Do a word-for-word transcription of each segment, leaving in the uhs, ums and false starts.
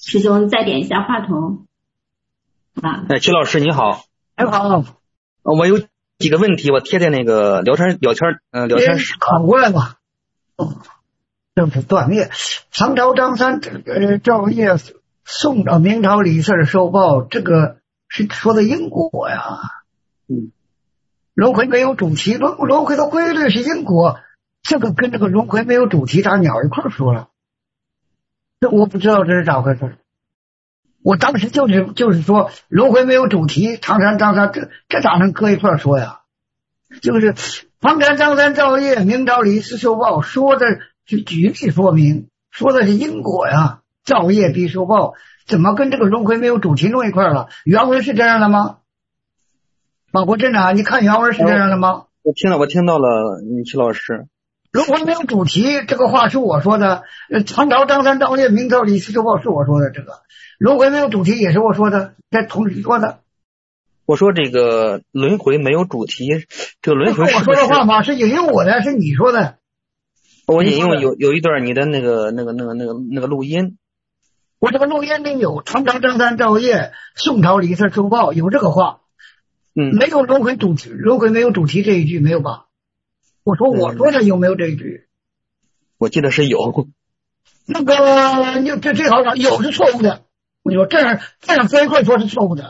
师兄再点一下话筒。啊， 哎，齐老师你好。 哎好， 我有几个问题，我贴在那个聊天聊天嗯、呃、聊天室。 考过来吧。哦，这是断灭。唐朝张三呃赵业宋朝明朝李四受报，这个是说的因果呀。 嗯， 轮回没有主题，轮轮回的规律是因果，这个跟这个轮回没有主题他鸟一块儿说了。这我不知道这是咋回事。我当时就是就是说轮回没有主题，唐山张三这这咋能搁一块儿说呀？就是唐山张三赵业明朝李四受报，说的是举例说明，说的是因果呀，赵业必受报，怎么跟这个轮回没有主题弄一块儿了？原文是这样的吗？马国镇长，你看原文是这样的吗？ 我听到我听到了，齐老师。 轮回没有主题，这个话是我说的。呃，唐朝张三赵业明朝李四受报是我说的，这个轮回没有主题也是我说的，这同时说的。 我说这个轮回没有主题，这个轮回是我说的话吗？是引用我的，是你说的。 我引用有有一段你的那个那个那个那个那个录音。 我这个录音里有唐朝张三赵业宋朝李四受报，有这个话。 嗯， 没有轮回主题，轮回没有主题这一句没有吧？我说我说的有没有这一句？ 我记得是有。 那个你这这好像有是错误的，我说这样这样飞快说是错误的。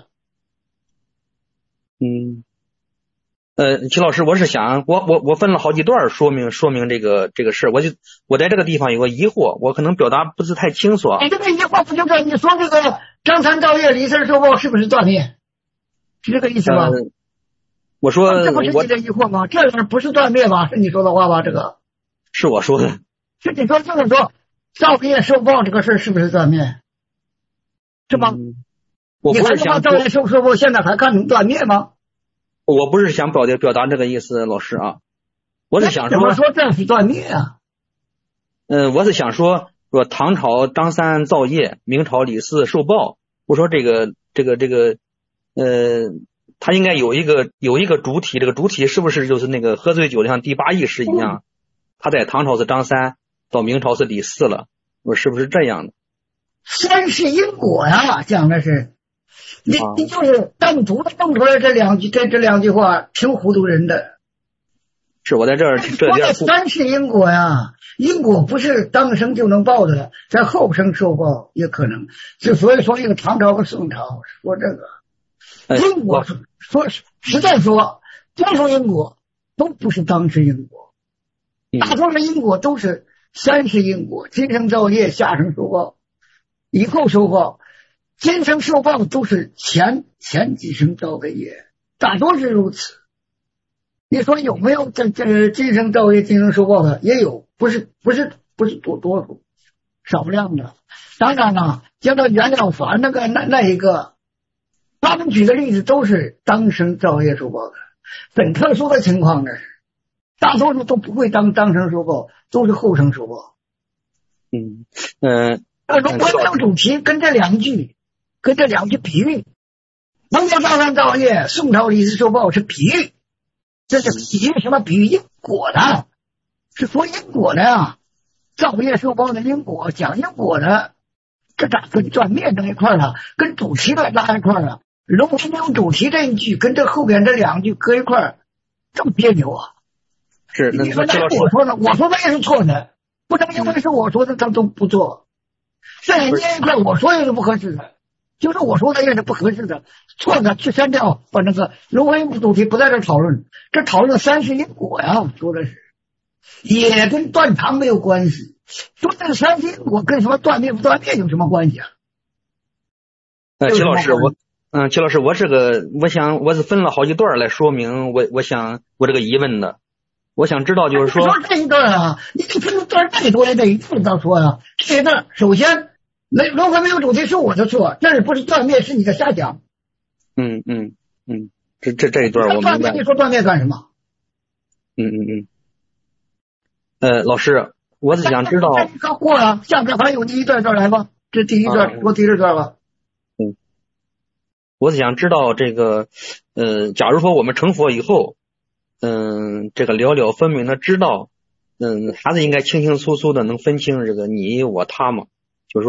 嗯，呃，齐老师，我是想我我我分了好几段说明说明这个这个事，我就我在这个地方有个疑惑，我可能表达不是太清楚。 你这个疑惑不就是你说这个张三赵业李四受报是不是断灭？是这个意思吗？ 呃、我说、 啊、这不是你的疑惑吗？这样不是断灭吧？是你说的话吧？这个是我说的。 是你说这么说，赵业受报这个事是不是断灭？是吗？ 嗯、我不是想赵业受受报，现在还看成断灭吗？ 我不是想表达表达这个意思，老师啊，我是想说， 怎么说这是断灭啊？ 嗯、呃，我是想说说唐朝张三造业，明朝李四受报。我说这个这个这个呃，他应该有一个有一个主体，这个主体是不是就是那个喝醉酒的像第八意识一样？他在唐朝是张三，到明朝是李四了，我是不是这样的？ 三世因果呀，讲的是。你你就是单独的弄出来这两句这这两句话，挺糊涂人的。 是我在这儿这点三世因果呀，因果不是当生就能报的，在后生受报也可能。就所以说，这个唐朝和宋朝说这个因果，说实在说，多数因果都不是当世因果，大多数因果都是三世因果，今生造业，下生受报，以后受报。今生受报都是前前几生造的业，大多是如此。你说有没有这这今生造业今生受报的？也有，不是不是不是多多数，少量的。当然了，讲到原了法那个那那一个，他们举的例子都是当生造业受报的，很特殊的情况呢，大多数都不会当当生受报，都是后生受报。 嗯嗯， 呃，如果没有主题，跟这两句。跟这两句比喻，唐朝张三造业，宋朝李四受报是比喻，这是比喻什么？比喻因果的，是说因果的呀。造业受报的因果，讲因果的，这咋跟断灭整一块了？跟主题的拉一块了？轮回没有主题这一句，跟这后边这两句搁一块，这么别扭啊！ 是，那你说那我说呢？我说的也是错的，不能因为是我说的，他都不做。这捏一块，我说也是不合适的。就是我说的也是不合适的，错的去删掉，把那个轮回主题不在这讨论，这讨论三世因果呀，说的是也跟断肠没有关系。说这三世因果跟什么断灭不断灭有什么关系啊？ 呃，齐老师，我嗯，齐老师，我这个我想我是分了好几段来说明我我想我这个疑问的，我想知道就是说， 说这一段啊，你得分段太多了，得一段到说呀。这一段首先。没轮回没有主题是我的错，这不是断灭，是你的瞎讲。 嗯嗯嗯，这这这一段我明白。 你说断灭干什么？ 嗯嗯嗯。呃，老师，我是想知道。 刚过了，下边还有第一段段来吧？这第一段说第二段吧。 嗯，我是想知道这个，呃，假如说我们成佛以后，嗯、呃，这个了了分明的知道，嗯，还是应该清清楚楚的能分清这个你我他嘛？就是说。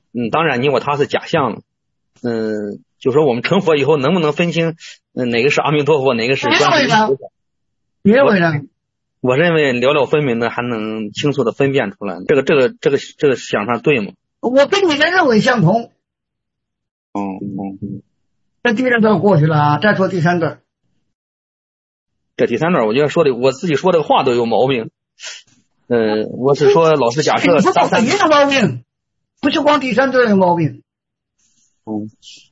嗯，当然你我他是假象了。嗯，就说我们成佛以后能不能分清，嗯，哪个是阿弥陀佛，哪个是观世音菩萨？ 你认为呢？ 我认为了了分明的还能清楚的分辨出来。这个这个这个这个想法对吗？ 我跟你的认为相同。 哦哦， 这第二段过去了啊，再说第三段。 这第三段我觉得说的我自己说的话都有毛病。呃，我是说老师假设你说本人的毛病，不是光第三段有毛病。 嗯，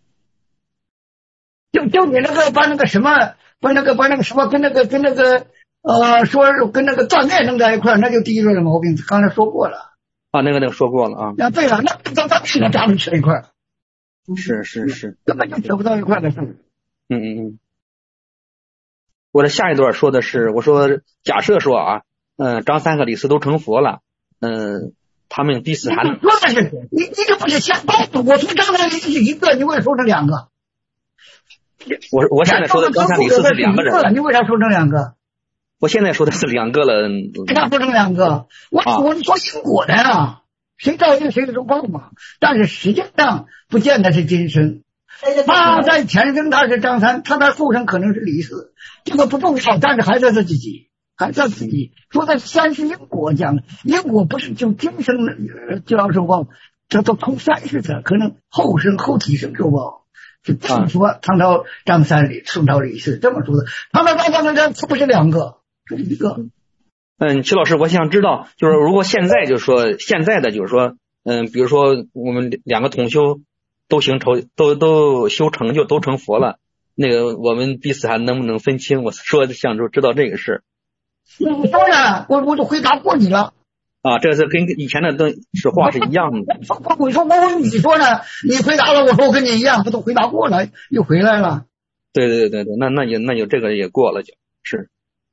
就就你那个把那个什么，把那个把那个什么跟那个跟那个呃说跟那个断面弄在一块，那就第一段的毛病，刚才说过了。 啊，那个那个说过了啊。 啊，对了，那刚刚是他咱们扯一块。 是是是， 根本就扯不到一块的事。 嗯嗯嗯。我的下一段说的是，我说假设说啊，嗯、呃，张三和李四都成佛了，嗯、呃，他们彼此还说的是你，你这不是瞎掰？我说张三李四是一个，你为啥说成两个？ 我我现在说的张三李四是两个人， 你为啥说成两个？ 我现在说的是两个了。 为啥说成两个？我、啊、我说因果的呀，谁造因谁受报嘛。但是实际上不见得是今生。他在前生他是张三，他在后生可能是李四，这个不重要，但是还是他自己，还是他自己。说的三世因果讲，因果不是就今生就要受报，这都从三世的，可能后生后体生受报。是这么说，唐朝张三李，宋朝李四这么说的。唐朝张三张他不是两个，是一个。 嗯，齐老师，我想知道，就是如果现在就是说现在的就是说，嗯，比如说我们两个同修。都行成都都修成就都成佛了，那个我们彼此还能不能分清？我说想知道这个事。 你说呢？我我都回答过你了。 啊，这是跟以前的都是话是一样的。 我我说我问你说呢？你回答了，我说我跟你一样，不都回答过了，又回来了。 对对对对，那那就那就这个也过了，就是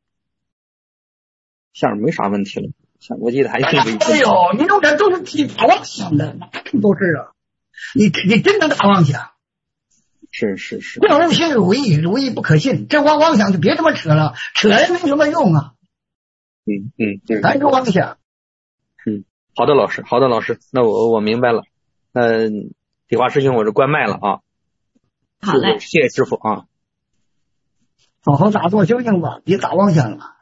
下面没啥问题了。我记得还是哎呦，你有点都是自己打妄想的，哪这么多事啊？你你真能打妄想？ 是是是， 不无信如意，如意不可信。这妄妄想就别这么扯了，扯也没什么用啊。 嗯嗯，对， 还是妄想。 嗯，好的，老师，好的，老师，那我我明白了。嗯，理化师兄，我是关麦了啊。 好嘞， 谢谢师傅啊。 好好打坐修行吧，别打妄想了。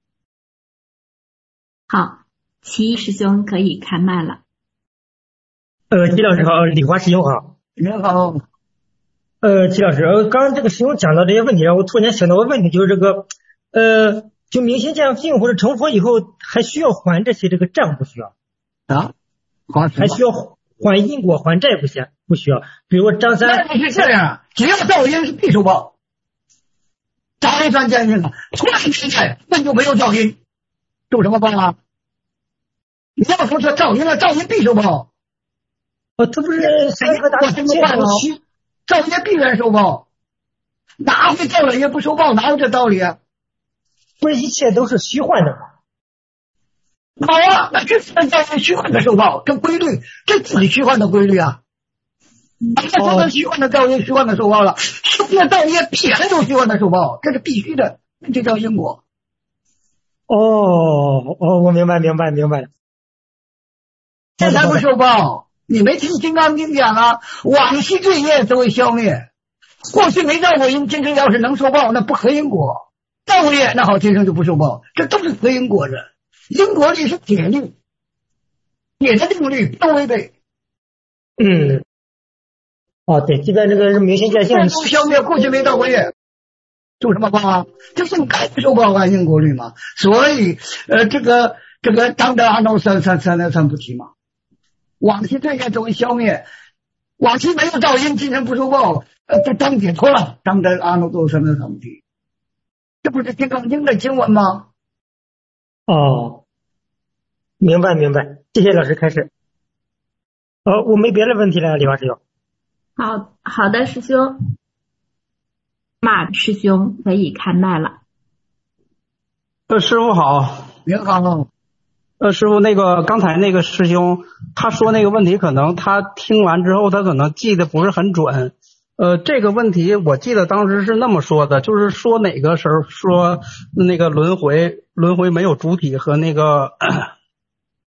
好，齐师兄可以开麦了。 呃，齐老师好，理化师兄好。 你好。 呃，齐老师，呃，刚刚这个师兄讲到这些问题，让我突然想到个问题，就是这个，呃，就明心见性或者成佛以后，还需要还这些这个债不需要？ 啊？还还需要还因果还债不需不需要？比如张三。 那是这样，只要造因是必受报。造因算见性了，除了没债，那就没有造因，受什么报啊？你要说这造因了，造因必受报。 哦，他不是三和大千虚， 造业必然受报，哪会造了也不受报？哪有这道理啊？ 不是一切都是虚幻的吗？ 好啊，那这是造业虚幻的受报，这规律，这自己虚幻的规律啊。那说的虚幻的造业，虚幻的受报了，虚幻的造业必然有虚幻的受报，这是必须的，这叫因果。 哦哦，我明白明白明白了。 这才不受报。你没听《金刚经》讲啊？往昔罪业都会消灭，过去没造过因，今生要是能受报，那不合因果；造过业，那好，今生就不受报，这都是合因果的。因果律是铁律，铁的定律都违背。 嗯，哦，对，即便这个明心见性， 都消灭，过去没造过业，受什么报啊？就是该受报按因果律嘛。所以，呃，这个这个当得阿耨三三三三三菩提嘛。往昔罪业都会消灭，往昔没有造因，今生不受报，呃，这当解脱了，当得阿耨多罗三藐三菩提，这不是《金刚经》的经文吗？ 哦，明白明白，谢谢老师开示。哦，我没别的问题了，理化师兄。 好好的，师兄，马师兄可以开麦了。 呃，师傅好。 你好。 呃，师傅，那个刚才那个师兄他说那个问题，可能他听完之后他可能记得不是很准。呃，这个问题我记得当时是那么说的，就是说哪个时候说那个轮回轮回没有主体和那个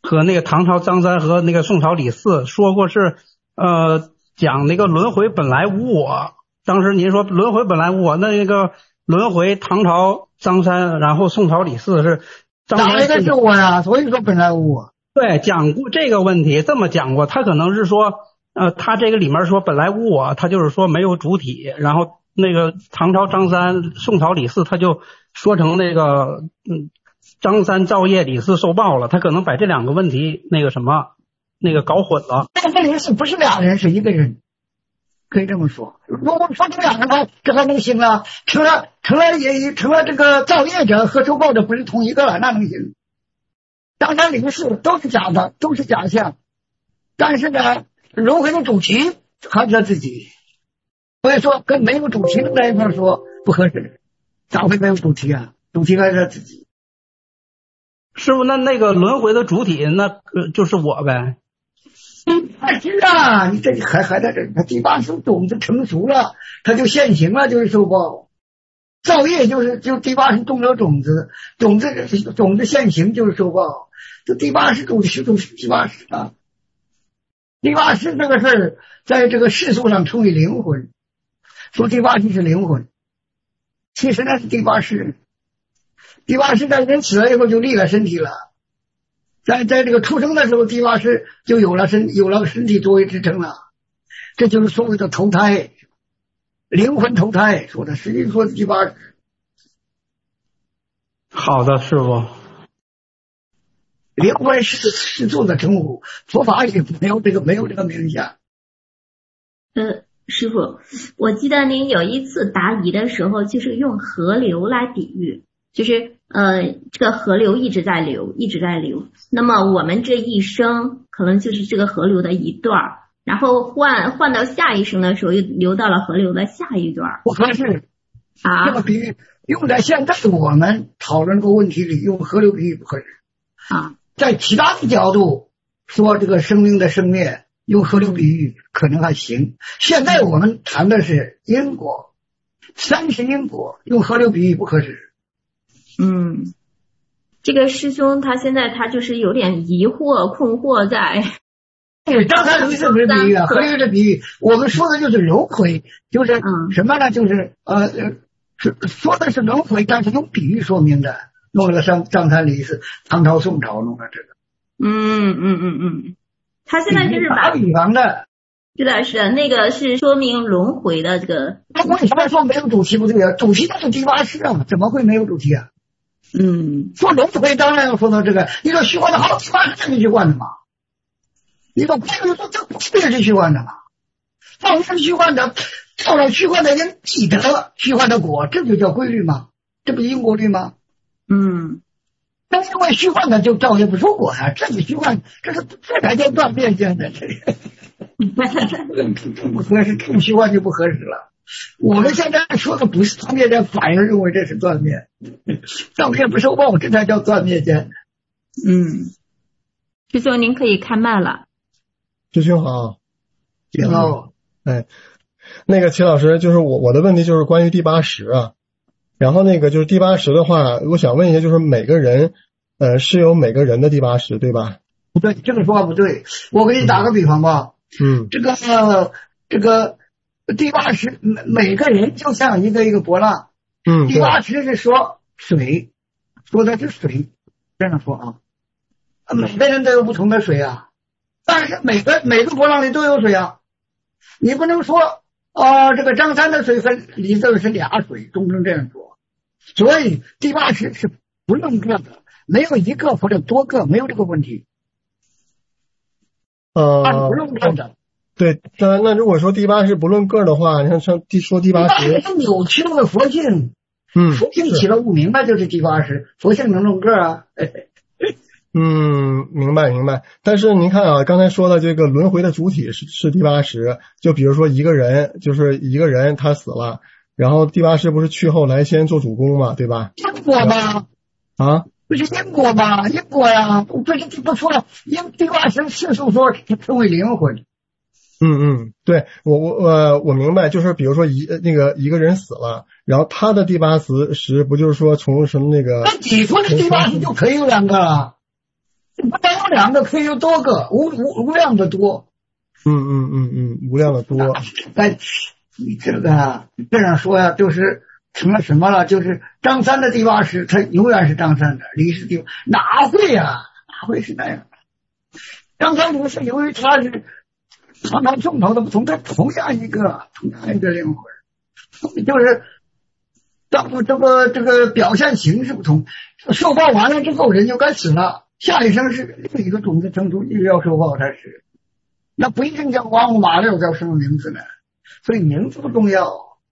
和那个唐朝张三和那个宋朝李四说过是呃讲那个轮回本来无我。当时您说轮回本来无我，那那个轮回唐朝张三，然后宋朝李四是张三哪个是我呀？所以说本来无我。 对，讲过这个问题，这么讲过，他可能是说呃他这个里面说本来无我，他就是说没有主体，然后那个唐朝张三宋朝李四他就说成那个嗯张三造业李四受报了，他可能把这两个问题那个什么那个搞混了。 但这里是不是俩人是一个人？可以这么说，如果说这两个人这还能行了，成了成了也成了这个造业者和受报者不是同一个了，那能行？张三李四都是假的，都是假象，但是呢，轮回的主题还是他自己，所以说跟没有主题的在一块说不合适。咋会没有主题啊？主题还是他自己。 师傅，那那个轮回的主体，那、呃、就是我呗。 是啊，你这还还在这，他第八识种子成熟了，他就现行了，就是受报。造业就是就第八识种了种子，种子种子现行就是受报。这第八识种是种是第八识啊，第八识这个事儿，在这个世俗上称为灵魂，说第八识是灵魂，其实那是第八识。第八识在人死了以后就立了身体了。在在这个出生的时候，第八识就有了身有了身体作为支撑了，这就是所谓的投胎，灵魂投胎说的，实际说的第八识。 好的，师傅。 灵魂是是做的称呼，佛法里没有这个没有这个名相。 呃，师傅，我记得您有一次答疑的时候，就是用河流来比喻，就是呃，这个河流一直在流，一直在流。那么我们这一生可能就是这个河流的一段，然后换换到下一生的时候，又流到了河流的下一段。 不合适啊！ 这个比喻用在现在我们讨论这个问题里，用河流比喻不合适啊。在其他的角度说这个生命的生灭，用河流比喻可能还行。现在我们谈的是因果，三世因果，用河流比喻不合适。 嗯，这个师兄他现在他就是有点疑惑困惑在。 对，张三李四不是比喻啊，河流的比喻，我们说的就是轮回，就是什么呢？就是呃是说的是轮回，但是用比喻说明的，弄了张张三李四，唐朝宋朝弄了这个。 嗯嗯嗯嗯，他现在就是把打比方的。 是的，是的，那个是说明轮回的这个。 那为什么说没有主题不对啊？主题就是第八识啊，怎么会没有主题啊？ 嗯， 说轮回当然要说到这个，你说虚幻的好，第八识是虚幻的嘛？你说规律说这不是虚幻的嘛？放是虚幻的，照了虚幻的人记得虚幻的果，这就叫规律吗？这不是因果律吗？ 嗯， 那因为虚幻的就照也不出果呀、啊，这个虚幻，这是这才叫断灭间的，这个不合适，这虚幻就不合适了。我们现在说的不是断灭间，反而认为这是断灭，造业不受报，这才叫断灭间。 嗯，师兄您可以开麦了。 师兄好。 你好。 哎，那个齐老师，就是我我的问题就是关于第八识啊。然后那个就是第八识的话，我想问一下，就是每个人呃是有每个人的第八识对吧？ 不对，这个说法不对。我给你打个比方吧。 嗯。 这个呃这个第八识每每个人就像一个一个波浪。 嗯。 第八识是说水，说的是水，这样说啊。每个人都有不同的水啊，但是每个每个波浪里都有水啊。你不能说啊、呃，这个张三的水和李四的是俩水，总不能这样说。所以第八识是不论个的，没有一个或者多个，没有这个问题。 呃， 不论个的。 对，那那如果说第八识不论个的话，你看像第说第八识， 是扭曲了佛性。 嗯， 佛性起了不明白就是第八识，佛性能论个啊。 嗯，明白明白。但是您看啊，刚才说的这个轮回的主体是是第八识，就比如说一个人，就是一个人他死了，然后第八识不是去后来先做主公嘛，对吧？ 因果吗？ 啊？ 不是因果吗？因果呀，不是不错了。因第八识世俗说称为灵魂。 嗯嗯，对我我我我明白，就是比如说一那个一个人死了，然后他的第八识识不就是说从什么那个？ 那你说的第八识就可以有两个了。 不但有两个，可以有多个，无无无量的多。 嗯嗯嗯嗯，无量的多。 哎，你这个这样说呀，就是成了什么了？就是张三的第八识，他永远是张三的，李是第哪会呀、啊？哪会是那样？张三李是由于他是常常众头的不同，他同样一个同样一个灵魂，就是当这个这个表现形式不同。受报完了之后，人就该死了，下一生是另一个种子成熟，又要受报才是。那不一定叫王五马六叫什么名字呢？所以名字不重要。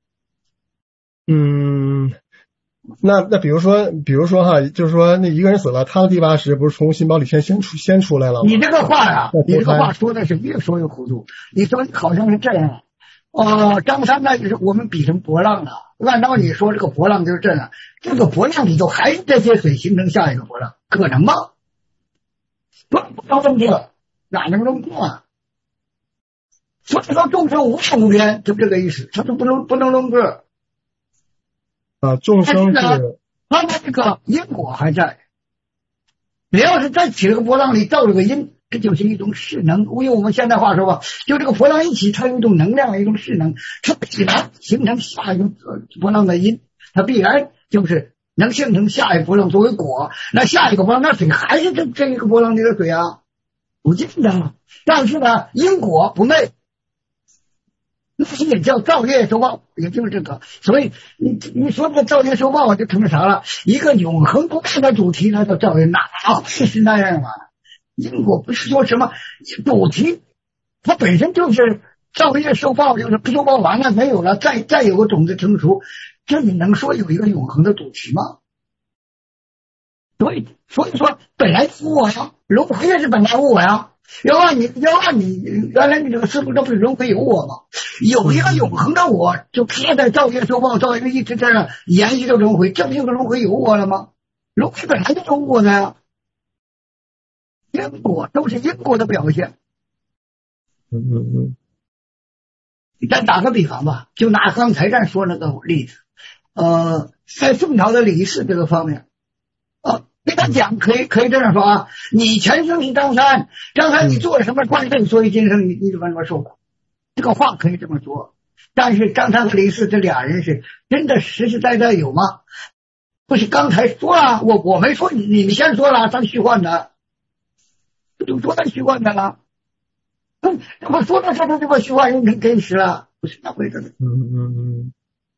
嗯，那那比如说，比如说哈，就是说那一个人死了，他的第八识不是从心包里先先出先出来了吗？ 你这个话呀、啊，你这个话说的是越说越糊涂。你说好像是这样，哦，张三那就是我们比成波浪了。按照你说这个波浪就是这样，这个波浪里头还是这些水形成下一个波浪，可能吗？不不能这么做，哪能这么做啊？所以说众生无量无边，就这个意思，他就不能不能弄个啊，众生是他的这个因果还在。你要是再起这个波浪里造这个因，这就是一种势能。用我们现代话说吧，就这个波浪一起，它有一种能量，一种势能，它必然形成下一个波浪的因，它必然就是能形成下一个波浪作为果。那下一个波浪，那水还是这这一个波浪里的水啊，不见得。但是呢，因果不昧。那是也叫造业受报，也就是这个。所以你你说这个造业受报就成了啥了？一个永恒不变的主题，那叫造业，哪会是那样啊？因果不是说什么主题，它本身就是造业受报，就是受报完了没有了，再再有个种子成熟，这你能说有一个永恒的主题吗？所以所以说本来无我呀，轮回也是本来无我呀。要按你要按你原来你这个思路，这不是轮回有我吗？有一个永恒的我，就他在造业受报，造业一直在那延续着轮回，这不就是轮回有我了吗？轮回本来就有我的呀，因果都是因果的表现。 嗯嗯嗯。 再打个比方吧，就拿刚才咱说那个例子，呃，在宋朝的李氏这个方面，啊。跟他讲，可以可以这样说啊，你前生是张三，张三你做了什么坏事，所以今生你你怎么怎么受苦，这个话可以这么说。但是张三和李四这俩人是真的实实在在有吗？不是刚才说了，我我没说你，你们先说了，他虚幻的，不就说他虚幻的了？嗯，我说的是他这么虚幻人成真实了，不是那回事。 嗯嗯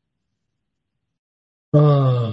嗯。啊。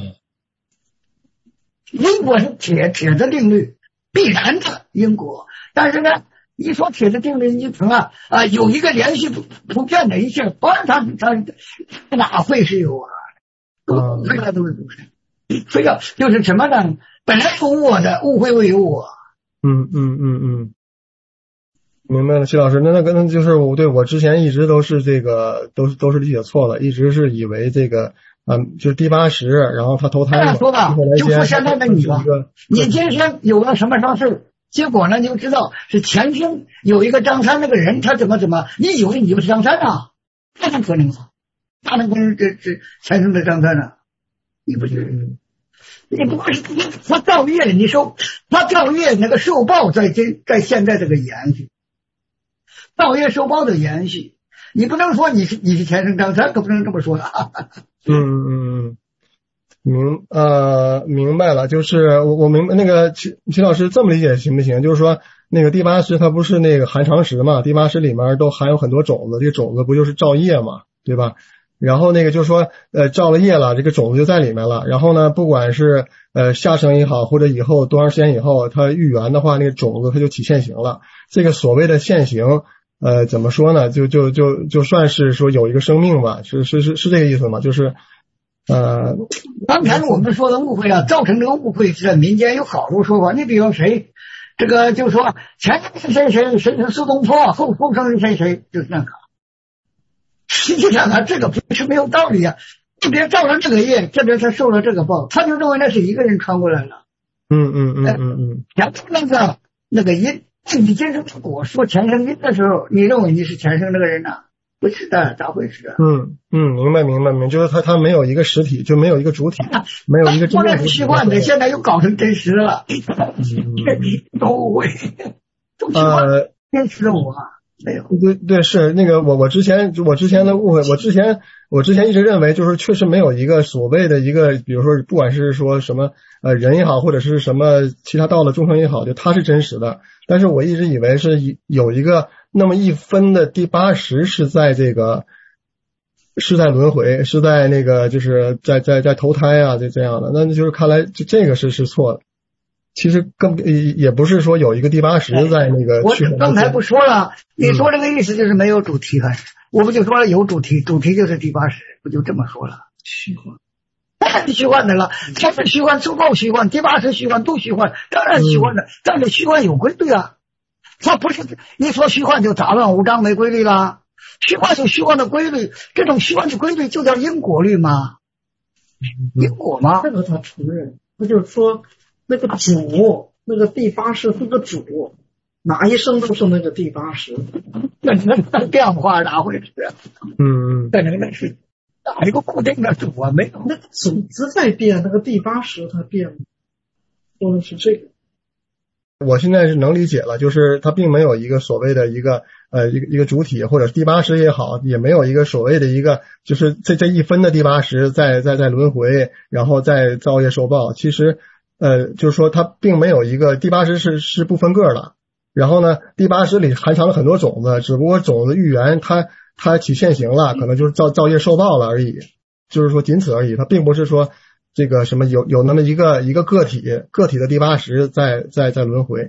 因果是铁铁的定律，必然的因果。但是呢，一说铁的定律，你成了啊，有一个连续不不变的一切，不然他他哪会是有啊？都从来都是不是。所以就是什么呢？本来有我的，误会为有我。 嗯嗯嗯嗯，明白了，徐老师。那那个那就是我对我之前一直都是这个都是都是理解错了，一直是以为这个。嗯，就是第八识，然后他投胎嘛。 这样说吧，就说现在的你吧，你今生有了什么什么事，结果呢，你就知道是前生有一个张三那个人，他怎么怎么，你以为你就是张三啊？那怎么可能啊？哪能跟这这前生的张三啊？你不是，你不是他造业，你说他造业那个受报在这在现在这个延续，造业受报的延续，你不能说你是你是前生张三，可不能这么说的。 嗯嗯嗯，明呃明白了，就是我我明白那个秦秦老师这么理解行不行？就是说那个第八识它不是那个含常识嘛，第八识里面都含有很多种子，这个种子不就是造业嘛，对吧？然后那个就是说呃造了业了，这个种子就在里面了。然后呢，不管是呃下生也好，或者以后多长时间以后它遇缘的话，那个种子它就起现行了。这个所谓的现行。呃，怎么说呢？就就就就算是说有一个生命吧，是是是是这个意思吗？就是呃， 刚才我们说的误会啊，造成这个误会是在民间有好多说法。你比如谁，这个就说前生是谁谁谁是苏东坡，后后生是谁谁，就是那个。实际上啊，这个不是没有道理啊。这边造了这个业，这边他受了这个报，他就认为那是一个人传过来了。 嗯嗯嗯嗯嗯， 然后那个那个因。你今生果说前生因的时候，你认为你是前生那个人呐、啊？ 不是的，咋回事？ 嗯嗯，明白明白明白，就是它它没有一个实体，就没有一个主体，没有一个真正是虚幻的，现在又搞成真实了，都误会，都虚幻真实的我没有。 对对是那个我我之前我之前的误会，我之前我之前一直认为就是确实没有一个所谓的一个，比如说不管是说什么呃人也好，或者是什么其他道的众生也好，就它是真实的，但是我一直以为是有一个那么一分的第八识是在这个是在轮回，是在那个就是在在在投胎啊，就这样的，那就是看来这这个是是错的。其实更也不是说有一个第八识在那个。 我刚才不说了，你说这个意思就是没有主题还是？我不就说了有主题，主题就是第八识，不就这么说了？虚幻，当然虚幻的了，前面虚幻，周报虚幻，第八识虚幻都虚幻，当然虚幻的，嗯、但是虚幻有规律啊。它不是一说虚幻就杂乱无章没规律啦，虚幻有虚幻的规律，这种虚幻的规律就叫因果律嘛，因果嘛。 这个他承认，他就是说那个主，那个第八识是个主，哪一生都是那个第八识， 那那变化哪回事？ 嗯， 可能那是哪一个固定的主啊？没有， 那种子在变，那个第八识它变了，说的是这个。 我现在是能理解了，就是它并没有一个所谓的一个呃一个一个主体，或者第八识也好，也没有一个所谓的一个就是这这一分的第八识在在在轮回，然后再造业受报。其实呃就是说它并没有一个第八识是是不分个的，然后呢第八识里含藏了很多种子，只不过种子遇缘它它起现行了，可能就是造造业受报了而已，就是说仅此而已，它并不是说这个什么有有那么一个一个个体个体的第八识在在在轮回。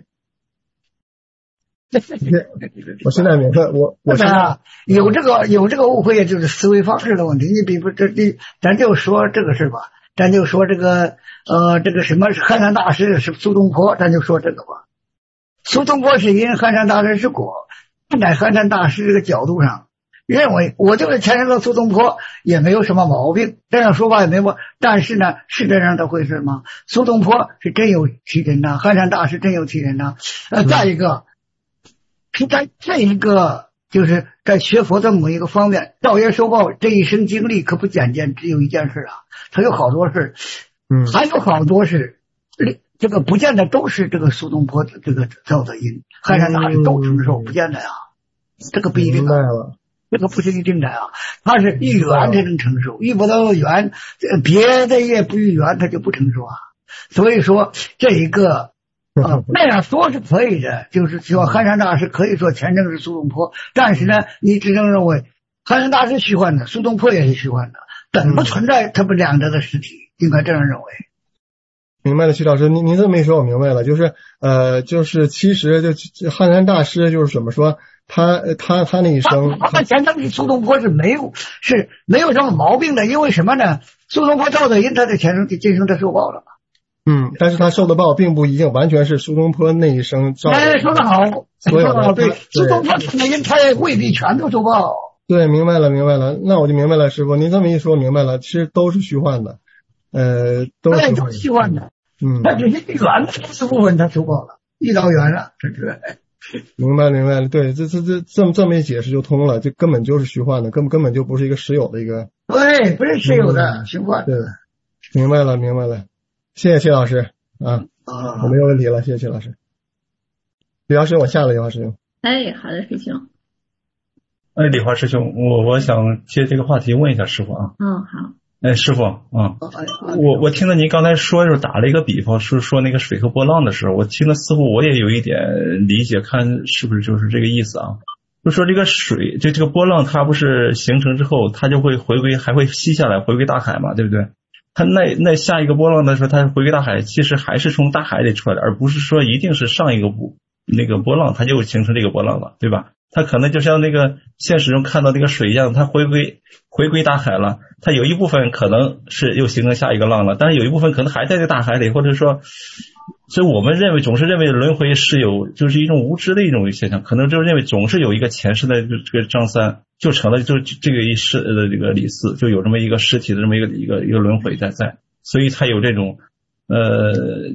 我现在明白，我我现在有这个有这个误会，就是思维方式的问题。你比如这这，咱就说这个事吧，咱就说这个呃这个什么汉山大师是苏东坡，咱就说这个吧。苏东坡是因，汉山大师是果，站在汉山大师这个角度上。认为我就是前任的苏东坡也没有什么毛病，这样说话也没毛病，但是呢是这样的回事吗？苏东坡是真有其人呐，汉山大师真有其人呐。呃，再一个是在这一个就是在学佛的某一个方面，造业受报这一生经历可不简单，只有一件事啊，他有好多事，嗯，还有好多事，这个不见得都是这个苏东坡的这个造的因，汉山大师都承受，不见得呀，这个不一定啊。这个不是一定的啊，他是遇缘才能承受，遇不到缘，别的也不遇缘，他就不承受啊。所以说这一个啊，那样说是可以的，就是说汉山大师可以说前证是苏东坡，但是呢，你只能认为汉山大师虚幻的，苏东坡也是虚幻的，本不存在他们两者的实体，应该这样认为。 明白了，徐老师，您您这么一说，我明白了，就是呃，就是其实就汉山大师就是怎么说？他他他那一生， 他前证比苏东坡是没有是没有什么毛病的，因为什么呢？苏东坡造的因，他的前生今生他受报了嘛。 嗯，但是他受的报并不一定完全是苏东坡那一生造的。 哎，说得好， 所有的对，苏东坡造的因，他也未必全都受报。 对，明白了，明白了，那我就明白了，师傅，您这么一说，明白了，其实都是虚幻的，呃，都是虚幻的。 嗯， 他只是缘的部分他受报了，遇到缘了，这是。 明白明白了，对，这这这这么这么一解释就通了，这根本就是虚幻的，根本根本就不是一个实有的一个。 对，不是实有的，虚幻。 对，明白了明白了，谢谢谢老师啊， 啊， 我没有问题了，谢谢谢老师。李老师，我下了，李华师兄。 哎，好的，师兄。 哎，李华师兄，我我想接这个话题问一下师傅啊。 嗯，好。 哎，师傅啊、嗯，我我听到您刚才说就是打了一个比方，是说那个水和波浪的时候，我听了似乎我也有一点理解，看是不是就是这个意思啊？就说这个水，就这个波浪，它不是形成之后，它就会回归，还会吸下来回归大海嘛，对不对？它那那下一个波浪的时候，它回归大海，其实还是从大海里出来的，而不是说一定是上一个波那个波浪，它就形成这个波浪了，对吧？它可能就像那个现实中看到那个水一样，它回归回归大海了，它有一部分可能是又形成下一个浪了，但是有一部分可能还在这大海里，或者说，所以我们认为总是认为轮回是有就是一种无知的一种现象，可能就认为总是有一个前世的这个张三就成了就这个一世的这个李四，就有这么一个尸体的这么一个一个一个轮回在在，所以才有这种呃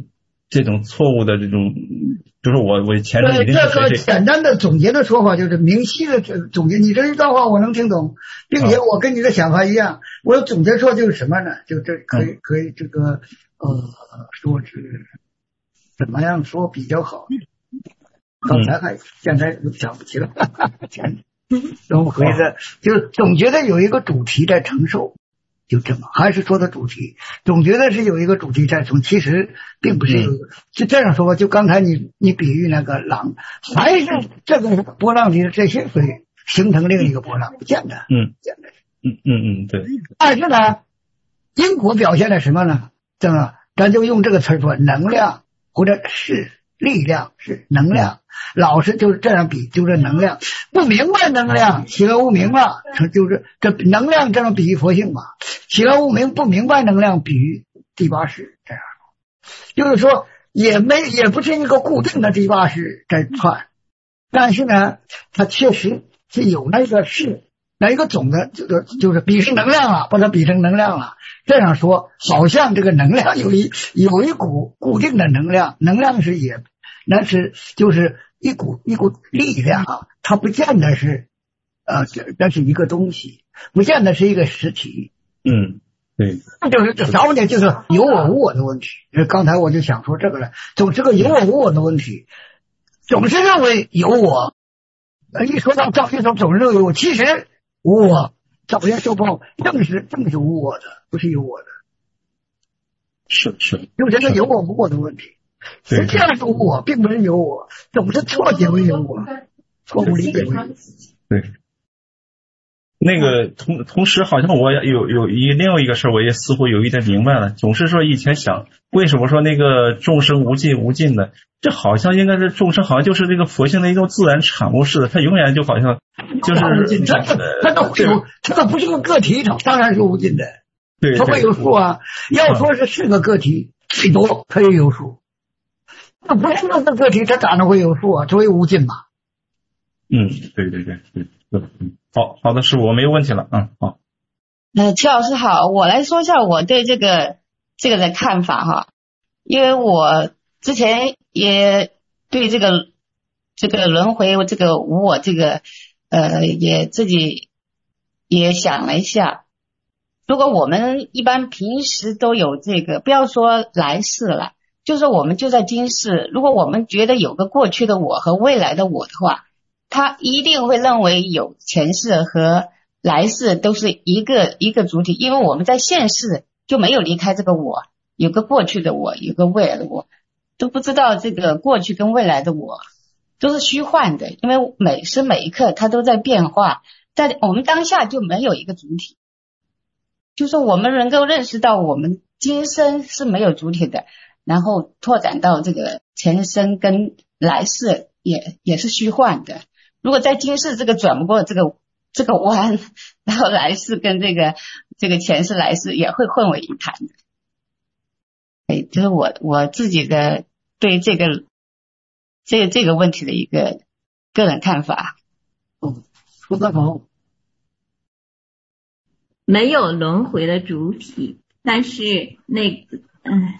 这种错误的这种，就是我我前头对这个简单的总结的说法就是明晰的总结。你这一段话我能听懂，并且我跟你的想法一样。我总结说就是什么呢？就这可以可以这个呃说是怎么样说比较好？刚才还现在想不起了，等我回来，就是总觉得有一个主题在承受。就这么，还是说的主题，总觉得是有一个主题在从，其实并不是有，就这样说吧。就刚才你你比喻那个浪，还是这个波浪里的这些水形成另一个波浪，不见得， 嗯， 不见得， 嗯嗯嗯，对。 但是呢，因果表现了什么呢？对吧？咱就用这个词说，能量或者是力量，是能量。老师就是这样比，就是能量不明白能量，其乐无明嘛，就是这能量这么比喻佛性嘛，其乐无明不明白能量比喻第八识，这样就是说也没也不是一个固定的第八识在串，但是呢，它确实是有那个是那一个总的，就是就是比是能量了，把它比成能量了。这样说，好像这个能量有一有一股固定的能量，能量是也那是就是一股一股力量啊，它不见得是呃这是一个东西，不见得是一个实体。 嗯，对， 就是这啥问题？就是有我无我的问题。刚才我就想说这个了，总是个有我无我的问题，总是认为有我。一说到赵先生总是认为有我，其实无我，赵先受报正是正是无我的，不是有我的。 是是， 就是这个有我无我的问题。实际上是无我，并不是有我，总是错解为有我，错误理解为有我。 对。那个同同时，好像我有有一另外一个事儿，我也似乎有一点明白了。总是说以前想，为什么说那个众生无尽无尽的？这好像应该是众生，好像就是这个佛性的一种自然产物似的，它永远就好像就是它都会有，它都不是个个体，它当然是无尽的。 对， 它会有数啊。要说是是个个体，最多它也有数。那不是那个个体，它咋能会有数啊？它会无尽嘛？ 嗯，对对对对对，嗯。好好的，师傅，我没有问题了。嗯，好。 呃，齐老师好，我来说一下我对这个这个的看法哈，因为我之前也对这个这个轮回这个无我这个呃也自己也想了一下，如果我们一般平时都有这个，不要说来世了，就是我们就在今世，如果我们觉得有个过去的我和未来的我的话，他一定会认为有前世和来世都是一个一个主体，因为我们在现世就没有离开这个我，有个过去的我，有个未来的我，都不知道这个过去跟未来的我都是虚幻的，因为每时每一刻它都在变化，但我们当下就没有一个主体，就是我们能够认识到我们今生是没有主体的，然后拓展到这个前生跟来世也也是虚幻的。如果在今世这个转不过这个这个弯，然后来世跟这个这个前世来世也会混为一谈的。哎，就是我我自己的对这个这个这个问题的一个个人看法。 嗯，说得好。 没有轮回的主体，但是那嗯，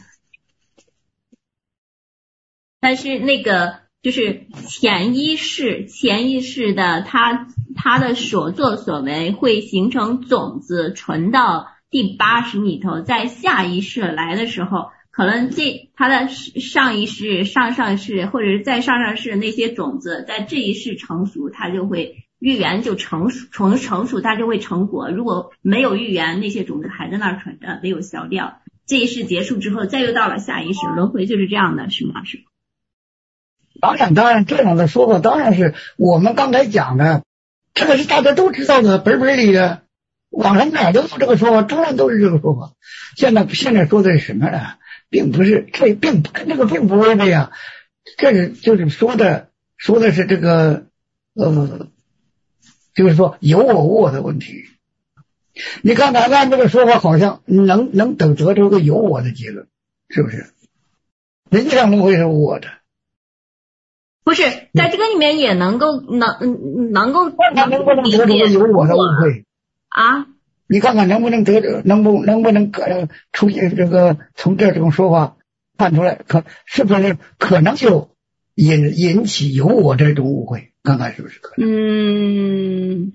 但是那个。就是潜意识，潜意识的他他的所作所为会形成种子，存到第八识里头，在下一世来的时候，可能这他的上一世、上上世或者是在上上世那些种子，在这一世成熟，它就会预言就成熟，成成熟它就会成果。如果没有预言，那些种子还在那儿存着，没有消掉。这一世结束之后，再又到了下一世，轮回就是这样的，是吗？是吗？ 当然，当然，这样的说法当然是我们刚才讲的，这个是大家都知道的，本本里的，网上哪都有这个说法，当然都是这个说法。现在现在说的是什么呢？并不是，这并这个并不是这样，这是就是说的说的是这个呃，就是说有我无我的问题。你看咱按这个说法，好像能能得得出个有我的结论，是不是？实际上轮回是无我的。 不是，在这个里面也能够能能够他能不能得出个有我的误会啊？ 你看看能不能得能不能不能出现这个从这种说法， 看出来，可是不是可能就引引起有我这种误会？看看是不是可能？ 嗯，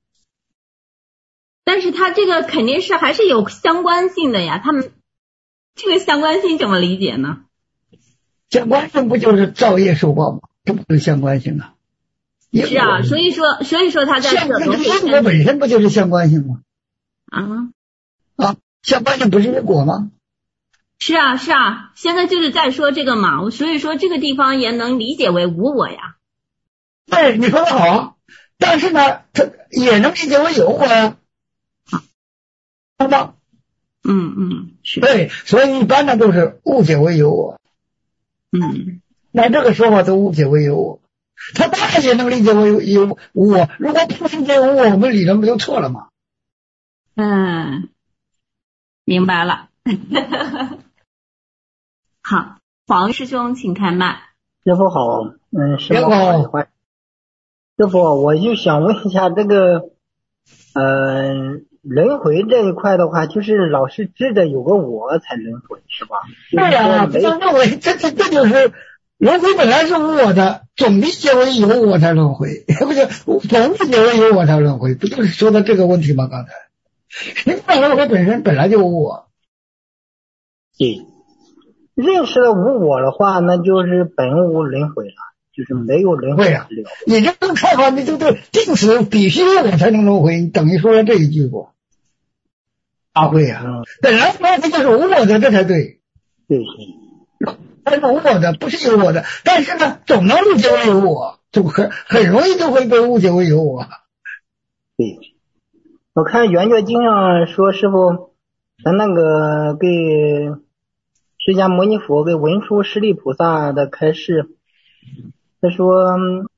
但是他这个肯定是还是有相关性的呀，他们这个相关性怎么理解呢？ 相关性不就是造业受报吗？这不是相关性啊？ 是啊，所以说所以说他在这个因果本身不就是相关性吗？ 啊啊，相关性不是因果吗？ 是啊是啊，现在就是在说这个嘛，所以说这个地方也能理解为无我呀。 对，你说的好，但是呢，它也能理解为有我呀，好吗？ 嗯嗯，是。 对，所以一般呢都是误解为有我。 嗯， 那这个说法都误解为有我，他当然也能理解为有我。如果不理解有我，我们理论不就错了吗？ 嗯，明白了。好，黄师兄请开麦。 师傅好，嗯，师傅好， 师傅，我就想问一下这个，呃，轮回这一块的话，就是老是知着有个我才轮回是吧？ 对呀、啊，不能认为这这这就是轮回本来是无我的，总理解为有我才轮回，不是总理解为有我才轮回，不就是说的这个问题吗？刚才，因为轮回本身本来就无我。 对，认识了无我的话，那就是本无轮回了，就是没有轮回啊。你这种看法，你就对定死必须我才能轮回，你等于说了这一句不？啊会啊，嗯、本来轮回就是无我的，这才对。 对， 它是无我的，不是有我的，但是呢，总能误解为有我，就很很容易就会被误解为有我。 对，我看圆觉经上说，师傅，咱那个给释迦牟尼佛给文殊师利菩萨的开示，他说，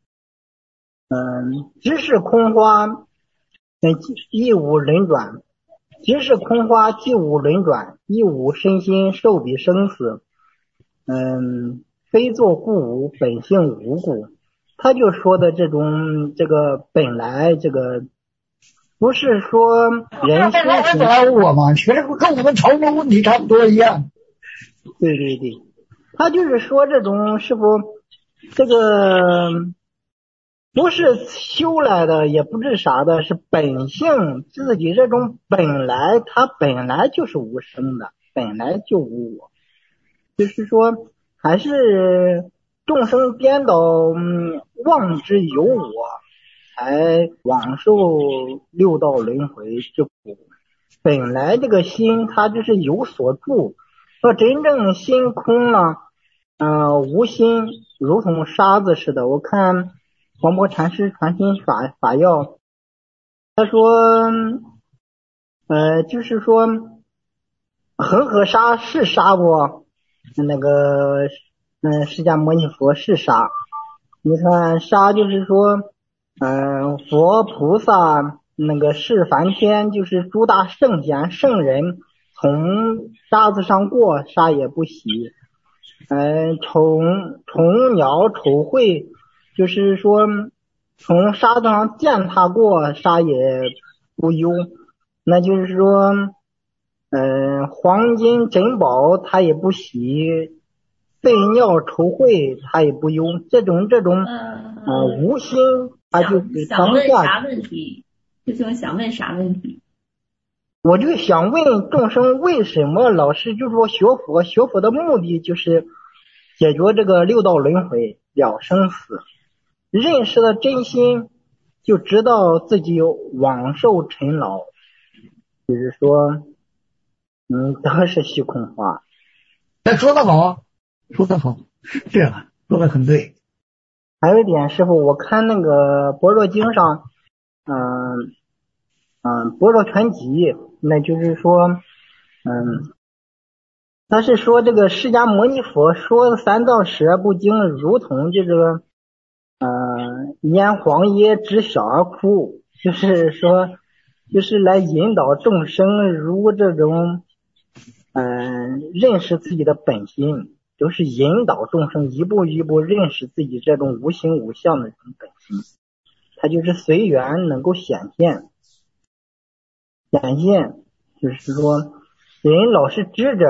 嗯，知是空花，嗯，亦无轮转。即是空花，既无轮转，亦无身心受彼生死。嗯，非作故无，本性无故。他就说的这种这个本来这个不是说人生本来无我嘛，其实跟我们讨论问题差不多一样。 对对对，他就是说这种师傅这个。不是修来的，也不是啥的，是本性自己这种本来，它本来就是无生的，本来就无我。就是说，还是众生颠倒，嗯，妄之有我，才往受六道轮回之苦。本来这个心，它就是有所住，说真正心空了，呃，无心如同沙子似的。我看。黄渤禅师传心法法要，他说，呃，就是说，恒河沙是沙不？那个，嗯，释迦牟尼佛是沙。你看沙就是说，嗯、呃，佛菩萨那个是梵天，就是诸大圣贤圣人，从沙子上过，沙也不洗。嗯、呃，虫虫鸟丑秽。就是说，从沙子上践踏过，沙也不忧。那就是说，嗯、呃，黄金珍宝它也不洗，粪尿臭秽它也不忧。这种这种呃无心，它就给当下。 啥问题？师兄想问啥问题？ 我就想问众生，为什么老是就说学佛？学佛的目的就是解决这个六道轮回，了生死。认识了真心，就知道自己往受尘劳，就是说，嗯，都是虚空话。 那说得好，说得好，这样说得很对。 还有一点，师傅，我看那个《般若经》上，嗯嗯，《般若全集》，那就是说，嗯，他是说这个释迦牟尼佛说三藏十二部经，如同这个。呃，拈黄叶知小儿哭，就是说，就是来引导众生如这种，嗯、呃，认识自己的本心，就是引导众生一步一步认识自己这种无形无相的这种本心，它就是随缘能够显现，显现，就是说，人老是知着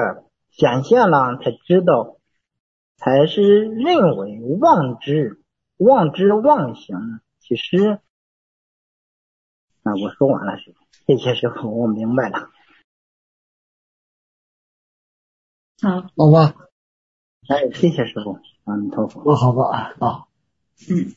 显现了才知道，才是认为妄知，妄知妄行。其实啊，我说完了，师傅，谢谢师傅，我明白了。 好， 好吧。 哎，谢谢师傅，阿弥陀佛。 我好吧啊。 嗯。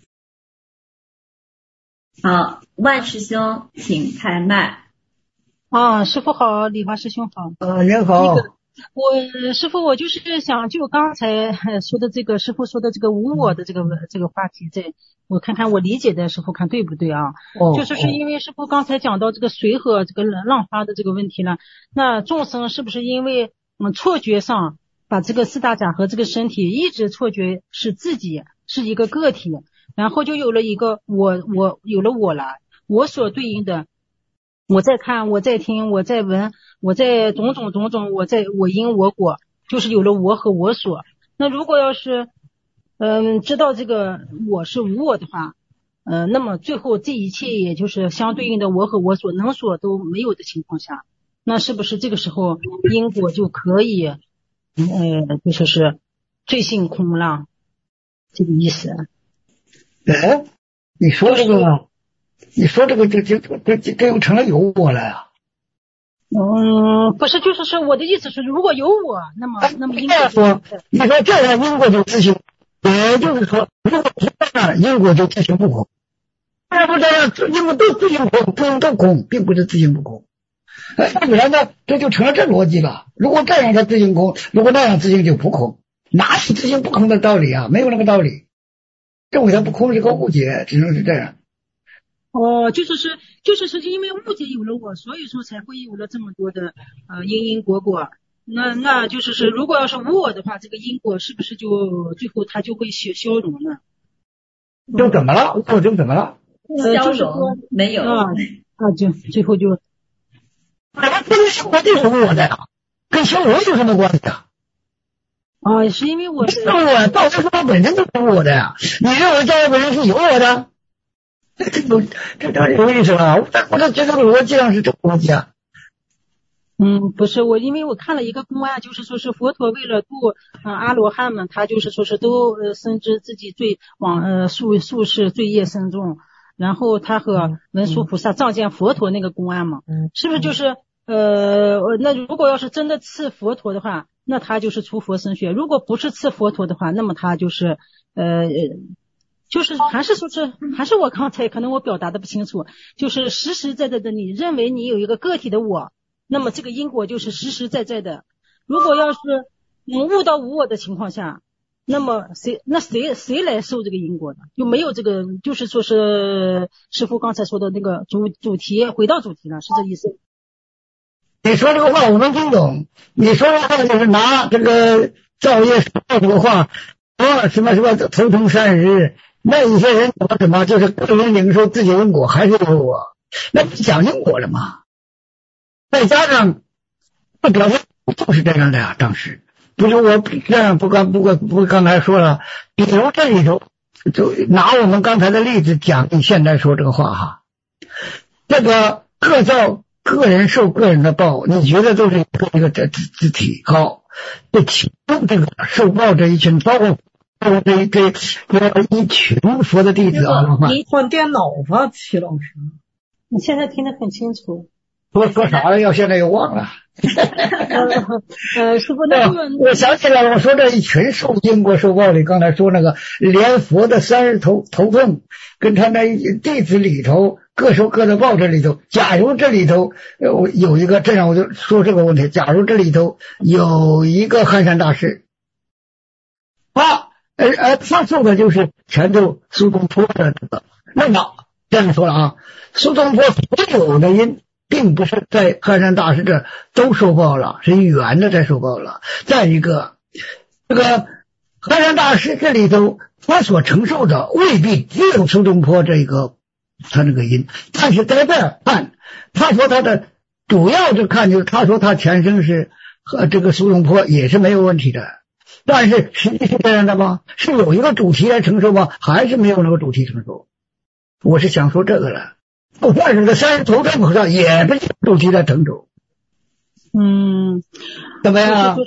好，万师兄，请开麦。 啊，师傅好，李华师兄好。 呃，您好。 那个我师傅，我就是想就刚才说的这个师傅说的这个无我的这个这个话题，这我看看我理解的师傅看对不对啊？ 哦， 就是是因为师傅刚才讲到这个水和这个浪花的这个问题呢，那众生是不是因为嗯错觉上把这个四大假和这个身体一直错觉是自己是一个个体，然后就有了一个我我有了我了，我所对应的。我在看，我在听，我在闻，我在种种种种，我在我因我果，就是有了我和我所。那如果要是嗯知道这个我是无我的话，呃，那么最后这一切也就是相对应的我和我所能所都没有的情况下，那是不是这个时候因果就可以呃就说是最性空了？这个意思。 哎，你说这个。就是你说这个这这这这这又成了有我了呀？ 嗯，不是，就是说我的意思是，如果有我，那么那么应该说，你说这样因果就自行，也就是说，如果不这样，因果就自行不空。要不这样，因果都自行空，都都空，并不是自行不空。哎，要不然呢，这就成了这逻辑了。如果这样它自行空，如果那样自行就不空，哪有自行不空的道理啊？没有那个道理。认为它不空是个误解，只能是这样。 哦，就是是，就是是因为误解有了我，所以说才会有了这么多的呃因因果果。那那就是是，如果要是无我的话，这个因果是不是就最后它就会消消融呢？ 就怎么了？我就怎么了？ 呃， 消就是融没有啊啊，就最后就。 啊，这个消融就是无我的呀，跟消融有什么关系啊？ 啊，是因为我是我道德说本身就是我的呀，你认为教育本身是有我的？这这这这有意思了，我我这这个逻辑上是这个逻辑啊。 嗯，不是我，因为我看了一个公案，就是说是佛陀为了度嗯、呃、阿罗汉们，他就是说是都呃深知自己罪往呃宿宿世罪业深重，然后他和文殊菩萨仗见佛陀那个公案嘛，是不是就是呃那如果要是真的赐佛陀的话，那他就是出佛身血；如果不是赐佛陀的话，那么他就是呃。就是还是说是还是我刚才可能我表达的不清楚，就是实实在在的你认为你有一个个体的我，那么这个因果就是实实在在的。如果要是嗯悟到无我的情况下，那么谁那谁谁来受这个因果呢？就没有这个，就是说是师父刚才说的那个主主题，回到主题了，是这意思。 你说这个话我能听懂，你说这个话就是拿这个造业说这个话，说什么什么头疼三日。那一些人怎么怎么就是个人领受自己因果还是有我，那不讲因果了吗？再加上这表现就是这样的呀，当时不是我这样不刚不过不刚才说了，比如这里头就拿我们刚才的例子讲，你现在说这个话哈，这个各造个人受个人的报，你觉得都是一个一个这字体好，这其中这个受报这一群包括。这这这一群佛的弟子啊， 你换电脑吧，齐老师。 你现在听得很清楚。 说说啥了？要现在又忘了。 呃，师傅，那个我想起来了，我说这一群受因果受报里，刚才说那个连佛的三日头头痛，跟他那弟子里头各受各的报这里头，假如这里头有有一个，这样我就说这个问题，假如这里头有一个汉山大师，他。而而他受的就是全都苏东坡的这个，那么这样说了啊，苏东坡所有的因，并不是在汉山大师这都受报了，是圆的在受报了。再一个，这个汉山大师这里头，他所承受的未必只有苏东坡这个他这个因，但是在这儿看，他说他的主要就看就是他说他前生是和这个苏东坡也是没有问题的。但是实际是这样的吗？是有一个主题来承受吗？还是没有那个主题承受？我是想说这个了。就算是个三十头这么上，也不是主题来承受。 嗯， 怎么样？ 就是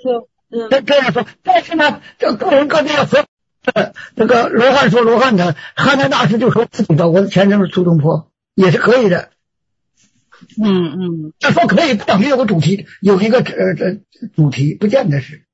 这这样说，但是呢，这个人各地和呃这个罗汉说罗汉的，汉南大师就说自己到我的前程是苏东坡，也是可以的。 嗯嗯， 他说可以，不等于有个主题，有一个呃这主题，不见得是。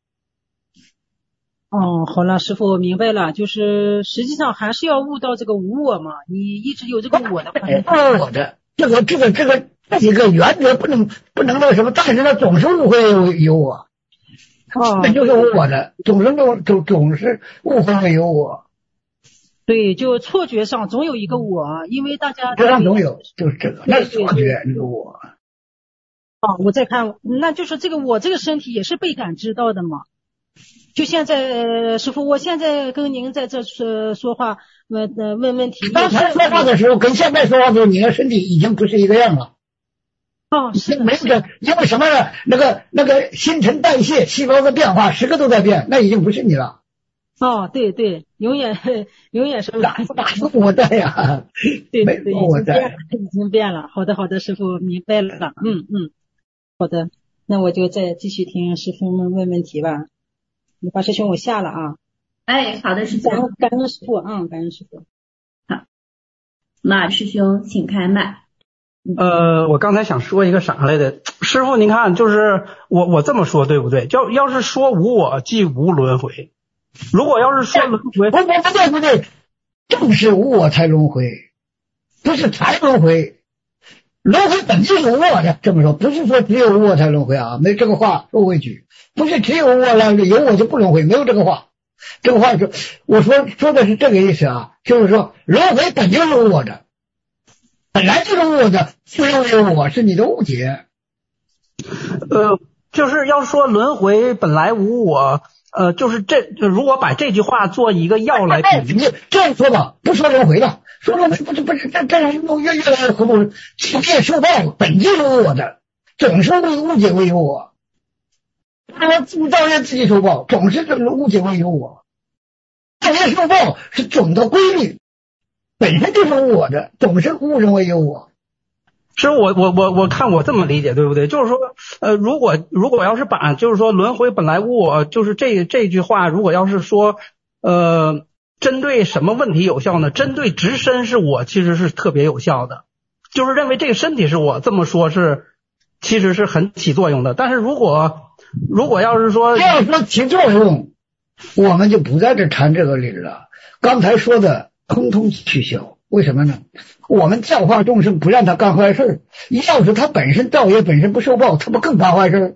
哦，好了，师傅我明白了，就是实际上还是要悟到这个无我嘛。你一直有这个我的话， 不我的这个这个这个这几个原则不能不能那个什么，但是呢总是误会有有我， 哦， 那就是我的，总是总总总是误会有我。 对，就错觉上总有一个我，因为大家这上总有，就是这个，那是错觉，那个我。 哦，我再看，那就是这个我这个身体也是被感知到的嘛。就现在，呃、师傅，我现在跟您在这说说话，问呃问问题。 刚才说话的时候跟现在说话的时候，你的身体已经不是一个样了。 哦， 是没有这，因为什么呢？那个那个新陈代谢、细胞的变化，时刻都在变，那已经不是你了。 哦，对对，永远永远是哪哪是我在呀？ 对对对， 我在， 已经变了。好的好的，师傅明白了。嗯嗯，好的，那我就再继续听师傅们问问题吧。你把师兄我下了啊。 哎，好的，师兄。 感恩师傅，嗯，感恩师傅。 好，马师兄，请开麦。 呃，我刚才想说一个啥来的，师傅您看，就是我我这么说对不对？要要是说无我，即无轮回。如果要是说轮回， 不不不对不对，正是无我才轮回，不是才轮回。轮回本就是无我的，这么说不是说只有无我才轮回啊，没这个话收回去，不是只有无我了，有我就不轮回，没有这个话。这个话是我说说的是这个意思啊，就是说轮回本就是无我的，本来就是无我的，不认为我是你的误解。 呃，就是要说轮回本来无我，呃，就是这如果把这句话做一个要来比喻， 这样说吧，不说轮回了。说轮回不是不是这这人越越来越和睦，起业受报本就是我的，总是为误解为有我。他自己造业自己受报，总是这个误解为有我。造业受报是总的规律，本身就是我的，总是误认为有我。 是我我我我看我这么理解对不对？就是说，呃，如果如果要是把就是说轮回本来无我，就是这这句话，如果要是说，呃。针对什么问题有效呢？针对直身是我其实是特别有效的，就是认为这个身体是我，这么说是其实是很起作用的。但是如果如果要是说要说起作用，我们就不在这谈这个理了。刚才说的通通取消，为什么呢？我们教化众生不让他干坏事，要是他本身造业本身不受报，他不更干坏事？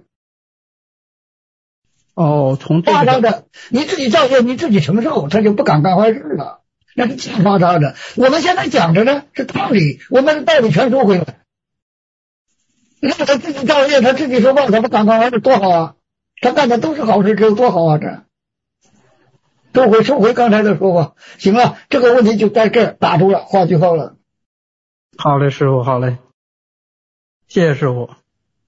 哦，从这个的，你自己造业你自己承受，他就不敢干坏事了，那是教化他的。我们现在讲的呢是道理，我们的道理全收回来。让他自己造业，他自己受报，他不敢干坏事，多好啊！他干的都是好事，这有多好啊！这收回收回刚才的说法，行了，这个问题就在这儿打住了，画句号了。 好嘞，师傅，好嘞，谢谢师傅。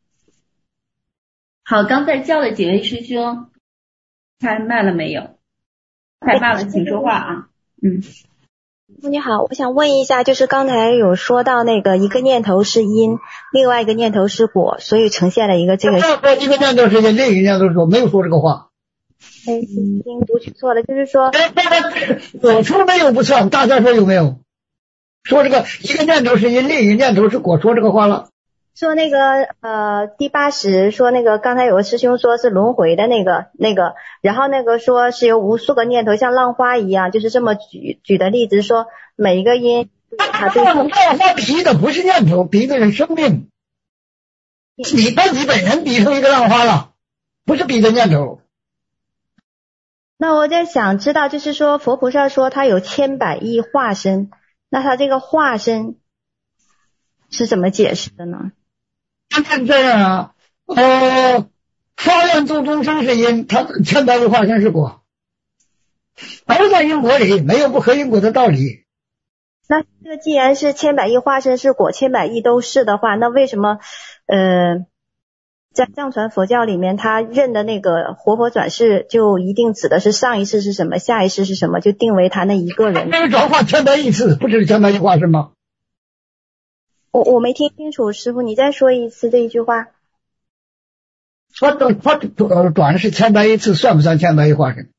好，刚才教的几位师兄开麦了没有？开麦了，请说话啊。嗯， 你好，我想问一下，就是刚才有说到那个一个念头是因，另外一个念头是果，所以呈现了一个这个。 说一个念头是因，另一个念头是果，没有说这个话。 哎，已经读取错了，就是说。 我说没有不算，大家说有没有？说这个一个念头是因，另一个念头是果，说这个话了。 说那个呃第八十说那个刚才有个师兄说是轮回的那个那个，然后那个说是有无数个念头像浪花一样，就是这么举举的例子说每一个因它对浪花比的不是念头，比的是生命。你把你本人比成一个浪花了，不是比的念头。 那我在想知道，就是说佛菩萨说他有千百亿化身，那他这个化身是怎么解释的呢？ 是这样啊，呃，发愿度众生是因，他千百亿化身是果，都在因果里，没有不合因果的道理。 那这个既然是千百亿化身是果，千百亿都是的话，那为什么呃，在藏传佛教里面，他认的那个活佛转世就一定指的是上一世是什么，下一世是什么，就定为他那一个人？ 那个转化千百亿次，不是千百亿化身吗？ 我我没听清楚，师傅，你再说一次这一句话。 说说说转的是千百亿次，算不算千百亿化身？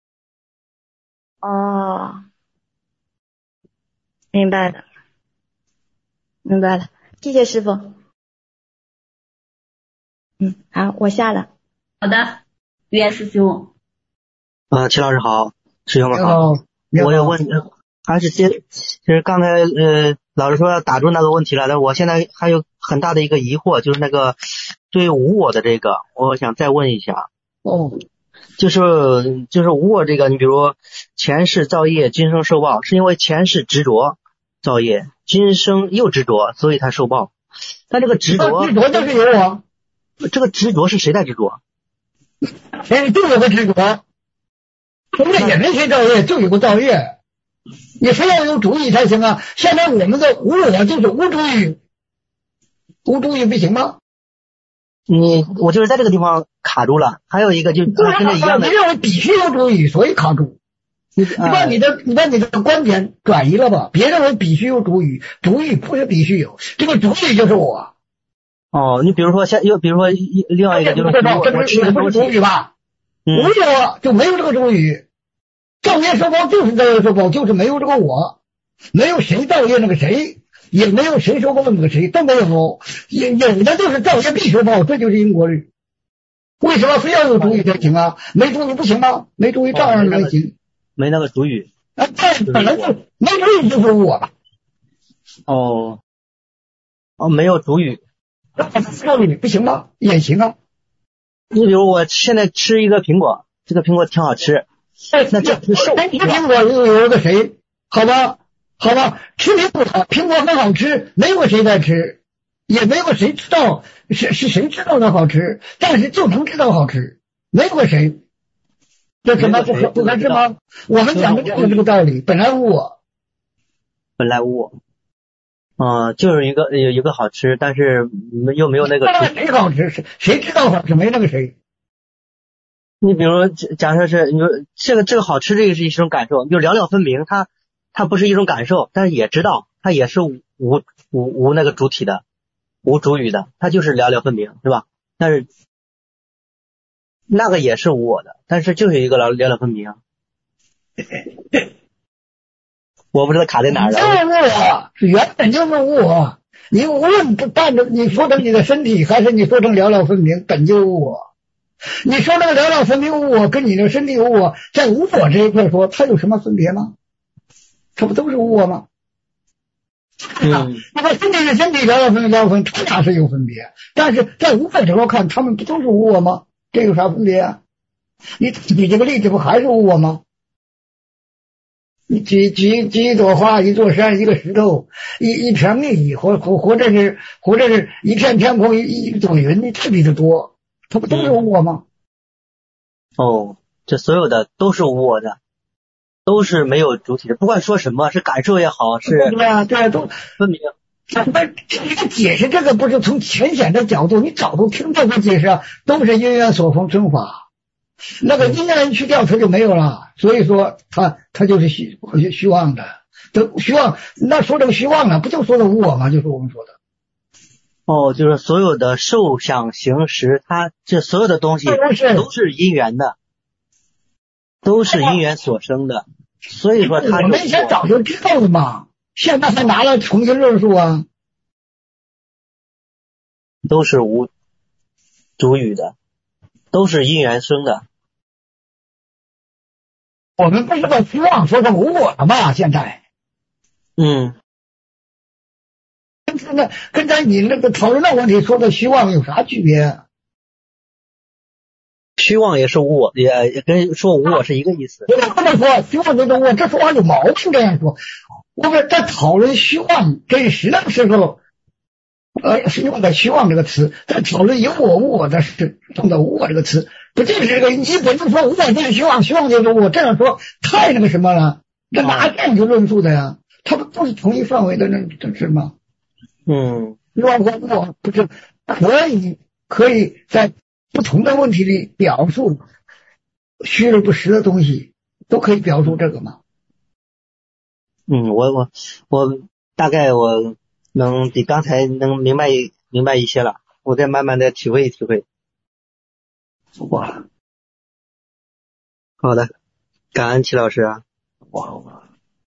哦，明白了，明白了，谢谢师傅。嗯，好，我下了。 好的，袁师兄。 呃，齐老师好，师兄们好。 好， 我有问，还是接，其实刚才呃老师说要打住那个问题了，但是我现在还有很大的一个疑惑，就是那个对无我的这个，我想再问一下。 哦， 就是就是无我这个，你比如前世造业，今生受报，是因为前世执着造业，今生又执着，所以他受报。但这个执着， 执着就是有我。 这个执着是谁在执着？ 谁就有个执着，从来也没谁造业，就有个造业。你非要有主意才行啊！现在我们的无我就是无主意，无主意不行吗？ 你我就是在这个地方卡住了。还有一个就跟这一样的， 你认为必须有主意，所以卡住。你你把你的你把你的观点转移了吧？别认为必须有主意，主意不是必须有，这个主意就是我。 哦，你比如说像又比如说另外一个就是这不是不是主语吧？无我就没有这个主语，造业受报就是造业受报，就是没有这个我，没有谁造业那个谁，也没有谁受报那个谁，都没有，有有的就是造业必受报，这就是因果律。为什么非要有主语才行啊？没主语不行吗？没主语照样能行。 没那个主语。 啊，这本来就没主语就是我了。 哦，哦，没有主语。 道理不行吗？也行啊。 你比如我现在吃一个苹果，这个苹果挺好吃，那这是受。 吃苹果又有个谁？好吧，好吧，吃苹果，苹果很好吃，没有谁在吃，也没有谁知道是是谁知道它好吃，但是就能知道好吃，没有谁。这什么不合不合适吗？我们讲的就是这个道理，本来无我， 本来无我。啊、嗯，就是一个有一个好吃，但是又没有那个谁好吃，谁谁知道好吃，没那个谁。 你比如假设是你说这个这个好吃，这个是一种感受，就了了分明，它它不是一种感受，但是也知道它也是无无无无那个主体的，无主语的，它就是了了分明，是吧？但是那个也是无我的，但是就是一个了了了分明。我不知道卡在哪儿了。 就是无我，原本就是无我。你无论不伴着你说成你的身体，还是你说成了了分明，本就无我。你说那个了了分明无我，跟你的身体无我，在无我这一块说，它有什么分别吗？它不都是无我吗？嗯，那么身体是身体，了了分明了了分明，它俩是有分别。但是在无我这块看，他们不都是无我吗？这有啥分别啊？你举这个例子不还是无我吗？你举举举一朵花，一座山，一个石头，一一片蜜，或或或者是或者是一片天空，一一朵云，你这比的多，它不都是无我吗？ 哦，这所有的都是无我的，都是没有主体的，不管说什么，是感受也好，是对啊，对啊，都分明。 那这个解释，这个不是从浅显的角度，你早都听这个解释啊，都是因缘所逢真法。那个因缘去掉，它就没有了，所以说它它就是虚虚妄的，这虚妄。那说这个虚妄呢，不就说的无我吗？就是我们说的。 哦，就是所有的受想行识，它这所有的东西都是因缘的，都是因缘所生的，所以说它我们以前早就知道了嘛，现在还拿来重新论述啊。 都是无主语的，都是因缘生的。 我们不是把虚妄说成无我了吗？现在， 嗯， 跟那跟咱你那个讨论的问题说的虚妄有啥区别？ 虚妄也是无我，也也跟说无我是一个意思。 不能这么说，虚妄就是我，这说话有毛病。这样说，我们在讨论虚妄真实的时候，呃，是用的虚妄这个词；在讨论有我无我的是用的无我这个词。不就是这个？你本就说无我就是虚妄，虚妄就是我，这样说太那个什么了？这哪这样去论述的呀？它不都是同一范围的那这是吗？ 嗯， 虚妄和我不是可以可以在不同的问题里表述虚而不实的东西，都可以表述这个吗？ 嗯，我我我大概我能比刚才能明白明白一些了，我再慢慢的体会体会。 哇， 好的，感恩齐老师啊。 哇哇。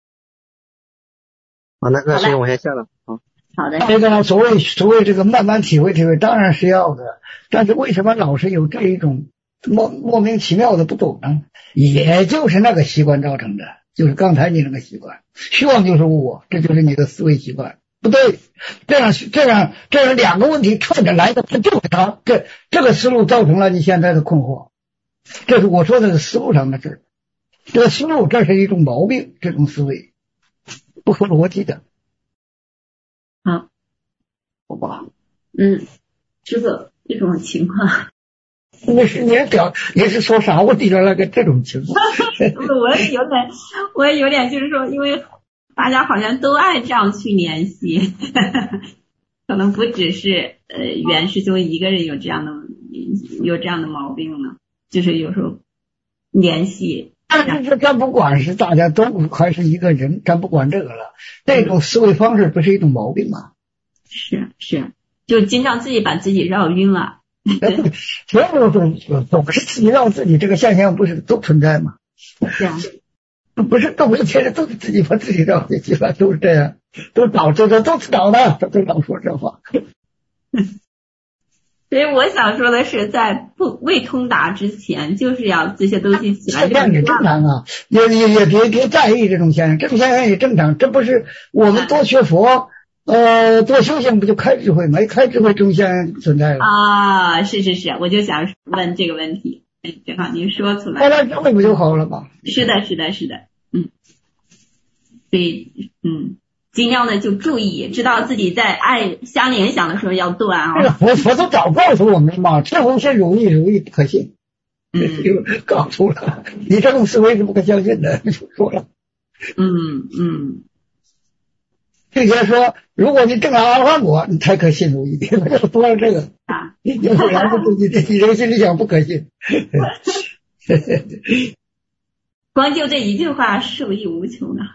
好，那那师兄我先下了。好。 好的。 这个所谓所谓这个慢慢体会体会，当然是要的，但是为什么老是有这一种莫莫名其妙的不懂呢？也就是那个习惯造成的，就是刚才你那个习惯，虚妄就是无我，这就是你的思维习惯。不对，这样这样这样两个问题串着来的，它就是它，这这个思路造成了你现在的困惑，这是我说的是思路上的事儿。这个思路这是一种毛病，这种思维不合逻辑的。 好， 好吧， 嗯，师傅这种情况， 那是你表你是说啥问题了？那个这种情况， 我也有点，我也有点就是说，因为大家好像都爱这样去联系，可能不只是呃袁师兄一个人有这样的有这样的毛病呢，就是有时候联系。 但是咱不管是大家都还是一个人，咱不管这个了，这种思维方式不是一种毛病吗？ 是是，就经常自己把自己绕晕了。 所有总总是自己绕自己，这个现象不是都存在吗？ 是啊， 不是都没钱人都是自己把自己绕进去了，都是这样，都导致的，都是导的，都都老说这话。 所以我想说的是，在不未通达之前，就是要这些东西起来。 现象也正常啊，也也也别别在意这种现象，这种现象也正常。这不是我们多学佛，呃，多修行不就开智慧吗？一开智慧，这种现象存在了啊。是是是，我就想问这个问题，哎，正好您说出来。 开了智慧不就好了吗？ 是的，是的，是的，嗯。所以，嗯。尽量的就注意，知道自己在爱相联想的时候要断啊。 这个佛佛都早告诉我们嘛，这东西容易容易不可信， 嗯， 就告诉了，你这种思维是不可相信的，就说了。 嗯嗯， 并且说，如果你证了阿罗汉果，你才可信如一点。说了这个啊， 要不然你你你这个心里想不可信。 光就这一句话，受益无穷啊。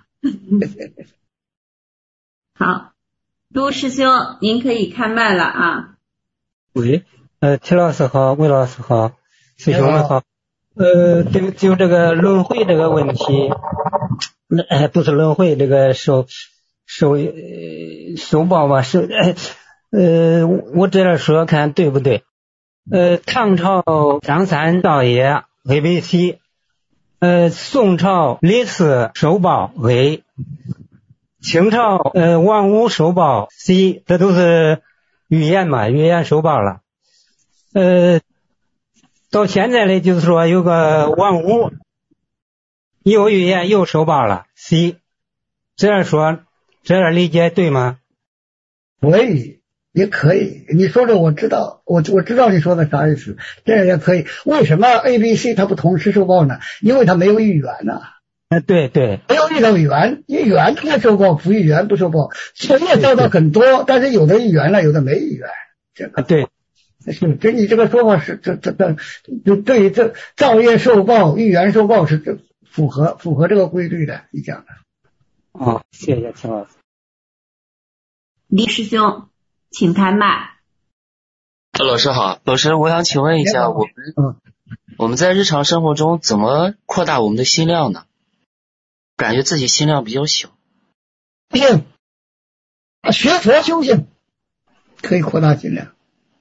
好，陆师兄，您可以开麦了啊。 喂，呃，齐老师好，魏老师好，师兄们好。呃，就就这个轮回这个问题，呃，不是轮回，这个受受呃受报吧，受呃，我这样说看对不对？呃，唐朝张三赵野为 B C， 呃，宋朝李四受报为。清朝呃王五受报 C， 这都是预言嘛，预言受报了。呃，到现在呢，就是说有个王五又预言又受报了 C， 这样说这样理解对吗？ 可以，也可以。你说的我知道，我我知道你说的啥意思，这样也可以。为什么 A、B、C 它不同时受报呢？因为它没有预言呢、啊。 呃，对对， 没有遇到缘，一缘它受报，不遇缘不受报。所以也遭到很多，但是有的遇缘了，有的没遇缘。这个对， 是这你这个说法是这这这就对于这造业受报、遇缘受报是这符合符合这个规律的，你讲的。 哦，谢谢秦老师。 李师兄，请开麦。 老师好，老师，我想请问一下，我们嗯， 我们在日常生活中怎么扩大我们的心量呢？感觉自己心量比较小。 行，学佛修行可以扩大心量。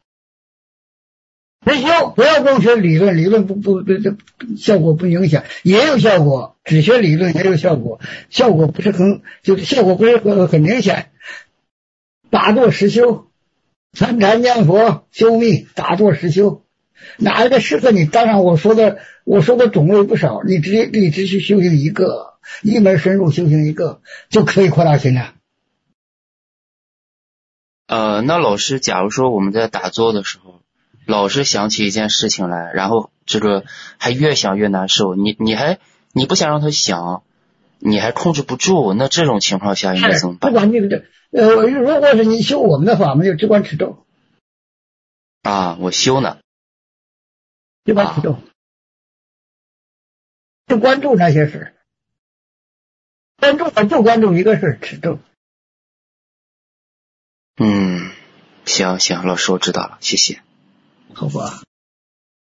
实修不要光学理论，理论不不不这效果不影响，也有效果，只学理论也有效果，效果不是很就是效果不是很很明显。打坐实修，参禅念佛修密，打坐实修，哪一个适合你？当然我说的我说的种类不少，你直接你只需修行一个。一门深入修行一个就可以扩大心量。 呃，那老师，假如说我们在打坐的时候，老是想起一件事情来，然后这个还越想越难受，你你还你不想让他想，你还控制不住，那这种情况下应该怎么办？ 不管这个呃，如果是你修我们的法门，就只管持咒啊，我修呢， 只管持咒，就关注那些事。关注就关注一个事，持咒。 嗯，行行，老师我知道了，谢谢。 好吧。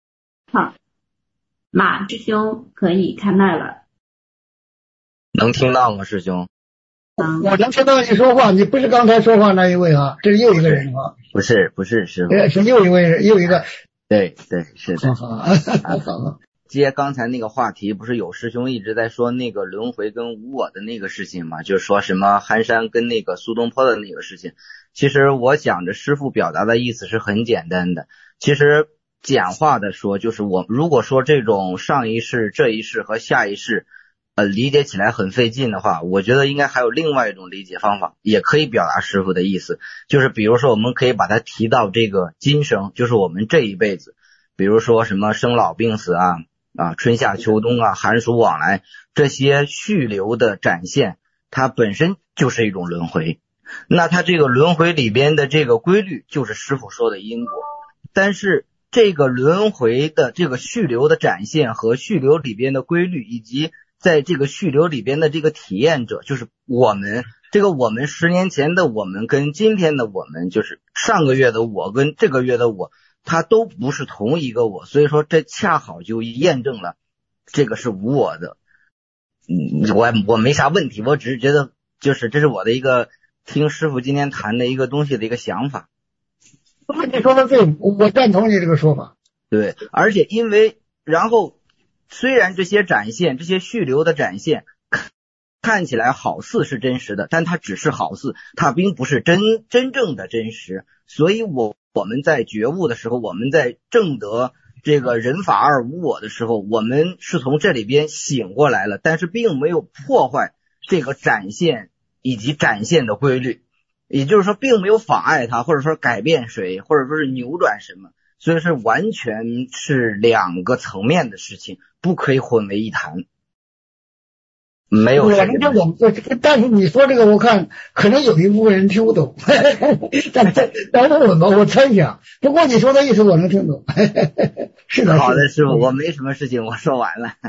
好，马师兄可以开麦了。 能听到吗，师兄？ 我能听到你说话，你不是刚才说话那一位啊，这是又一个人啊。 不是，不是师傅。 呃，是又一位，又一个。 对对，是的。 好好好。 接刚才那个话题，不是有师兄一直在说那个轮回跟无我的那个事情嘛？就是说什么寒山跟那个苏东坡的那个事情。其实我想着师父表达的意思是很简单的，其实简化的说，就是我如果说这种上一世、这一世和下一世，呃，理解起来很费劲的话，我觉得应该还有另外一种理解方法，也可以表达师父的意思，就是比如说我们可以把它提到这个今生，就是我们这一辈子，比如说什么生老病死啊。啊，春夏秋冬啊，寒暑往来，这些续流的展现，它本身就是一种轮回。那它这个轮回里边的这个规律，就是师父说的因果。但是这个轮回的这个续流的展现和续流里边的规律，以及在这个续流里边的这个体验者，就是我们。这个我们十年前的我们跟今天的我们，就是上个月的我跟这个月的我。它都不是同一个我，所以说这恰好就验证了这个是无我的。嗯，我我没啥问题，我只是觉得就是这是我的一个听师傅今天谈的一个东西的一个想法。 你说的对，我赞同你这个说法。 对，而且因为然后虽然这些展现这些续流的展现看起来好似是真实的，但它只是好似，它并不是真真正的真实。所以我我们在觉悟的时候，我们在证得这个人法二无我的时候，我们是从这里边醒过来了，但是并没有破坏这个展现以及展现的规律，也就是说并没有妨碍它，或者说改变谁，或者说是扭转什么，所以是完全是两个层面的事情，不可以混为一谈。没有， 我能听懂，但是你说这个，我看可能有一部分人听不懂，但但但是我我猜想，不过你说的意思我能听懂，是的。 好的，师傅，我没什么事情，我说完了。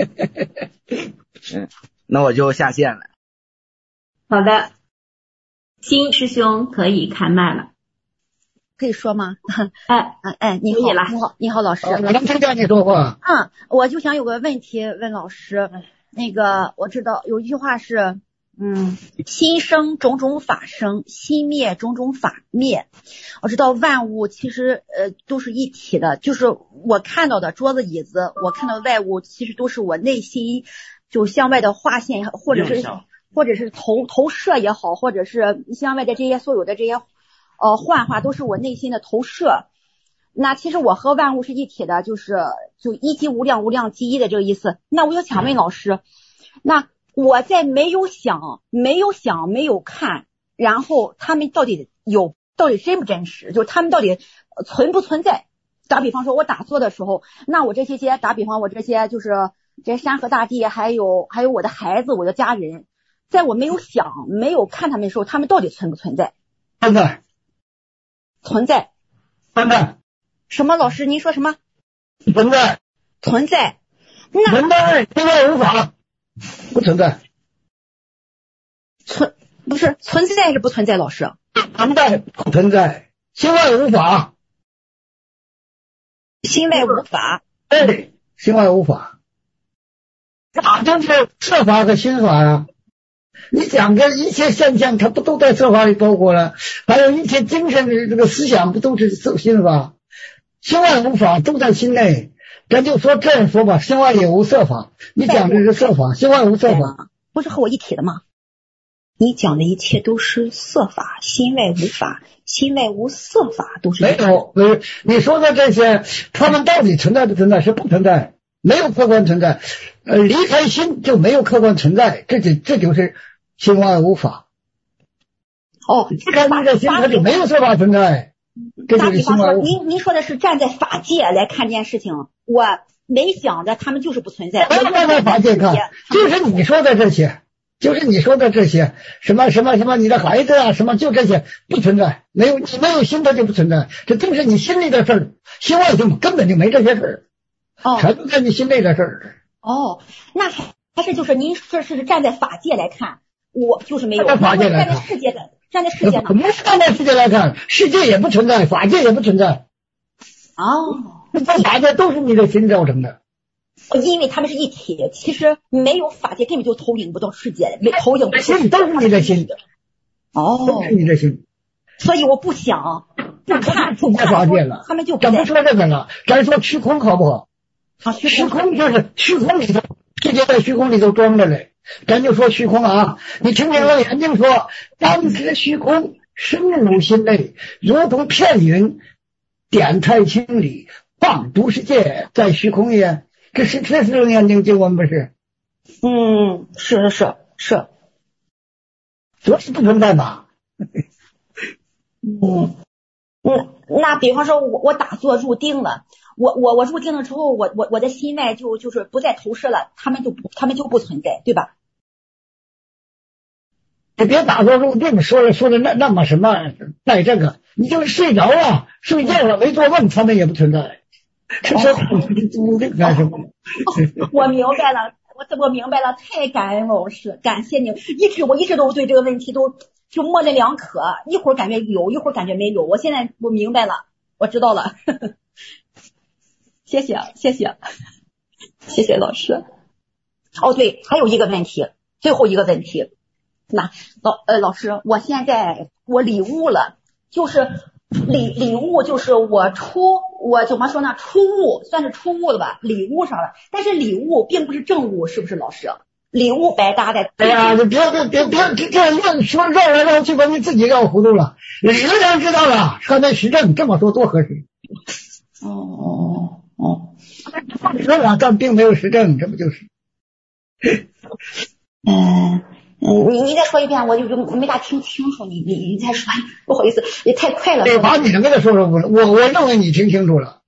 嗯，那我就下线了。 好的，金师兄可以开麦了。 可以说吗？ 哎哎，你好，你好，你好，老师。 我能听见你说话。 嗯，我就想有个问题问老师。那个我知道有一句话是，嗯，心生种种法生，心灭种种法灭。我知道万物其实呃都是一体的，就是我看到的桌子椅子，我看到的外物，其实都是我内心就向外的划线，或者是或者是投投射也好，或者是向外的这些所有的这些呃幻化，都是我内心的投射。那其实我和万物是一体的，就是就一即无量，无量即一的这个意思。那我就想问老师，那我在没有想、没有想、没有看，然后他们到底有到底真不真实？就是他们到底存不存在？打比方说，我打坐的时候，那我这些些打比方，我这些就是这些山河大地，还有还有我的孩子、我的家人，在我没有想、没有看他们的时候，他们到底存不存在？ 存在， 存在， 存在。 什么？老师，您说什么？ 存在， 存在， 存在，心外无法，不存在。 存不是存在还是不存在？老师， 存在不存在，心外无法， 心外无法。 对，心外无法，法就是色法和心法呀。你讲的一切现象，它不都在色法里包括了？还有一切精神的这个思想，不都是心法？心外无法都在心内，咱就说这样说吧，心外也无色法。你讲的是色法，心外无色法， 不是和我一体的吗？你讲的一切都是色法，心外无法，心外无色法，都是没有。没有，你说的这些，他们到底存在不存在？是不存在，没有客观存在。呃，离开心就没有客观存在，这就这就是心外无法。 哦， 离开那个心，它就没有色法存在。 打比方说，您您说的是站在法界来看这件事情，我没想着他们就是不存在。 不要站在法界看，就是你说的这些，就是你说的这些，什么什么什么，你的孩子啊，什么就这些不存在，没有你没有心，它就不存在，这都是你心里的事儿，心外就根本就没这些事儿， 哦， 全都在你心内的事儿。 哦，那还是就是您这是站在法界来看，我就是没有站在法界来看， 站在世界的。站在世界呢？ 不是站在世界来看，世界也不存在，法界也不存在。 哦， 这法界都是你的心造成的。 因为他们是一体，其实没有法界根本就投影不到世界，没投影不到世界， 都是你的心。 哦， 都是你的心。 所以我不想不看不看法界了， 他们就咱不说这个了，咱说虚空好不好？ 啊， 虚空就是虚空里头，世界在虚空里头装着嘞。咱就说虚空啊，你听见了眼睛说，当知虚空深入心内，如同片云，点开清理，放诸世界在虚空也。这是这是眼睛经文不是？ 嗯，是是是是， 这是不存在吧？ 嗯嗯，那比方说我我打坐入定了，我我我入定了之后，我我我的心脉就就是不再投射了，他们就不他们就不存在，对吧？ 你别打坐入定，说的说的那那么什么带这个，你就是睡着了，睡觉了没做梦，他们也不存在。这是入定干什么？ 我明白了，我我明白了，太感恩老师，感谢你。一直我一直都对这个问题都就模棱两可，一会儿感觉有，一会儿感觉没有。我现在我明白了，我知道了。呵呵谢谢谢谢谢谢老师。哦对，还有一个问题，最后一个问题，那老呃老师，我现在我领悟了，就是领领悟就是我出我怎么说呢？出悟算是出悟了吧，领悟上了，但是领悟并不是正悟，是不是老师？领悟白搭的。 哎呀，你别别别别这样乱说，绕来绕去把你自己绕糊涂了。人人知道了，说那实证这么说多合适。 哦哦哦， 你说俩但并没有实证，这不就是？ 嗯嗯，你你再说一遍，我就就没大听清楚。你你你再说，不好意思，也太快了。 对，把你能给他说说不了，我我认为你听清楚了。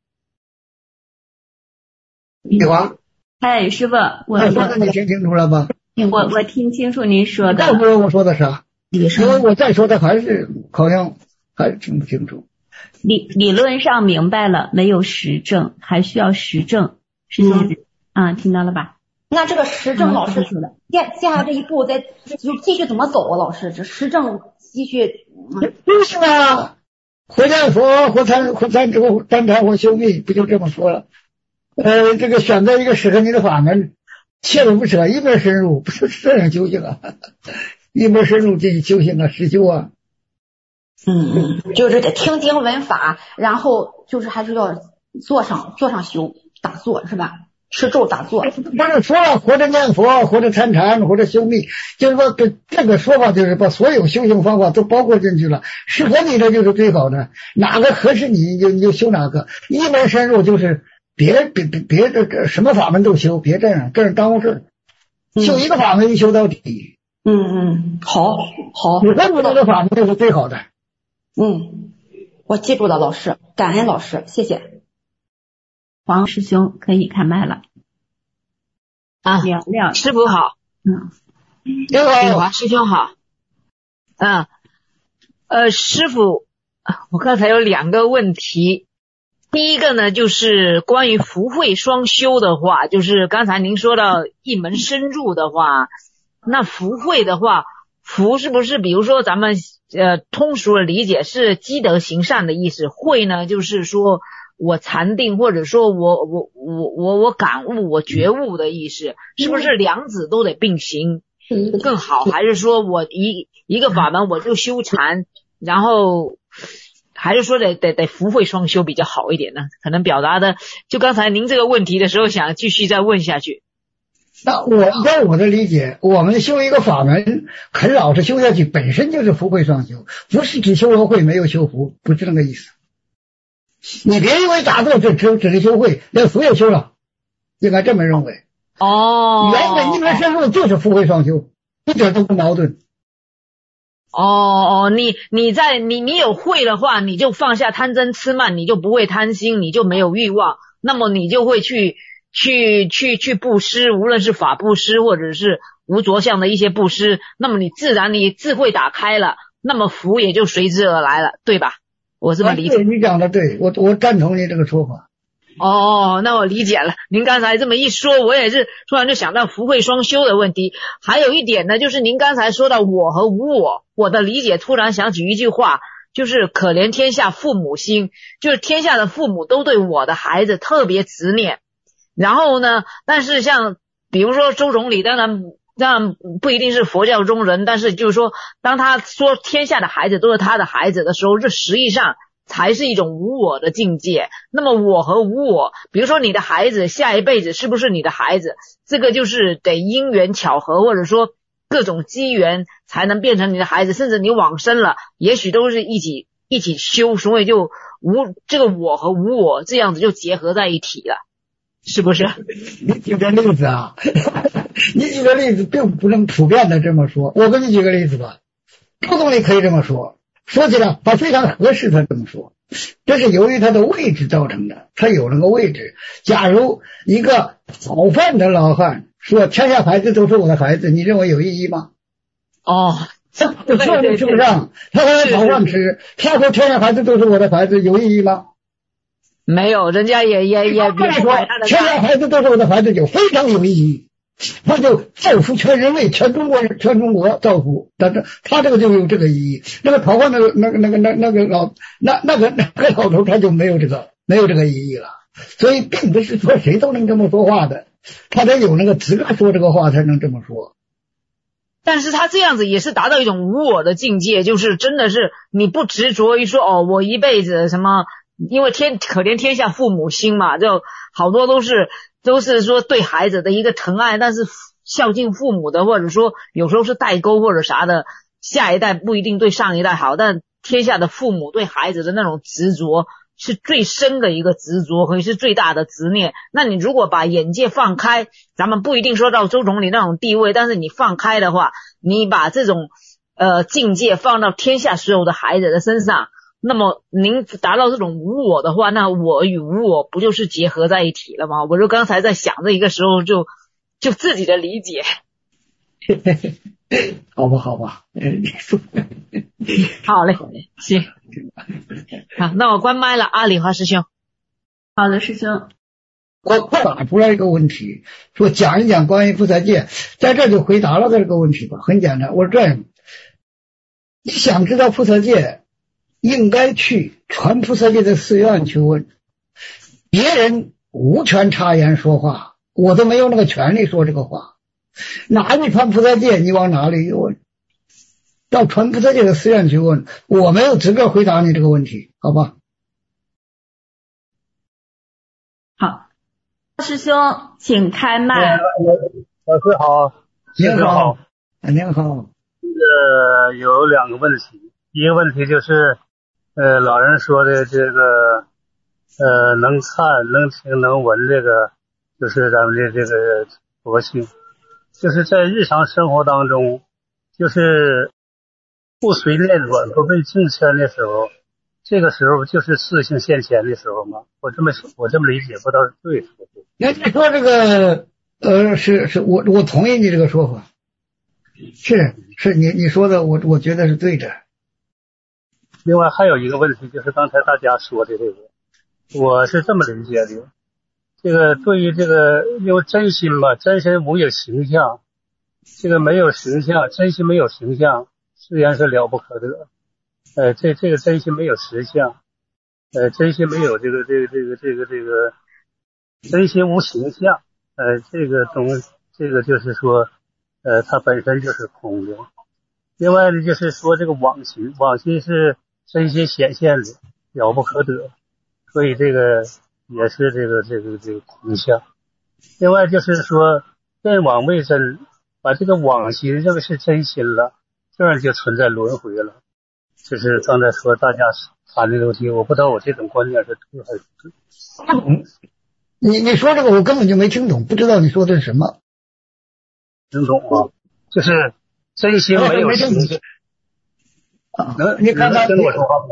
李华。 哎，师傅，我我说的你听清楚了吧？ 我我听清楚您说的。 告诉我我说的啥？因为我再说的还是好像还是听不清楚。 理理论上明白了，没有实证，还需要实证，是这样子啊？听到了吧？ 那这个实证老师说的，接接下来这一步再就继续怎么走啊？老师，这实证继续。 就是啊，回念佛、活参、活参之后，单禅或修密，不就这么说了？呃，这个选择一个适合你的法门，切都不舍，一门深入，不就是这样修行啊？一门深入进行修行啊，实修啊。 嗯嗯，就是得听经闻法，然后就是还是要坐上坐上修打坐是吧？持咒打坐。 不是说了，活着念佛，活着参禅，活着修密，就是说这这个说法就是把所有修行方法都包括进去了，适合你的就是最好的，哪个合适你你就你就修哪个，一门深入就是。别别别别这这什么法门都修，别这样，这样耽误事。修一个法门一修到底。 嗯嗯，好，好。 你认为这个法门就是最好的。 嗯，我记住了，老师，感恩老师，谢谢。 黄师兄可以开麦了。 啊， 聊聊。 师傅好。 嗯。 你好， 李华师兄好。嗯，呃，师傅，我刚才有两个问题。第一个呢，就是关于福慧双修的话，就是刚才您说到一门深入的话，那福慧的话，福是不是比如说咱们呃通俗的理解是积德行善的意思，慧呢就是说我禅定或者说我我我我我感悟我觉悟的意思，是不是两者都得并行更好，还是说我一一个法门我就修禅，然后还是说得得得福慧双修比较好一点呢？可能表达的就刚才您这个问题的时候，想继续再问下去。 那我按我的理解，我们修一个法门，很老实修下去，本身就是福慧双修，不是只修了慧没有修福，不是那个意思。你别以为打坐只只只是修慧，连福也修了，应该这么认为。 哦， 原本一门深入就是福慧双修，一点都不矛盾。 哦哦，你你在你你有慧的话，你就放下贪嗔痴慢，你就不会贪心，你就没有欲望，那么你就会去去去去布施，无论是法布施或者是无着相的一些布施，那么你自然你智慧打开了，那么福也就随之而来了，对吧？我这么理解。 对，你讲的对，我我赞同你这个说法。 哦，那我理解了。您刚才这么一说，我也是突然就想到福慧双修的问题。还有一点呢，就是您刚才说到我和无我，我的理解突然想起一句话， 就是可怜天下父母心，就是天下的父母都对我的孩子特别执念。然后呢，但是像比如说周总理，当然当然不一定是佛教中人，但是就是说当他说天下的孩子都是他的孩子的时候，这实际上才是一种无我的境界。那么我和无我，比如说你的孩子下一辈子是不是你的孩子，这个就是得因缘巧合，或者说各种机缘才能变成你的孩子，甚至你往生了也许都是一起一起修，所以就无这个我和无我这样子就结合在一起了，是不是？ 你举个例子啊，你举个例子并不能普遍的这么说。我给你举个例子吧，周总理可以这么说，说起来他非常合适，他这么说，这是由于他的位置造成的，他有那个位置。假如一个讨饭的老汉说天下孩子都是我的孩子，你认为有意义吗？ 哦， 这说的是不是？他还讨饭吃，他说天下孩子都是我的孩子，有意义吗？ 没有，人家也也也别说天下孩子都是我的孩子，就非常有意义。他就造福全人类，全中国人，全中国造福，但是他这个就有这个意义。那个讨饭的那个那个那那个老那那个那个老头他就没有这个没有这个意义了。所以并不是说谁都能这么说话的，他得有那个资格说这个话才能这么说。 但是他这样子也是达到一种无我的境界，就是真的是你不执着于说哦，我一辈子什么，因为天可怜天下父母心嘛，就好多都是都是说对孩子的一个疼爱，但是孝敬父母的，或者说有时候是代沟或者啥的，下一代不一定对上一代好，但天下的父母对孩子的那种执着是最深的一个执着，可以是最大的执念。那你如果把眼界放开，咱们不一定说到周总理那种地位，但是你放开的话，你把这种呃境界放到天下所有的孩子的身上，那么您达到这种无我的话，那我与无我不就是结合在一起了吗？我就刚才在想这一个时候就就自己的理解。 好吧好吧， 好嘞，行，好，那我关麦了啊，李华师兄。 好的，师兄。 我打出来一个问题，说讲一讲关于菩萨戒，在这就回答了这个问题吧，很简单。我说这样，你想知道菩萨戒，应该去传菩萨戒的寺院去问，别人无权插言说话，我都没有那个权利说这个话。哪里传菩萨戒，你往哪里问？到传菩萨戒的寺院去问，我没有资格回答你这个问题，好吧？ 好，师兄请开麦。 老师好。 您好。您好。 呃，有两个问题，一个问题就是呃老人说的这个呃能看能听能闻，这个就是咱们的这个佛性，就是在日常生活当中，就是不随念转不被境牵的时候，这个时候就是自性现前的时候吗？我这么我这么理解，不知道是对是不对？ 那你说这个呃是是我我同意你这个说法，是是你你说的我我觉得是对的。 另外还有一个问题，就是刚才大家说的这个，我是这么理解的，这个对于这个因为真心吧，真心无有形象，这个没有形象，真心没有形象，虽然是了不可得，呃，这这个真心没有实相，呃，真心没有这个这个这个这个这个真心无形象，呃，这个东这个就是说，呃，它本身就是空的。另外呢，就是说这个妄心，妄心是真心显现的，了不可得，所以这个也是这个这个这个空相。另外就是说，真妄未真，把这个妄心认为是真心了，这样就存在轮回了。就是刚才说大家谈的东西，我不知道我这种观点是对还是不对。 你你说这个我根本就没听懂，不知道你说的是什么。 听懂啊？就是真心没有形象。 啊，你看看跟我说话。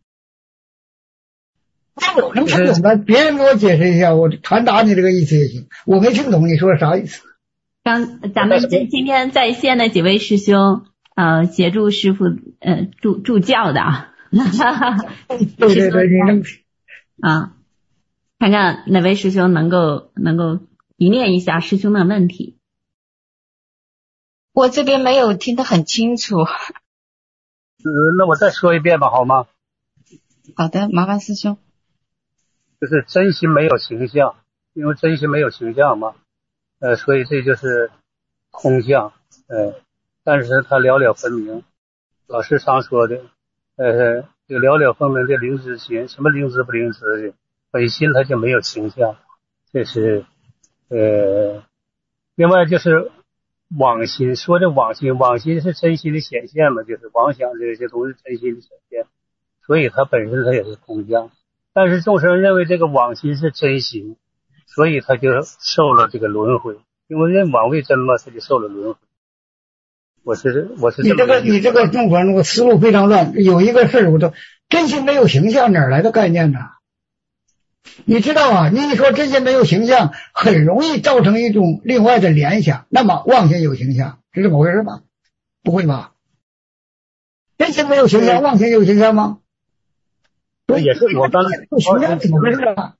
那我能听懂的，别人给我解释一下，我传达你这个意思也行。我没听懂你说的啥意思。 刚咱们今今天在线的几位师兄，呃，协助师傅呃助助教的啊。 对对对，你能啊，看看哪位师兄能够能够提炼一下师兄的问题。 我这边没有听得很清楚。 呃，那我再说一遍吧，好吗？ 好的，麻烦师兄。 就是真心没有形象，因为真心没有形象嘛，呃，所以这就是空相，呃，但是它了了分明。老师常说的，呃，这个了了分明的灵知心，什么灵知不灵知的，本心它就没有形象，这是呃，另外就是妄心，说的妄心，妄心是真心的显现嘛，就是妄想这些都是真心的显现，所以它本身它也是空相。但是众生认为这个妄心是真心，所以他就受了这个轮回，因为认妄为真嘛，他就受了轮回。我是我是你这个你这个弄法那个思路非常乱。有一个事儿，我都真心没有形象，哪来的概念呢？你知道啊，你一说真心没有形象，很容易造成一种另外的联想。那么妄心有形象，是这么回事吗？不会吧？真心没有形象，妄心有形象吗？ 也是我刚才形象怎么回事啊？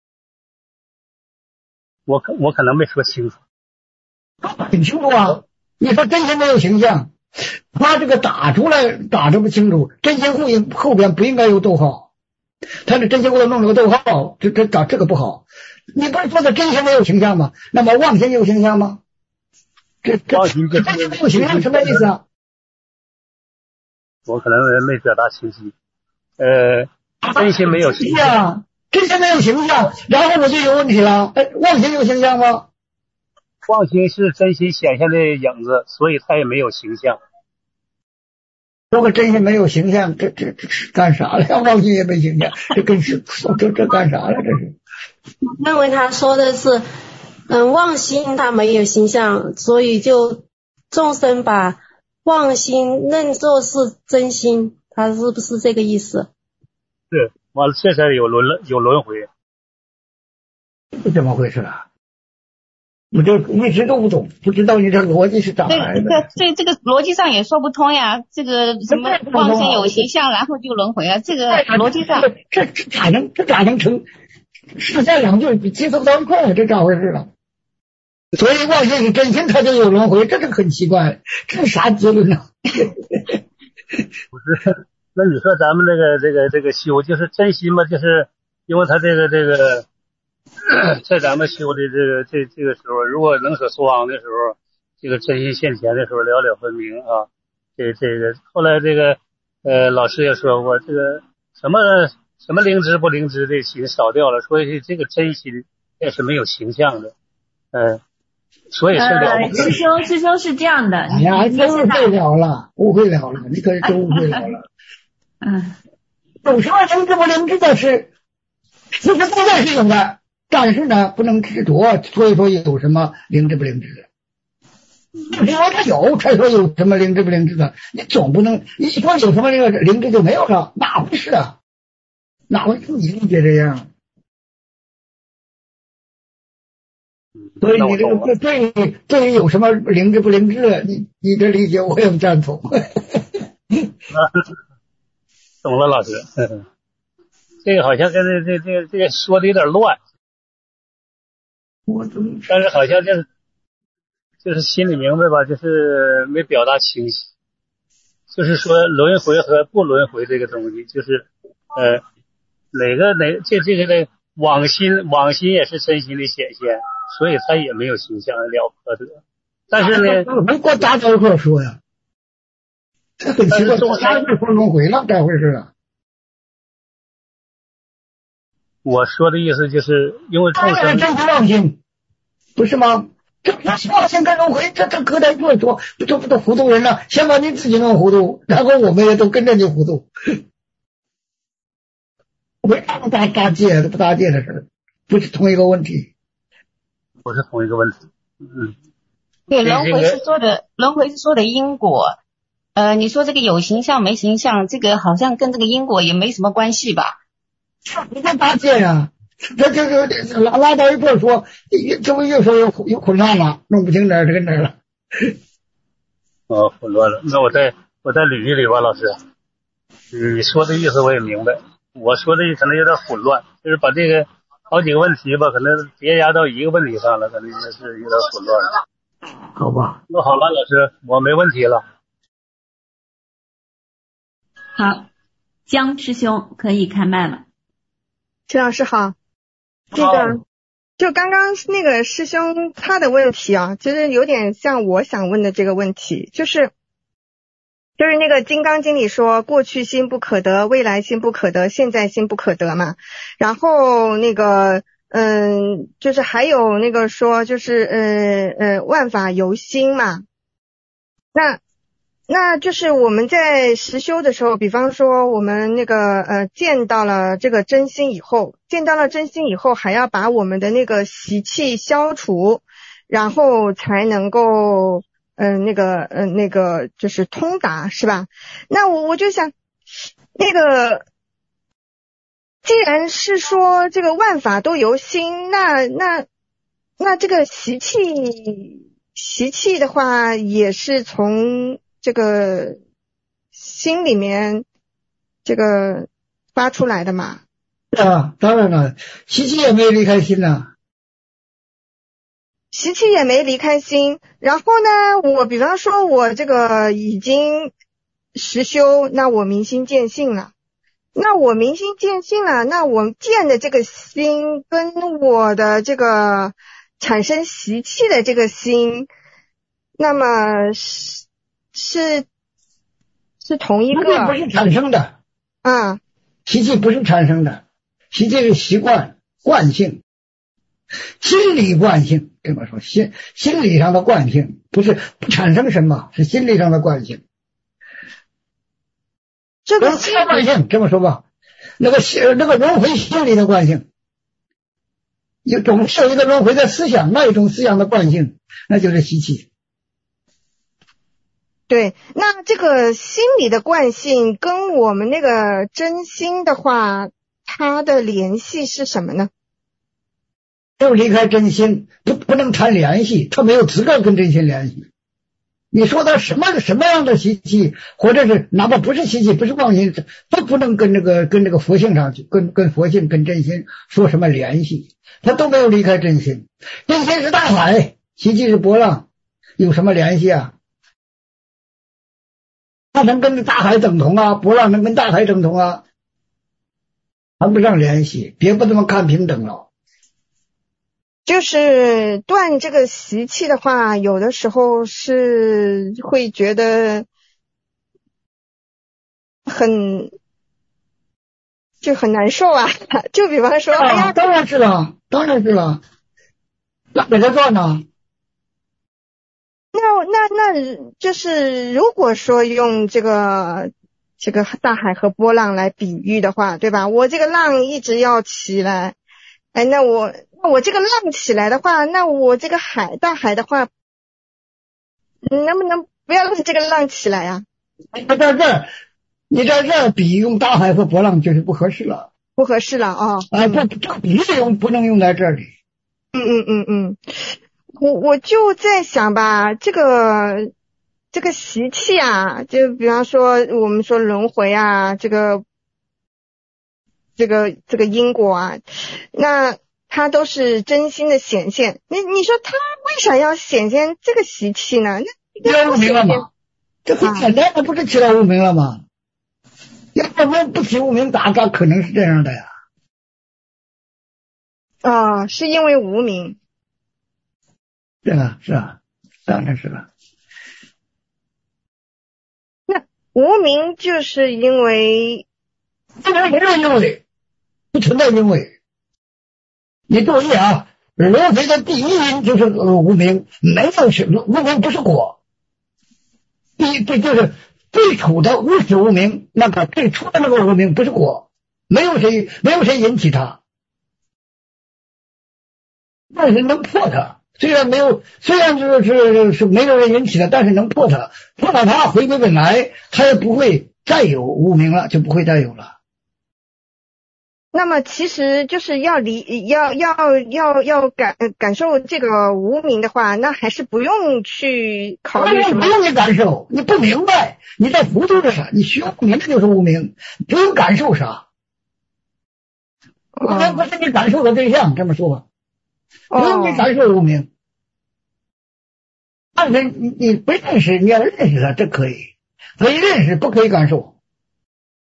我可我可能没说清楚。 很清楚啊！你说真心没有形象，他这个打出来打这么清楚，真心后后边不应该有逗号，他的真心后头弄了个逗号，这这打这个不好。你不是说的真心没有形象吗？那么妄心有形象吗？这这真心没有形象什么意思啊？ 我可能没表达清晰。呃。真心没有形象， 真心没有形象，然后我就有问题了。哎，妄心有形象吗？ 妄心是真心显现的影子，所以它也没有形象。 说个真心没有形象，这这这是干啥了呀？妄心也没形象，这跟是这这干啥了？这是？ 我认为他说的是，嗯，妄心它没有形象，所以就众生把妄心认作是真心，他是不是这个意思？ 是，完了，确实有轮有轮回， 是怎么回事啊？我就一直都不懂，不知道你这逻辑是咋来的。 对，这这个逻辑上也说不通呀。这个什么妄心有形象，然后就轮回啊，这个逻辑上， 这这咋能这咋能成？是这两句接触不到一块儿，这咋回事了？所以妄心是真心，它就有轮回，这是很奇怪，这是啥结论呢？ 不是。那你说咱们这个这个这个修就是真心嘛？就是因为他这个这个在咱们修的这个这这个时候，如果能舍双的时候，这个真心现前的时候了了分明啊。这这个后来这个呃老师也说过，这个什么什么灵知不灵知的心少掉了，所以这个真心也是没有形象的，嗯、呃，所以是了、 呃。师兄师兄是这样的， 哎呀，你误会了了，误会了了，你可是真误会了了。 嗯， 有什么灵知不灵知的事，其实不再是有的，但是呢，不能执着，所以说有什么灵知不灵知的，因为他有才说有什么灵知不灵知的，你总不能一说有什么这个灵知就没有了，哪回事啊？哪回事？你理解这样？所以你这个对于对于有什么灵知不灵知的，你你的理解我也不赞同。 懂了，老师，这个好像跟这这这这个说的有点乱，但是好像就是就是心里明白吧，就是没表达清晰。就是说轮回和不轮回这个东西，就是呃哪个哪这这个的妄心妄心也是真心的显现，所以它也没有形象了不可得。但是呢， 能给我搭在一块说呀？这很奇怪，啥是说轮回了？咋回事啊？ 我说的意思就是因为众生真是妄心，不是吗？这妄心跟轮回，这这搁在一块说，这不都糊涂人了？先把你自己弄糊涂，然后我们也都跟着你糊涂。没啥不搭搭界的不搭界的事儿，不是同一个问题。 不是同一个问题。嗯。 对，轮回是说的，轮回是说的因果。呃，你说这个有形象没形象，这个好像跟这个因果也没什么关系吧？ 不叫搭界呀，这这这拉拉到一块说，这不越说越越混乱了，弄不清哪儿跟哪儿了。 哦，混乱了，那我再我再捋一捋吧，老师。你说的意思我也明白，我说的可能有点混乱，就是把这个好几个问题吧，可能叠加到一个问题上了，可能也是有点混乱了。 好吧， 那好了，老师，我没问题了。 好，江师兄可以开麦了。 陈老师好，这个就刚刚那个师兄他的问题啊，其实有点像我想问的这个问题，就是就是那个《金刚经》里说过去心不可得，未来心不可得，现在心不可得嘛。然后那个嗯，就是还有那个说就是呃呃万法由心嘛。那那就是我们在实修的时候，比方说我们那个呃见到了这个真心以后，见到了真心以后，还要把我们的那个习气消除，然后才能够嗯、呃、那个嗯、呃、那个就是通达，是吧？那我我就想那个既然是说这个万法都由心，那那那这个习气习气的话也是从这个心里面这个发出来的嘛？ 啊，当然了，习气也没离开心呐， 习气也没离开心。然后呢，我比方说我这个已经实修，那我明心见性了，那我明心见性了，那我见的这个心跟我的这个产生习气的这个心，那么是是是同一个， 习气不是产生的， 啊， 习气不是产生的，习气是习惯惯性，心理惯性，这么说，心心理上的惯性，不是不产生什么，是心理上的惯性。 这个心理惯性，这么说吧，那个那个轮回心理的惯性，有总是有一个轮回的思想，那一种思想的惯性，那就是习气。 对，那这个心理的惯性跟我们那个真心的话，它的联系是什么呢？ 就离开真心，不不能谈联系，他没有资格跟真心联系。你说他什么什么样的习气，或者是哪怕不是习气，不是妄心，都不能跟这个跟这个佛性上去，跟跟佛性跟真心说什么联系，他都没有离开真心。真心是大海，习气是波浪，有什么联系啊？它能跟大海等同啊，波浪能跟大海等同啊，谈不上联系，别不这么看平等了。 就是断这个习气的话，有的时候是会觉得很就很难受啊，就比方说， 啊、 哎呀， 当然是了，当然是了，那给他断呢？ 那那那就是如果说用这个这个大海和波浪来比喻的话，对吧？我这个浪一直要起来，哎，那我那我这个浪起来的话，那我这个海大海的话，能不能不要让这个浪起来啊？ 你在这儿，你在这儿比用大海和波浪就是不合适了， 不合适了啊！ 啊，这这个比喻用不能用在这里。 嗯嗯嗯嗯。我我就在想吧，这个这个习气啊，就比方说我们说轮回啊，这个这个这个因果啊，那它都是真心的显现。你你说他为啥要显现这个习气呢？ 那起来无名了吗？这很简单的，不是起来无名了吗？要不然不起无名，咋咋可能是这样的呀？ 啊，是因为无名。 是啊，是啊，当然是了。 那无名就是因为， 不能没有因为，不存在因为。你注意啊，轮回的第一因就是无名，没有是无名不是果。第一，这就是最初的无始无明，那个最初的那个无明不是果，没有谁没有谁引起它，但是能破它。虽然没有，虽然是是是没有人引起的，但是能破它，破了它回归本来，它也不会再有无明了，就不会再有了。 那么其实就是要离要要要要感感受这个无明的话，那还是不用去考虑什么。 不用你感受，你不明白，你在糊涂着啥？你学不明白就是无明，不用感受啥。无明不是你感受的对象，这么说吧。不用你感受无明，但是你你不认识，你要认识它，这可以，可以认识，不可以感受。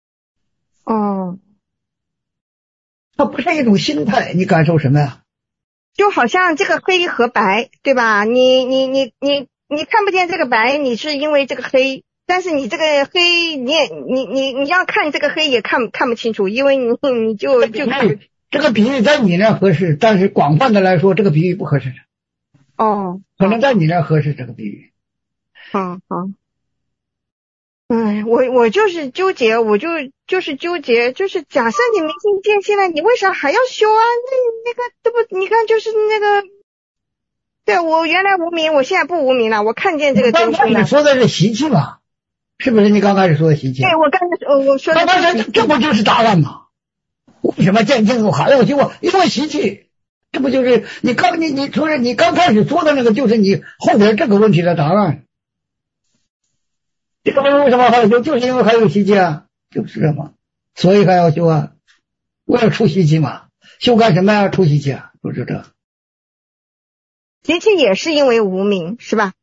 它不是一种心态，你感受什么呀？ 就好像这个黑和白，对吧？你你你你你看不见这个白，你是因为这个黑，但是你这个黑，你也你你你要看这个黑也看看不清楚，因为你你就就这个比喻在你那合适，但是广泛的来说，这个比喻不合适。 哦， 可能在你那合适这个比喻。 好好。哎，我我就是纠结，我就就是纠结，就是假设你明心见性了，你为啥还要修啊？那那个这不，你看就是那个，对我原来无明，我现在不无明了，我看见这个真心了。 你说的是习气嘛？是不是你刚开始说的习气？ 对，我刚才我我说的这这不就是答案吗？为什么见性后还要修啊？因为习气，这不就是你刚你你说是你刚开始说的那个，就是你后边这个问题的答案。这个为什么还要修？就是因为还有习气啊，就是这嘛，所以还要修啊，为了出习气嘛。修干什么呀？出习气啊，就是这。 习气也是因为无明，是吧？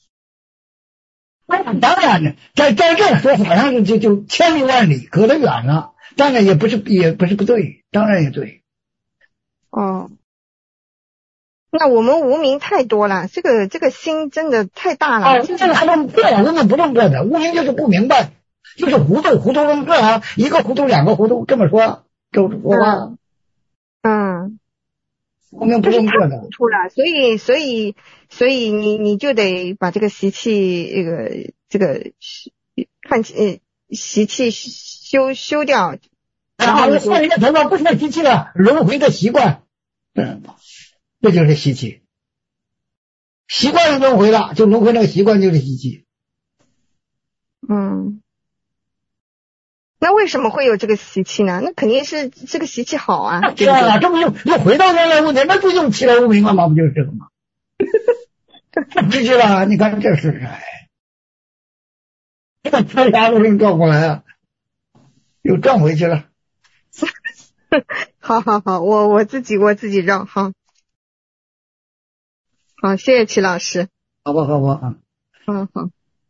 当然了，在在这说法上就就千里万里，隔得远了。当然也不是也不是不对，当然也对。 哦。那我们无明太多了，这个这个心真的太大了。 哦，这个还能过，我们不能过的。无明就是不明白，就是糊涂，糊涂弄个啊，一个糊涂两个糊涂，这么说，这么说话。 嗯， 无明不能过的。 出来，所以所以所以你你就得把这个习气这个这个看呃习气修修掉。 然后换一个头发不是习气了，轮回的习惯。嗯。这就是习气，习惯了轮回了，就轮回那个习惯就是习气。 嗯，那为什么会有这个习气呢？那肯定是这个习气好啊。 对啊，这不又又回到原来问题，那不用起来无明了吗？不就是这个吗？这去了，你看这是哎，这车啥都能转过来啊，又转回去了。 好好好，我我自己我自己绕哈。好，谢谢齐老师。 好吧，好吧，嗯， 嗯好。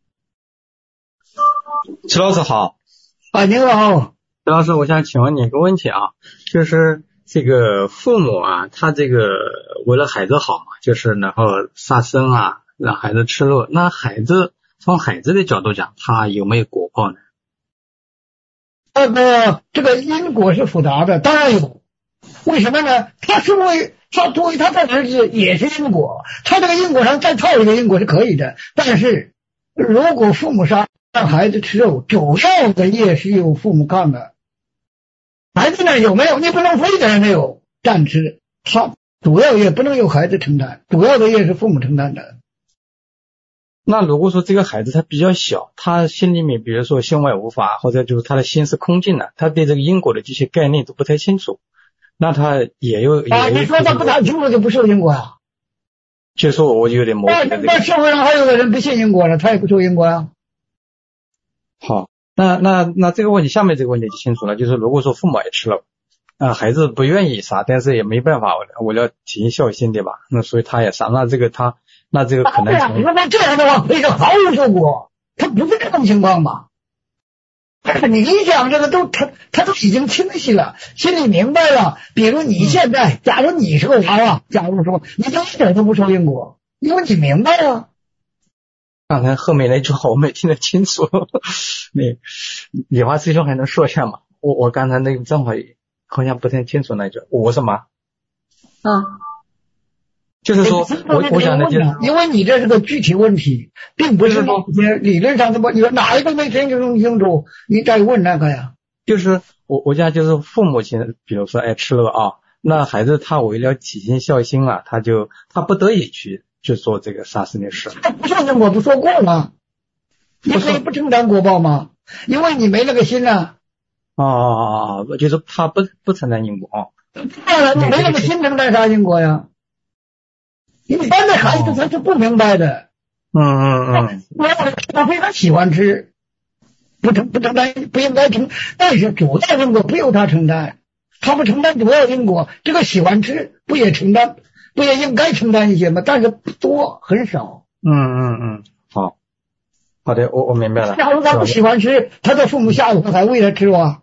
齐老师好。 啊，您好。 齐老师，我想请问你一个问题啊，就是这个父母啊，他这个为了孩子好嘛，就是然后杀生啊，让孩子吃肉，那孩子从孩子的角度讲，他有没有果报呢？ 那个这个因果是复杂的，当然有。为什么呢？他是为他作为他的儿子也是因果，他这个因果上再套一个因果是可以的。但是如果父母杀让孩子吃肉，主要的业是由父母干的。孩子呢有没有？你不能非得没有占吃，他主要业不能由孩子承担，主要的业是父母承担的。 那如果说这个孩子他比较小，他心里面比如说心外无法，或者就是他的心是空净的，他对这个因果的这些概念都不太清楚，那他也有啊，你说他不太清楚就不受因果啊？ 就说我有点模糊。 那那社会上还有的人不信因果了，他也不受因果啊。 好，那那那这个问题，下面这个问题就清楚了，就是如果说父母也吃了，啊，孩子不愿意杀，但是也没办法，我要体现孝心，对吧？那所以他也杀，那这个他那这个可能成。那那这样的话，可以说毫无受果，他不是这种情况吧？你一讲这个都他他都已经清晰了，心里明白了。比如你现在，假如你是个娃娃，假如说你就一点都不受因果，因为你明白了。 刚才后面那句话我没听得清楚，那李华师兄还能说一下吗？我我刚才那个正好好像不太清楚那句，我什么？ 嗯。 就是说，我我想的就是， 因为你这是个具体问题，并不是说理论上的么，你说哪一个没听清清楚，你再问那个呀。 就是我我家就是父母亲，比如说爱吃了啊，那孩子他为了体现孝心啊，他就他不得已去去做这个杀生的事。 他不是我不说过吗？你可以不承担果报吗？因为你没那个心啊。 哦哦哦，就是他不不承担因果啊。 当然，你没那个心承担啥因果呀？一般的孩子他是不明白的， 嗯嗯嗯， 他非常喜欢吃，不承不承担不应该承，但是主要因果不由他承担，他不承担主要因果，这个喜欢吃不也承担，不也应该承担一些吗？但是不多，很少。 嗯嗯嗯，好，好的，我我明白了。 假如他不喜欢吃，他的父母下午还喂他吃吗？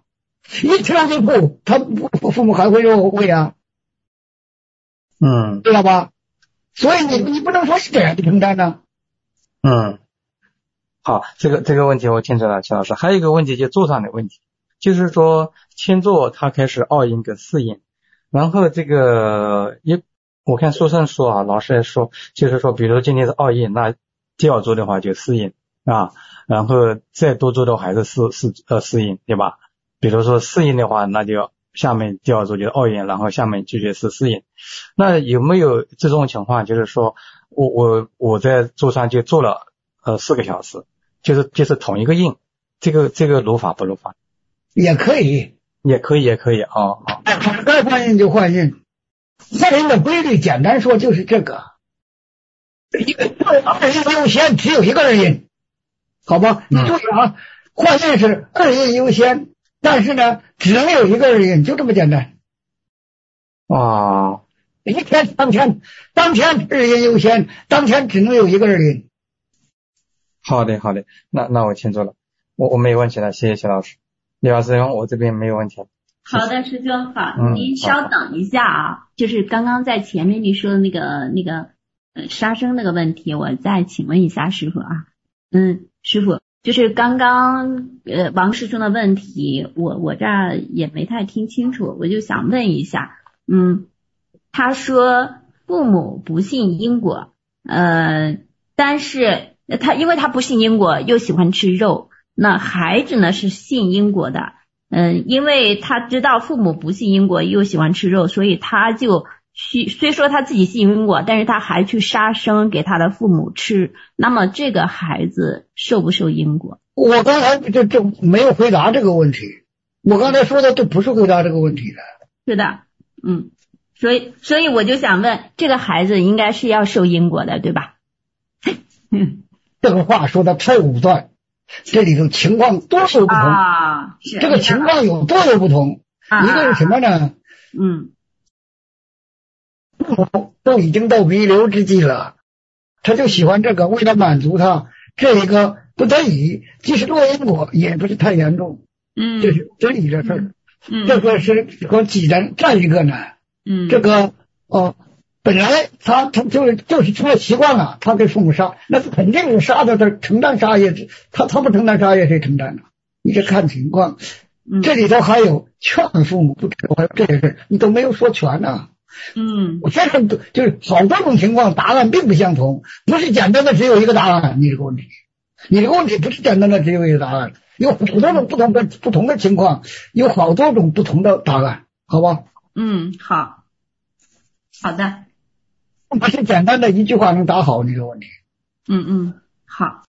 一吃了就吐，他父父母还会说会啊， 嗯， 知道吧？所以你你不能说是这样的承担呢。 嗯，好，这个这个问题我听着了，齐老师。还有一个问题就座上的问题，就是说前座它开始二音跟四音，然后这个也我看书上说啊，老师也说，就是说比如今天是二音，那第二周的话就四音啊，然后再多周的话还是四四呃四音，对吧？比如说四音的话，那就下面第二周就是二音，然后下面继续是四音。那有没有这种情况，就是说我我我在座上就做了呃四个小时，就是就是同一个音，这个这个如法不如法？ 也可以， 也可以，也可以哦。 该换音就换音，换音的规律简单说就是这个，二音优先，只有一个二音，好吧？你注意啊，换音是二音优先，但是呢，只能有一个二音，就这么简单。 哦， 一天当前当前二音优先，当前只能有一个二音。 好的，好的，那那我清楚了，我我没有问题了，谢谢谢老师。李老师，我这边没有问题了。 好的，师兄好， 嗯、 您稍等一下啊，就是刚刚在前面你说的那个那个呃杀生那个问题，我再请问一下师傅啊。嗯，师傅，就是刚刚呃王师兄的问题，我我这儿也没太听清楚，我就想问一下，嗯，他说父母不信因果，呃，但是他因为他不信因果，又喜欢吃肉。那孩子呢是信因果的，嗯，因为他知道父母不信因果，又喜欢吃肉，所以他就去，虽说他自己信因果，但是他还去杀生给他的父母吃。那么这个孩子受不受因果？ 我刚才这这没有回答这个问题，我刚才说的这不是回答这个问题的。 是的，嗯，所以所以我就想问，这个孩子应该是要受因果的，对吧？ 嗯，这个话说的太武断。这里头情况多有不同， 啊、是这个情况有多有不同。啊、一个是什么呢？ 嗯， 都已经到弥留之际了，他就喜欢这个，为了满足他这一个不得已，即使落因果也不是太严重。 嗯， 这是真理的事儿。 嗯， 这个是和几人再一个呢？ 嗯， 这个哦。本来他他就是就是成了习惯了，他给父母杀，那肯定是杀的，他承担杀业，他他不承担杀业谁承担呢？你这看情况， 嗯、 这里头还有劝父母不吃，还有这些事你都没有说全呢、啊。 嗯， 我现在就是好多种情况，答案并不相同，不是简单的只有一个答案。你这个问题，你这个问题不是简单的只有一个答案，有好多种不同的不同的情况，有好多种不同的答案，好吧？ 嗯，好，好的。 不是简单的一句话能答好这个问题。 嗯嗯，好，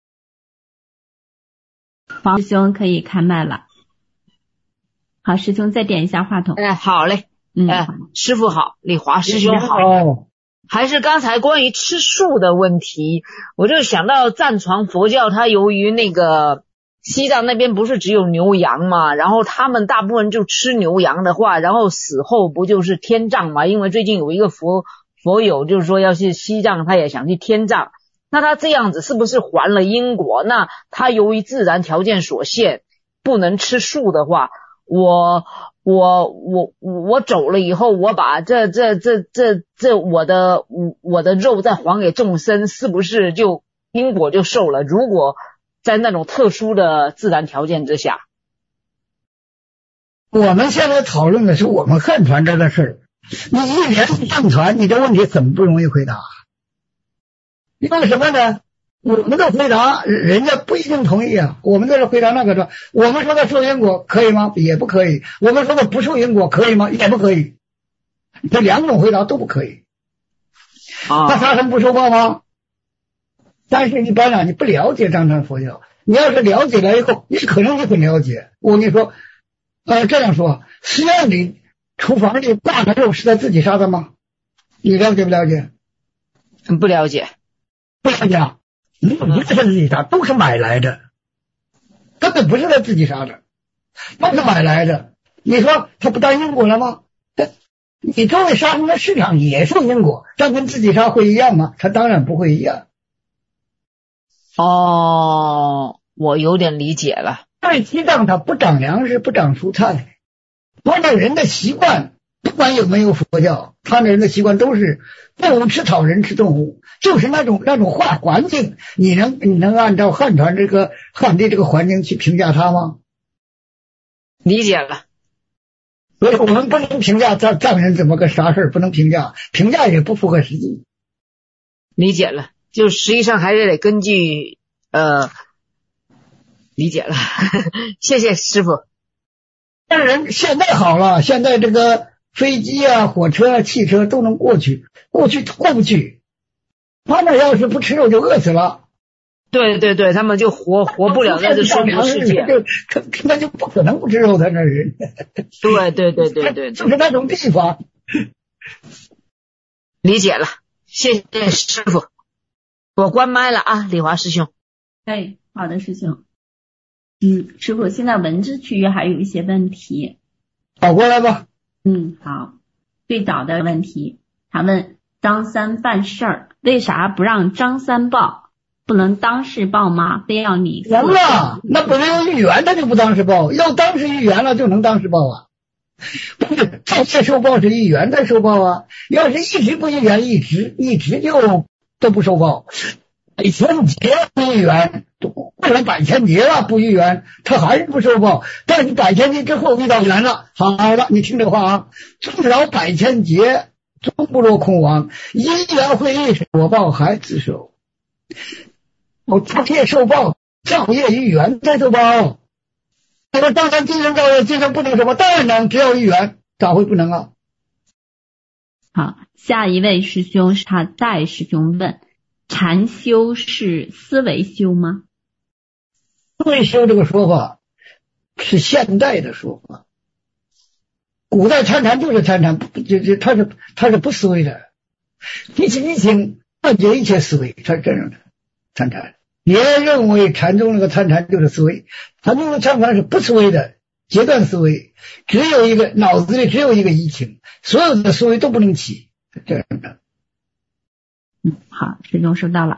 黄师兄可以开麦了。好，师兄再点一下话筒。 哎，好嘞。 嗯， 呃、师傅好，李华师兄好。 哦， 还是刚才关于吃素的问题，我就想到藏传佛教，它由于那个西藏那边不是只有牛羊嘛，然后他们大部分就吃牛羊的话，然后死后不就是天葬嘛？因为最近有一个佛。佛友就是说要去西藏，他也想去天葬，那他这样子是不是还了因果？那他由于自然条件所限，不能吃素的话，我我我我走了以后，我把这这这这这我的我的肉再还给众生，是不是就因果就受了？如果在那种特殊的自然条件之下， 我们现在讨论的是我们汉传这个事儿。你一连上传，你这问题怎么不容易回答？因为什么呢？我们的回答人家不一定同意啊。我们在这回答那个说，我们说的受因果可以吗？也不可以。我们说的不受因果可以吗？也不可以。这两种回答都不可以。 啊， 那杀生不受报吗？但是一般啊，你不了解藏传佛教，你要是了解了以后，你可能就很了解。我跟你说，呃，这样说，寺院里。厨房里挂的肉是他自己杀的吗？你了解不了解？ 不了解， 不了解。没有一个是自己杀，都是买来的，根本不是他自己杀的，都是买来的。你说他不担因果了吗？你周围杀生的市场也受因果，但跟自己杀会一样吗？他当然不会一样。 哦，我有点理解了。 因为西藏它不长粮食，不长蔬菜，他那人的习惯，不管有没有佛教，他那人的习惯都是动物吃草，人吃动物，就是那种那种化环境。你能你能按照汉传这个汉地这个环境去评价他吗？ 理解了。 所以我们不能评价藏藏人怎么个啥事儿，不能评价，评价也不符合实际。 理解了，就实际上还是得根据呃，理解了，谢谢师傅。 但人现在好了，现在这个飞机啊、火车啊、汽车都能过去，过去过不去。他们要是不吃肉就饿死了。 对对对，他们就活活不了在这娑婆世界， 那就不可能不吃肉的那人。 对对对对对， 就是那种地方。 理解了，谢谢师傅。我关麦了啊，李华师兄。 哎，好的，师兄。嗯，师傅，现在文字区域还有一些问题。 跑过来吧。 嗯，好。最早的问题，他问张三办事儿，为啥不让张三报？不能当事报吗？非要你能了，那不是有预言，他就不当事报；要当事预言了，就能当事报啊。不是照切受报是预言才受报啊。要是一直不预言，一直一直就都不受报。百千劫不预言，过了百千劫了不预言，他还是不受报。但是百千劫之后遇到缘了，好了，你听这话啊，终扰百千劫，终不落空亡。因缘会意，我报还自受。我照业受报，造业于缘再受报。那么当然今生造业，今生不能什么？当然能，只要于缘，咋会不能啊？ 好，下一位师兄是他戴师兄问：禅修是思维修吗？ 思维修这个说法是现代的说法，古代参禅就是参禅，就就他是他是不思维的，一心一心断绝一切思维，他是这样的。参禅，别认为禅宗那个参禅就是思维，禅宗的参禅是不思维的，截断思维，只有一个脑子里只有一个移情，所有的思维都不能起，是这样的。 嗯，好，师兄收到了。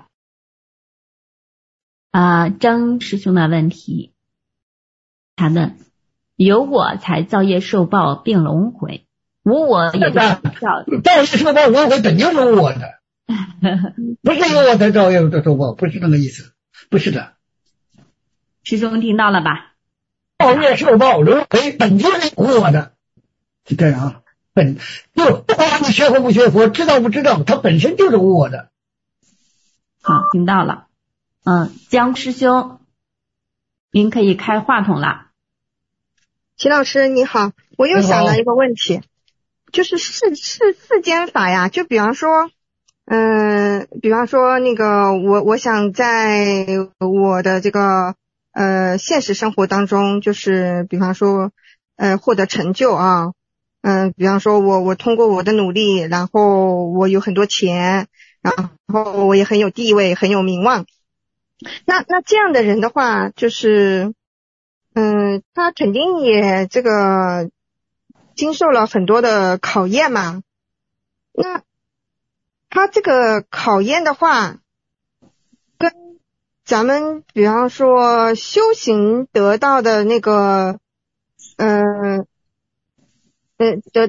啊、呃，张师兄的问题，他问：有我才造业受报并轮回，无我也就造造业受报轮回本就是我的。不是有我才造业的受报，不是那个意思，不是的。 师兄听到了吧？ 造业受报轮回本就是我的，是这样啊。本就不管你学佛不学佛，知道不知道，它本身就是我的。 好，听到了。嗯，江师兄，您可以开话筒了。 齐老师你好，我又想到一个问题，就是世世世间法呀，就比方说。嗯、呃，比方说那个我我想在我的这个呃现实生活当中，就是比方说呃获得成就啊，嗯、呃，比方说我我通过我的努力，然后我有很多钱，然后我也很有地位，很有名望。那那这样的人的话，就是嗯、呃，他肯定也这个经受了很多的考验嘛。那他这个考验的话，跟咱们比方说修行得到的那个，呃，呃得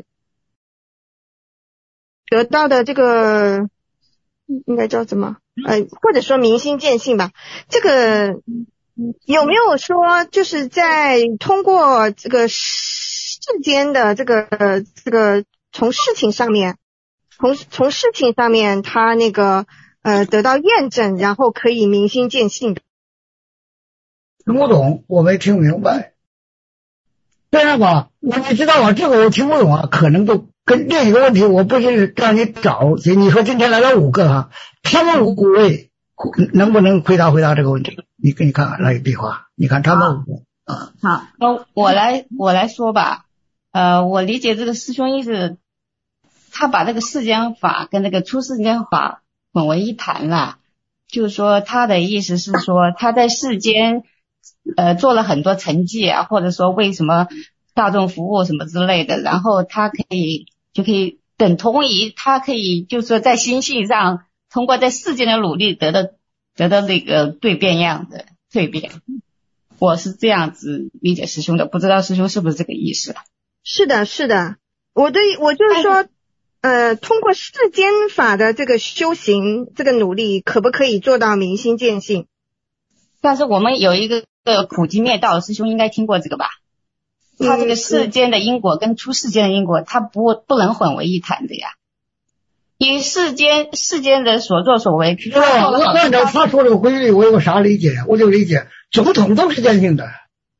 得到的这个应该叫什么？呃，或者说明心见性吧。这个有没有说就是在通过这个世间的这个这个从事情上面？从从事情上面他那个呃得到验证，然后可以明心见性的。 听不懂，我没听明白。这样吧，我你知道吗？这个我听不懂啊，可能都跟另一个问题，我不是让你找，你说今天来了五个哈，他们五位能不能回答回答这个问题？你给你看看那个笔画，你看他们五个啊。 好，那我来我来说吧。呃，我理解这个师兄意思。他把这个世间法跟那个出世间法混为一谈了，就是说他的意思是说他在世间呃做了很多成绩啊，或者说为什么大众服务什么之类的，然后他可以就可以等同于他可以就是说在心性上通过在世间的努力得到得到那个蜕变样的蜕变。 我是这样子理解师兄的，不知道师兄是不是这个意思？ 是的，是的，我对我就是说，呃，通过世间法的这个修行，这个努力，可不可以做到明心见性？ 但是我们有一个苦集灭道，师兄应该听过这个吧？他这个世间的因果跟出世间的因果，他不不能混为一谈的呀。以世间世间的所作所为， 是吧？我按照他说的规律，我有啥理解？我就理解总统都是见性的。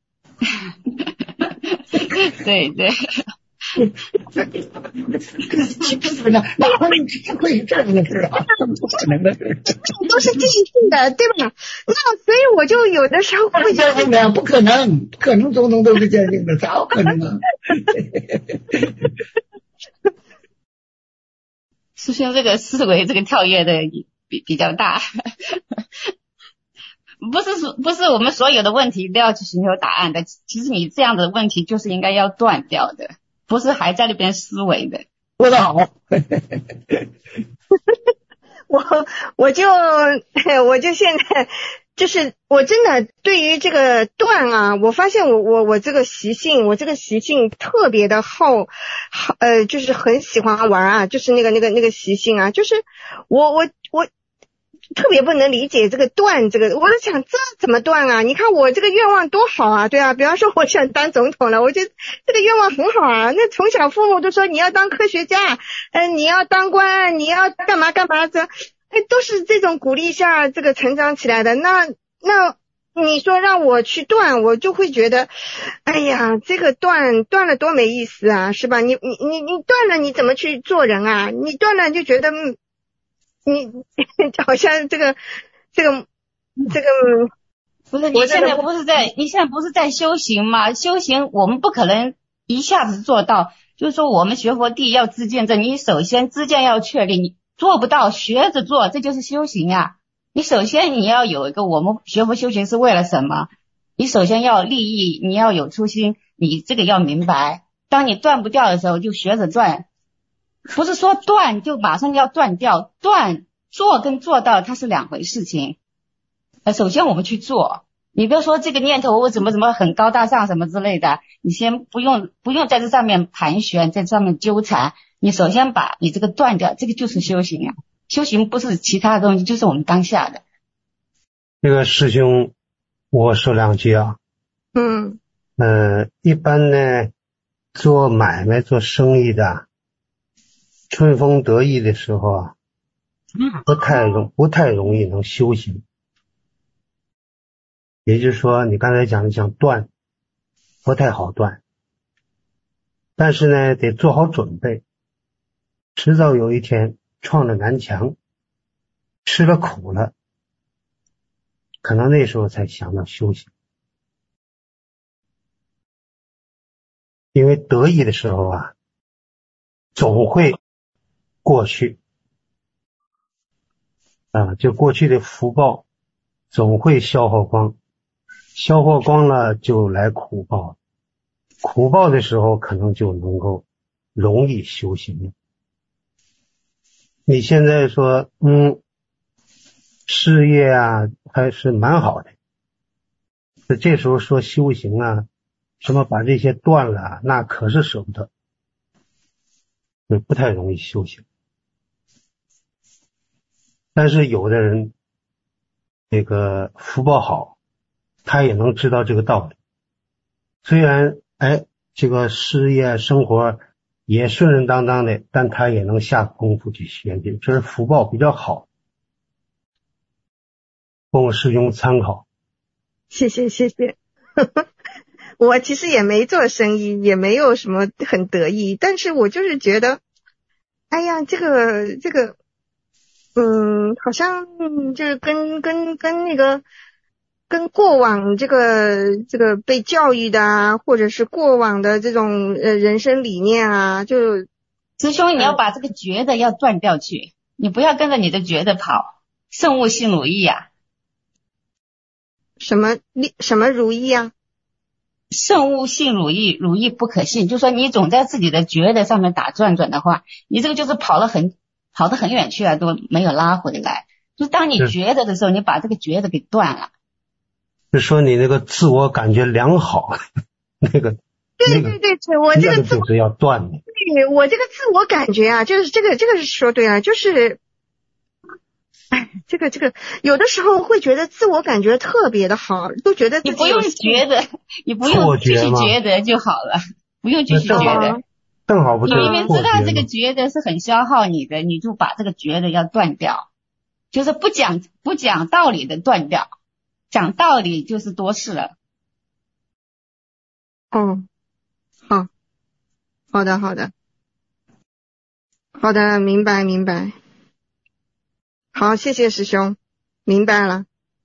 对对。 哪会会这样的事啊？不可能的事。 都是见性的，对吧？那所以我就有的时候会见性的，不可能，不可能总统都是见性的，咋可能啊？ 师兄这个思维这个跳跃的比比较大，不是说不是我们所有的问题都要去寻求答案的，其实你这样的问题就是应该要断掉的，不是还在那边思维的。 说得好。 我我就我就现在就是我真的对于这个断啊，我发现我我我这个习性，我这个习性特别的好，好呃，就是很喜欢玩啊，就是那个那个那个习性啊，就是我我我特别不能理解这个断这个，我就想这怎么断啊？你看我这个愿望多好啊，对啊，比方说我想当总统了，我觉得这个愿望很好啊。那从小父母都说你要当科学家，呃，你要当官，你要干嘛干嘛这。哎，都是这种鼓励下这个成长起来的。那那你说让我去断，我就会觉得，哎呀，这个断断了多没意思啊，是吧？你你你你断了，你怎么去做人啊？你断了就觉得，嗯，你好像这个这个这个不是你现在不是在你现在不是在修行吗？修行我们不可能一下子做到，就是说我们学佛第一要知见证，你首先知见要确立，你做不到学着做，这就是修行呀。你首先你要有一个我们学佛修行是为了什么，你首先要利益，你要有初心，你这个要明白。当你断不掉的时候就学着断，不是说断就马上要断掉，断做跟做到它是两回事情。呃，首先我们去做，你不要说这个念头我怎么怎么很高大上什么之类的，你先不用不用在这上面盘旋，在这上面纠缠，你首先把你这个断掉，这个就是修行啊。修行不是其他的东西，就是我们当下的。 这个师兄，我说两句啊。 嗯。 呃，一般呢，做买卖做生意的，春风得意的时候啊，不太容不太容易能修行。也就是说，你刚才讲的讲断，不太好断。但是呢，得做好准备，迟早有一天撞了南墙，吃了苦了，可能那时候才想到修行。因为得意的时候啊，总会过去啊，就过去的福报总会消耗光，消耗光了就来苦报，苦报的时候可能就能够容易修行了。你现在说嗯，事业啊还是蛮好的，这时候说修行啊，什么把这些断了，那可是舍不得，不太容易修行。但是有的人这个福报好，他也能知道这个道理，虽然哎这个事业生活也顺顺当当的，但他也能下功夫去学习，这是福报比较好，供我师兄参考。 谢谢谢谢。我其实也没做生意，也没有什么很得意，但是我就是觉得，哎呀，这个这个，嗯，好像就是跟跟跟那个跟过往这个这个被教育的啊，或者是过往的这种呃人生理念啊，就师兄你要把这个觉得要断掉去，你不要跟着你的觉得跑，圣物性如意啊。 什么什么如意啊？ 圣物性如意，如意不可信，就说你总在自己的觉得上面打转转的话，你这个就是跑了很跑得很远去了，都没有拉回来。就当你觉得的时候，你把这个觉得给断了。 是说你那个自我感觉良好，那个对对对对，我这个自我就是要断的。 对，我这个自我感觉啊，就是这个这个是说对了，就是，哎，这个这个有的时候会觉得自我感觉特别的好，都觉得自己你不用觉得，你不用继续觉得就好了，不用继续觉得。 正好不你明明知道这个觉得是很消耗你的，你就把这个觉得要断掉，就是不讲不讲道理的断掉，讲道理就是多事了。 哦，好，好的，好的，好的，明白，明白。好，谢谢师兄，明白了。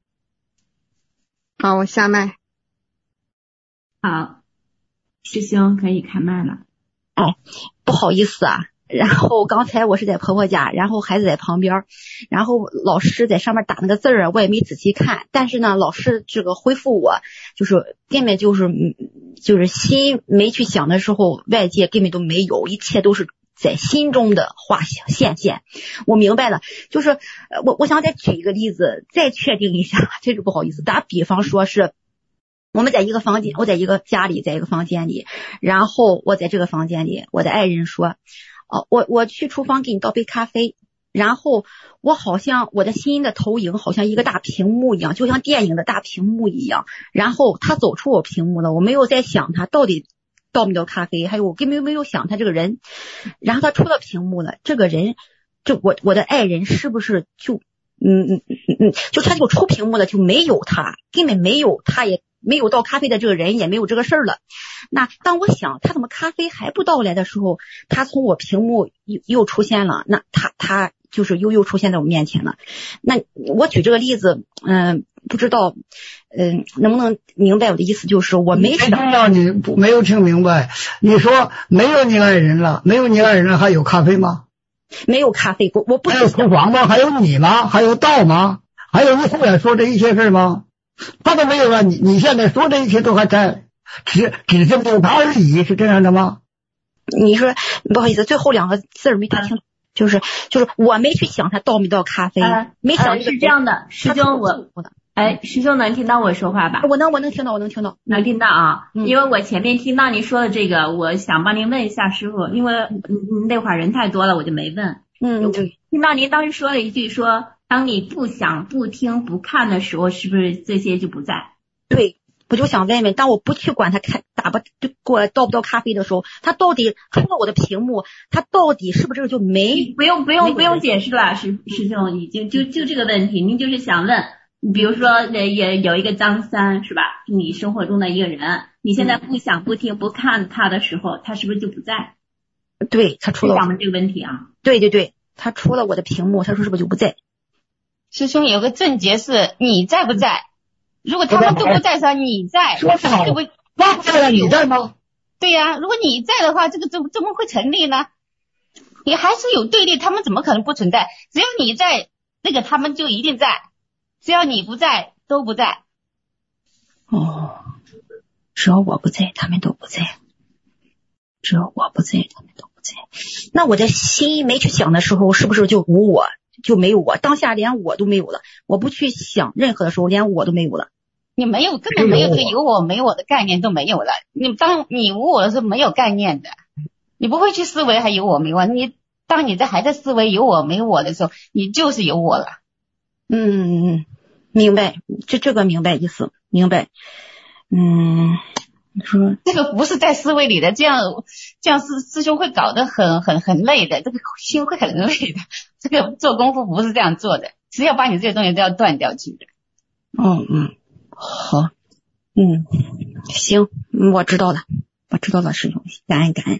好，我下麦。 好，师兄可以开麦了。 哎，不好意思啊，然后刚才我是在婆婆家，然后孩子在旁边，然后老师在上面打那个字儿，我也没仔细看，但是呢，老师这个回复我，就是根本就是就是心没去想的时候，外界根本都没有，一切都是在心中的画现现。我明白了，就是我我想再举一个例子，再确定一下，这是不好意思，打比方说是。我们在一个房间，我在一个家里，在一个房间里，然后我在这个房间里，我的爱人说，哦，我我去厨房给你倒杯咖啡，然后我好像我的心的投影好像一个大屏幕一样，就像电影的大屏幕一样，然后他走出我屏幕了，我没有在想他到底倒没倒咖啡，还有我根本没有想他这个人，然后他出了屏幕了，这个人，就我我的爱人是不是就嗯嗯嗯嗯，就他就出屏幕了，就没有他，根本没有他也。没有倒咖啡的这个人也没有这个事儿了。那当我想他怎么咖啡还不倒来的时候，他从我屏幕又又出现了，那他他就是又又出现在我面前了。那我举这个例子，嗯、呃，不知道，嗯、呃，能不能明白我的意思？就是我没想到你不没有听明白，你说没有你爱人了，没有你爱人了，还有咖啡吗？ 没有咖啡，我我不还有厨房吗？还有你吗？还有道吗？还有你后来说这一切事吗？他都没有了，你你现在说这一切都还在，只只是没有他而已，是这样的吗？ 你说不好意思，最后两个字儿没听清，就是就是我没去想他倒没倒咖啡， 呃、 没想、 呃、是这样的，师兄我哎，师兄能听到我说话吧？ 我能我能听到，我能听到， 能听到啊、 嗯！ 因为我前面听到您说的这个，我想帮您问一下师傅，因为那会儿人太多了，我就没问。 嗯， 听到您当时说了一句说。当你不想、不听、不看的时候，是不是这些就不在？ 对，我就想问问，当我不去管他看打不给我倒不倒咖啡的时候，他到底出了我的屏幕，他到底是不是就没？ 不用不用不用解释了，师师兄已经就就这个问题，您就是想问，比如说也有一个张三是吧？你生活中的一个人，你现在不想、不听、不看他的时候，他是不是就不在？ 对，他出了想问这个问题啊？ 对对对，他出了我的屏幕，他说是不是就不在？ 师兄有个正解是你在不在？如果他们都不在时，你在， 说好， 这不那不在你在吗？ 对呀、啊，如果你在的话，这个怎怎么会成立呢？你还是有对立，他们怎么可能不存在？只要你在，那个他们就一定在；只要你不在，都不在。 哦，只要我不在，他们都不在；只要我不在，他们都不在。那我的心没去想的时候，是不是就无我？就没有我，当下连我都没有了。我不去想任何的时候，连我都没有了。 你没有，根本没有这个有我没我的概念都没有了。你当你无我是没有概念的，你不会去思维还有我没我。你当你在还在思维有我没我的时候，你就是有我了。 嗯嗯，明白，这这个明白意思，明白。嗯，你说这个不是在思维里的，这样这样师师兄会搞得很很很累的，这个心会很累的。这个做功夫不是这样做的，是要把你这些东西都要断掉去的。 嗯嗯，好，嗯，行，我知道了，我知道了，师兄，感恩感恩。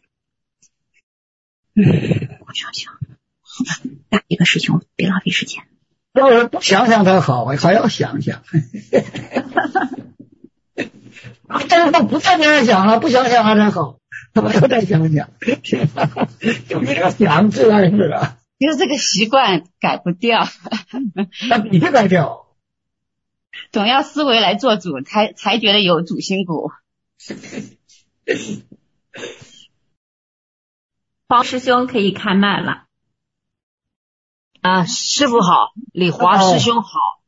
嗯，我想想，下一个师兄，别浪费时间。 要是不想想才好，还要想想。但是他不再这样想了，不想想还才好，他们又再想想，就是这个想自然是啊。 就是这个习惯改不掉， 那必须改掉。 总要思维来做主，才才觉得有主心骨。 黄师兄可以开麦了。 啊，师傅好，李华师兄好。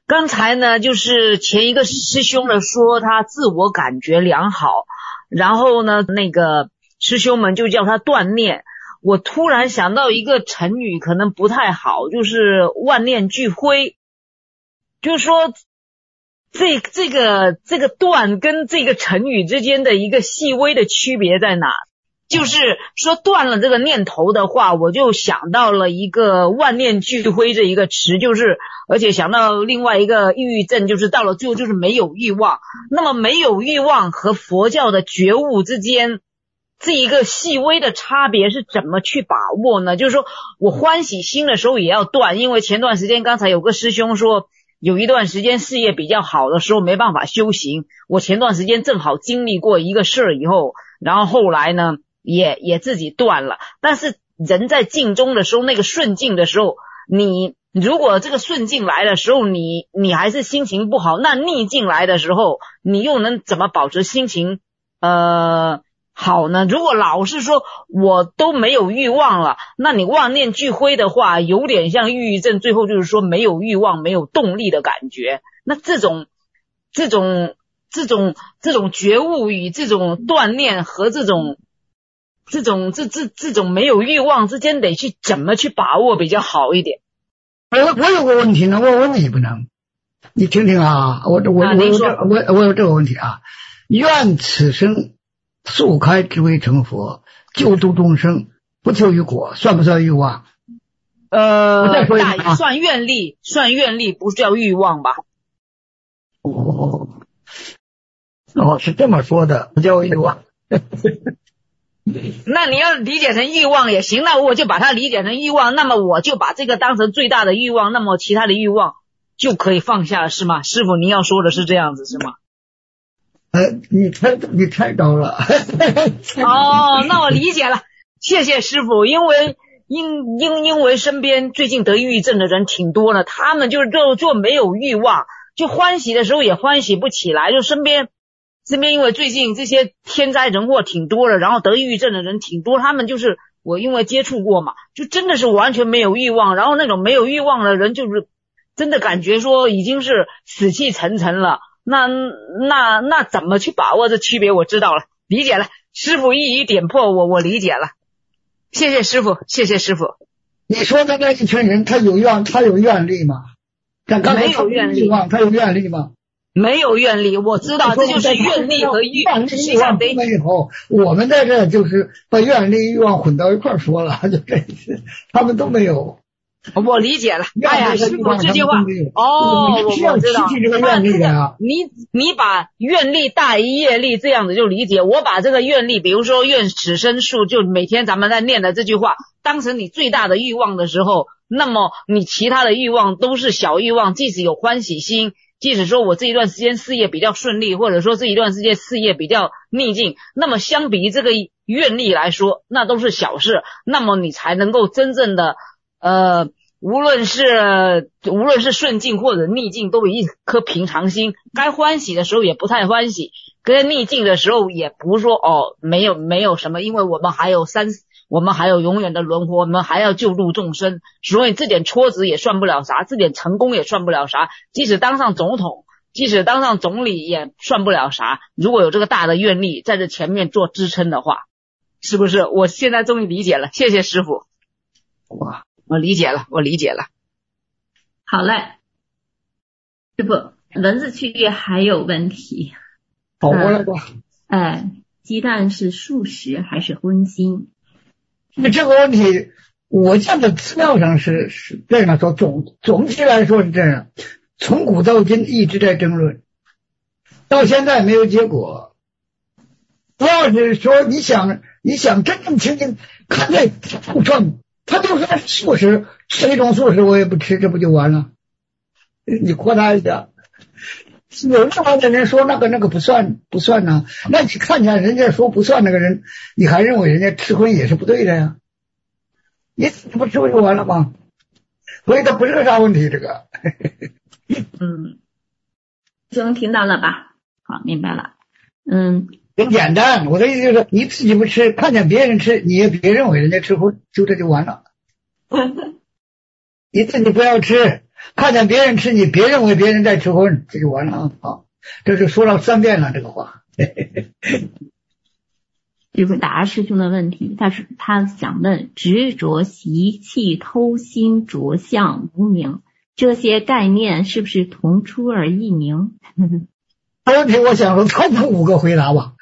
刚才呢，就是前一个师兄呢说他自我感觉良好，然后呢，那个师兄们就叫他锻炼。我突然想到一个成语，可能不太好，就是万念俱灰。就是说，这这个这个断跟这个成语之间的一个细微的区别在哪？就是说断了这个念头的话，我就想到了一个万念俱灰这一个词，就是而且想到另外一个抑郁症，就是到了最后就是没有欲望。那么没有欲望和佛教的觉悟之间这一个细微的差别是怎么去把握呢？就是说我欢喜心的时候也要断，因为前段时间刚才有个师兄说有一段时间事业比较好的时候没办法修行，我前段时间正好经历过一个事儿以后，然后后来呢也也自己断了。但是人在境中的时候，那个顺境的时候，你如果这个顺境来的时候你你还是心情不好，那逆境来的时候你又能怎么保持心情呃好呢？如果老是说我都没有欲望了，那你万念俱灰的话，有点像抑郁症，最后就是说没有欲望没有动力的感觉。那这种这种这种这种觉悟与这种锻炼和这种这种这这这种没有欲望之间得去怎么去把握比较好一点？ 我我有个问题呢，我问你不能，你听听啊，我我我有这我我有这个问题啊，愿此生速开智慧成佛，救度众生，不求于果，算不算欲望？ 呃， 我再说一遍啊， 算愿力，算愿力不叫欲望吧？ 哦，哦，是这么说的，不叫欲望。 那你要理解成欲望也行，那我就把它理解成欲望，那么我就把这个当成最大的欲望，那么其他的欲望就可以放下了，是吗？师父，您要说的是这样子是吗？ 呃，你太你太高了。 哦，那我理解了，谢谢师父。因为因因因为身边最近得抑郁症的人挺多的，他们就是就就没有欲望，就欢喜的时候也欢喜不起来，就身边身边因为最近这些天灾人祸挺多的，然后得抑郁症的人挺多，他们就是我因为接触过嘛，就真的是完全没有欲望，然后那种没有欲望的人就是真的感觉说已经是死气沉沉了。那那那怎么去把握这区别？我知道了，理解了。师父一一点破我，我理解了。谢谢师父，谢谢师父。 你说的那一群人，他有愿，他有愿力吗？ 没有愿力， 他有愿力吗？ 没有愿力，我知道这就是愿力和欲愿力欲望分以后，我们在这就是把愿力欲望混到一块说了，就这意思，他们都没有。 我理解了，哎呀，师父这句话，哦，我我知道，你你把愿力大于业力这样子就理解，我把这个愿力，比如说愿此生数，就每天咱们在念的这句话，当成你最大的欲望的时候，那么你其他的欲望都是小欲望，即使有欢喜心，即使说我这一段时间事业比较顺利，或者说这一段时间事业比较逆境，那么相比于这个愿力来说，那都是小事，那么你才能够真正的呃，无论是无论是顺境或者逆境，都有一颗平常心，该欢喜的时候也不太欢喜，该逆境的时候也不说哦没有没有什么，因为我们还有三我们还有永远的轮回，我们还要救度众生，所以这点挫折也算不了啥，这点成功也算不了啥，即使当上总统，即使当上总理也算不了啥，如果有这个大的愿力在这前面做支撑的话，是不是？我现在终于理解了，谢谢师父。哇，我理解了，我理解了。 好嘞，师父，文字区域还有问题。 好过来吧。 哎、呃，鸡蛋是素食还是荤腥？ 那这个问题，我见的资料上是是这样说，总总体来说是这样，从古到今一直在争论，到现在没有结果。主要是说，你想你想真正听听，看这不算。他就说素食，吃一种素食我也不吃，这不就完了？你扩大一点，有另外的人说那个那个不算不算呢，那你看见人家说不算那个人，你还认为人家吃荤也是不对的呀？你不吃不就完了吗？所以它不是个啥问题，这个。 嗯，兄听到了吧？好，明白了。嗯。 很简单，我的意思就是你自己不吃，看见别人吃，你也别认为人家吃荤，就这就完了。你自己不要吃， 看见别人吃你，别认为别人在吃荤，这就完了啊！这就说了三遍了这个话。 就是答师兄的问题，他是他想问执着、习气、偷心、着相、无明这些概念是不是同出而异名？ 这问题我想说，超过五个回答吧。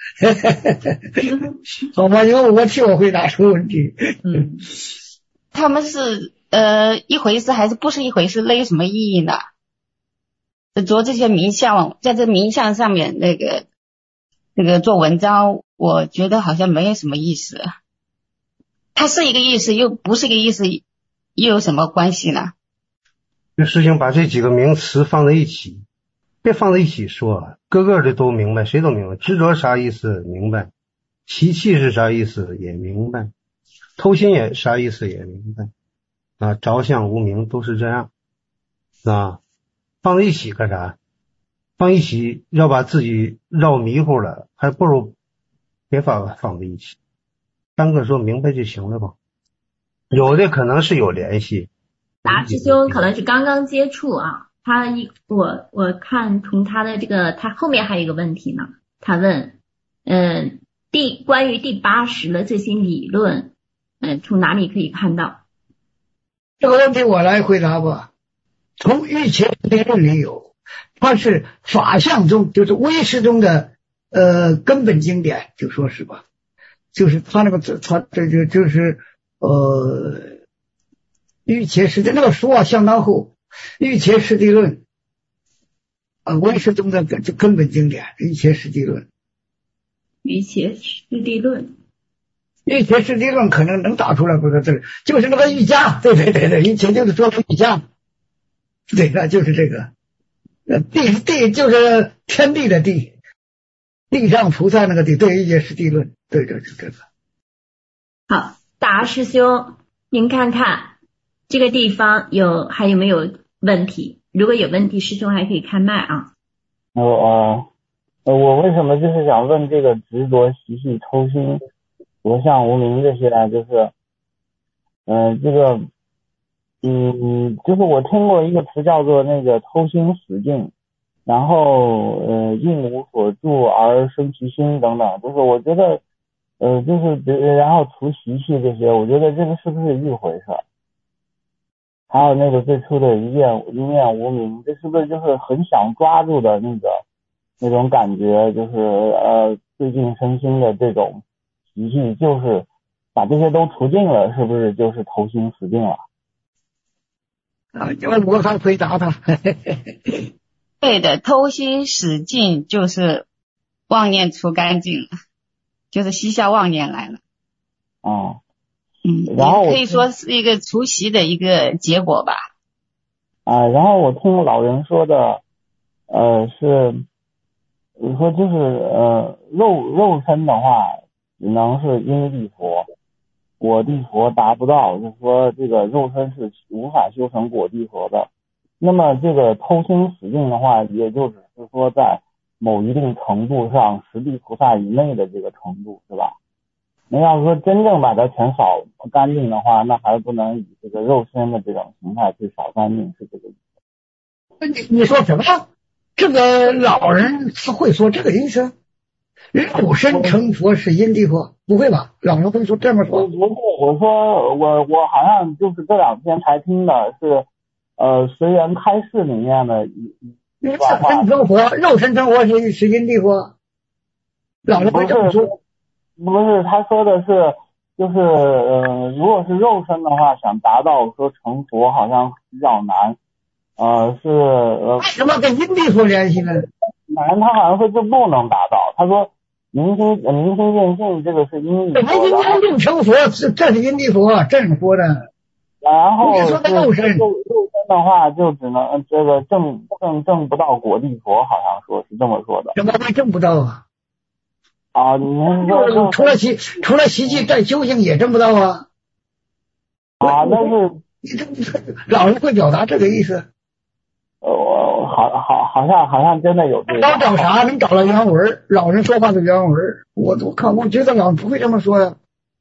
好吧，因为我替我回答出问题。 嗯，他们是呃一回事还是不是一回事？那有什么意义呢？做这些名相，在这名相上面那个那个做文章，我觉得好像没有什么意思。它是一个意思，又不是一个意思，又有什么关系呢？ 这师兄把这几个名词放在一起，别放在一起说，个个的都明白，谁都明白。执着啥意思明白，习气是啥意思也明白，偷心也啥意思也明白啊，着相无明都是这样啊，放在一起干啥？放一起要把自己绕迷糊了，还不如别放放在一起，单个说明白就行了吧。有的可能是有联系。 答师兄可能是刚刚接触啊，他一我我看从他的这个，他后面还有一个问题呢，他问，嗯，第关于第八识的这些理论，嗯，从哪里可以看到？ 这个问题我来回答吧。从御前理论里有，它是法相中，就是唯识中的呃根本经典，就说是吧，就是他那个他这就就是呃御前实地那个书啊相当厚，御前实地论啊唯识中的就根本经典，御前实地论。 御前实地论。 御前实地论可能能打出来不是这个，就是那个瑜伽，对对对对，以前就是说瑜伽，对的，就是这个，呃，地地就是天地的地，地上菩萨那个地，对，御前实地论，对，就是这个。 好，大师兄，您看看这个地方有还有没有问题？如果有问题，师兄还可以开麦啊。 我呃，我为什么就是想问这个执着、习气、偷心、着相无明这些呢？就是，嗯、呃，这个，嗯，就是我听过一个词叫做那个偷心死境，然后呃应无所住而生其心等等，就是我觉得，呃，就是然后除习气这些，我觉得这个是不是一回事？还有那个最初的一念一念无明，这是不是就是很想抓住的那个那种感觉？就是呃最近身心的这种习气，就是把这些都除尽了，是不是就是投心死境了？ 啊，因为我还回答他。 对的，偷心死尽就是妄念除干净了，就是息下妄念来了。 哦。 嗯， 然后可以说是一个除习的一个结果吧。 啊，然后我听老人说的，呃，是，你说就是呃，肉肉身的话，只能是因地佛，果地佛达不到，就是说这个肉身是无法修成果地佛的。那么这个偷心死境的话，也就只是说在某一定程度上，十地菩萨以内的这个程度，是吧？那要是说真正把它全扫干净的话，那还不能以这个肉身的这种形态去扫干净，是这个意思。你你说什么？这个老人他会说这个意思？肉身成佛是因地佛？不会吧？老人会说这么说？ 不是，我说我我好像就是这两天才听的是，呃，随缘开示里面的一一段话。 肉身成佛，肉身成佛是是因地佛。老人会这么说。 不是，他说的是，就是呃，如果是肉身的话，想达到说成佛好像比较难，呃，是呃。 为什么跟因地佛联系呢？ 难，他好像说就不能达到。他说明心明心见性这个是因地佛。 明心见性成佛，这这是因地佛，这么说的。 然后你说的肉身， 肉肉身的话就只能这个证证证不到果地佛，好像说是这么说的。 怎么会证不到啊？ 啊，你们说除了习除了习气再修行也证不到啊？ 啊，那是老人会表达这个意思。 呃，我好好好像好像真的有这个。 老找啥？你找了原文，老人说话的原文，我我看我觉得老人不会这么说呀。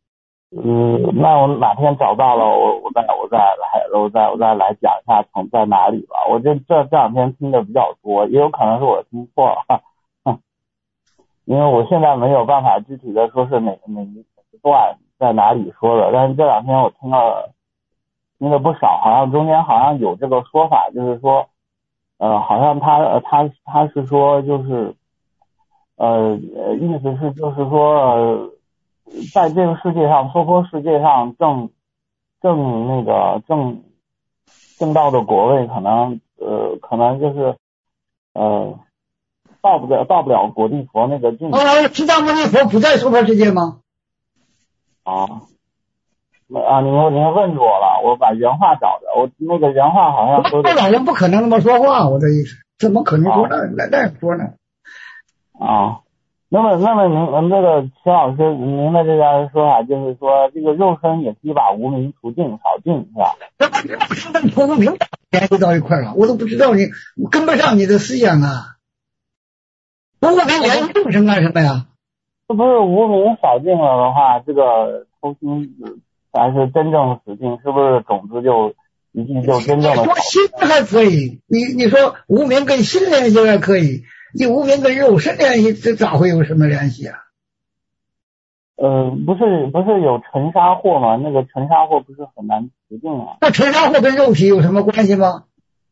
嗯，那我哪天找到了，我我再我再来，我再我再来讲一下从在哪里吧。我这这这两天听的比较多，也有可能是我听错了，哈，因为我现在没有办法具体的说是哪哪一段在哪里说的，但是这两天我听了听了不少，好像中间好像有这个说法，就是说，呃，好像他他他是说就是，呃，意思是就是说。呃在这个世界上，娑婆世界上正正那个正正道的国位，可能呃可能就是呃到不了到不了果地佛那个境界。 哦，释迦牟尼佛不在娑婆世界吗？ 啊，啊，您您问住我了，我把原话找着，我那个原话好像说的。 老人不可能那么说话，我的意思，怎么可能说那那那样说呢？ 啊。那么，那么您，您这个秦老师，您的这个说法就是说，这个肉身也可以把无明除尽、扫尽，是吧？ 这跟无明联系到一块了，我都不知道你，我跟不上你的思想啊！无明联系众生干什么呀？ 这不是无明扫尽了的话，这个偷心才是真正死尽，是不是种子就一定就真正的？ 说心还可以，你你说无明跟心联系还可以。你无明跟肉身联系，这咋会有什么联系啊？ 呃，不是不是有尘沙祸吗？那个尘沙祸不是很难除尽吗？ 那尘沙祸跟肉体有什么关系吗？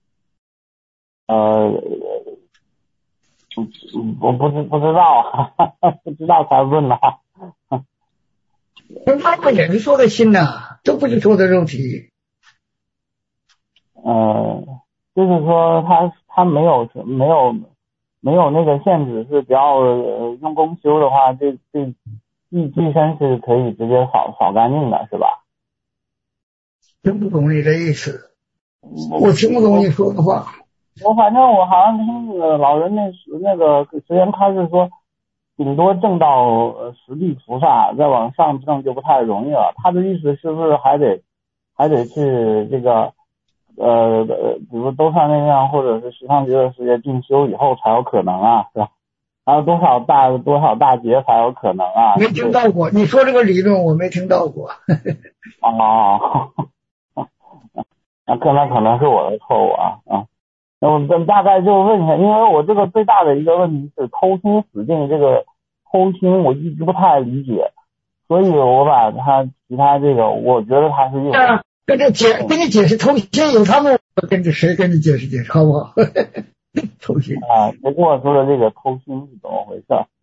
呃，我不知不知道，哈哈，不知道才问呢。 尘沙祸也是说的心呐、啊，都不是说的肉体。 呃，就是说他他没有没有。没有那个限制，是只要呃用功修的话，这这一寄身是可以直接扫扫干净的，是吧？ 听不懂你的意思，我听不懂你说的话。 我反正我好像听那个老人那那个虽然他是说，顶多证到呃十地菩萨，再往上证就不太容易了。他的意思是不是还得还得去这个？呃，比如兜率内量或者是十方极乐世界进修以后才有可能啊，是吧？还有多少大多少大劫才有可能啊？ 没听到过，你说这个理论我没听到过。 哦，那可能可能是我的错误啊啊！那我大概就问一下，因为我这个最大的一个问题是偷心死尽，这个偷心我一直不太理解，所以我把它其他这个，我觉得它是一种。 跟这解跟你解释偷心有他们，跟着谁跟你解释解释好不好？偷心啊，谁跟我说的这个偷心是怎么回事？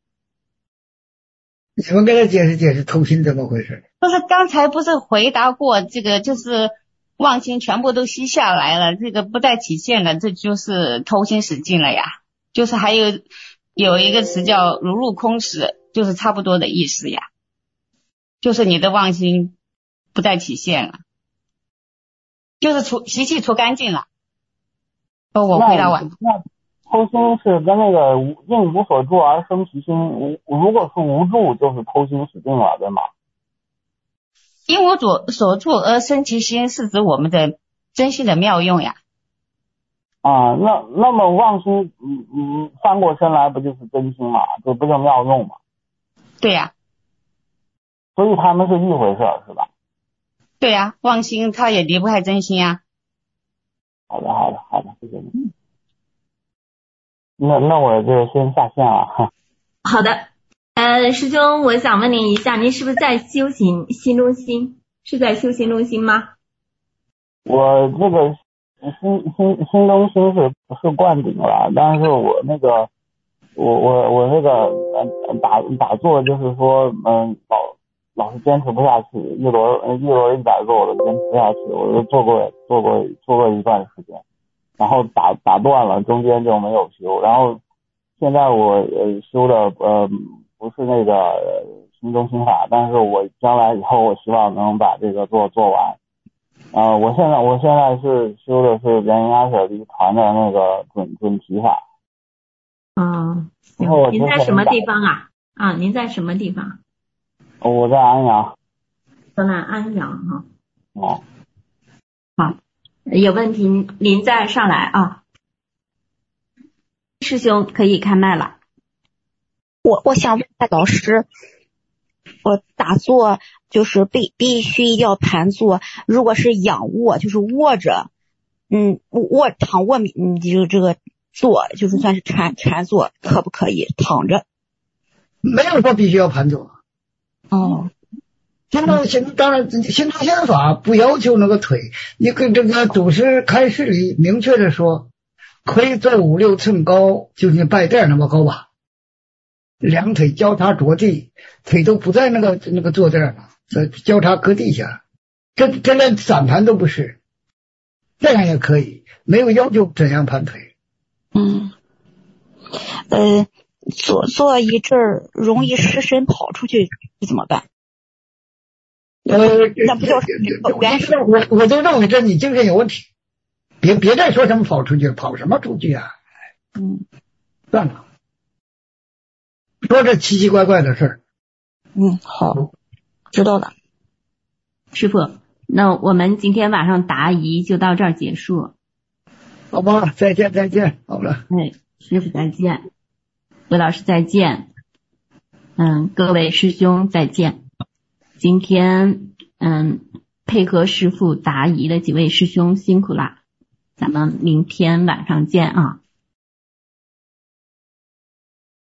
你们跟他解释解释偷心怎么回事？ 就是刚才不是回答过这个，就是妄心全部都吸下来了，这个不再体现了，这就是偷心死尽了呀。就是还有有一个词叫如入空时，就是差不多的意思呀，就是你的妄心不再体现了。就是除习气除干净了。哦，我回答完。 那偷心是跟那个应无所住而生其心，无如果是无住，就是偷心死尽了，对吗？ 因无所所住而生其心，是指我们的真心的妙用呀。 啊，那那么妄心，嗯嗯，翻过身来不就是真心嘛？这不就妙用嘛？ 对呀。 所以他们是一回事，是吧？ 对呀、啊，妄心它也离不开真心呀。 好的，好的，好的，谢谢你。那那我就先下线了哈。 好的，呃，师兄，我想问您一下，您是不是在修行心中心？是在修心中心吗？ 我这个心心心中心是不是灌顶了？但是我那个我我我那个呃打打坐就是说嗯老。老是坚持不下去，一轮一轮一百个我都坚持不下去，我就做过做过做过一段时间，然后打打断了，中间就没有修，然后现在我呃修的呃不是那个心中心法，但是我将来以后我希望能把这个做做完。呃，我现在我现在是修的是莲因阿舍离传的那个准准提法。 嗯，您在什么地方啊？啊，您在什么地方？ 我在安阳。 河南安阳哈。 哦。 好，有问题您再上来啊。师兄可以开麦了。 我我想问一下老师， 我打坐就是必必须要盘坐，如果是仰卧就是卧着，嗯，卧躺卧嗯就这个坐就是算是禅禅坐，可不可以躺着？ 没有说必须要盘坐。 哦。 心中心当然心中心法不要求那个腿，你跟这个祖师开示里明确的说，可以做五六寸高，就是拜垫那么高吧，两腿交叉着地，腿都不在那个那个坐垫了，这交叉搁地下，这这连散盘都不是，这样也可以，没有要求怎样盘腿。 嗯，呃，坐坐一阵儿容易失神跑出去怎么办？ 呃，那不就是我我就认为这你精神有问题，别别再说什么跑出去了，跑什么出去啊？ 嗯， 算了，说这奇奇怪怪的事儿。 嗯，好，知道了。 师傅，那我们今天晚上答疑就到这儿结束。 好吧，再见再见，好了。 哎，师傅再见，魏老师再见，嗯，各位师兄再见。今天嗯配合师傅答疑的几位师兄辛苦啦，咱们明天晚上见啊。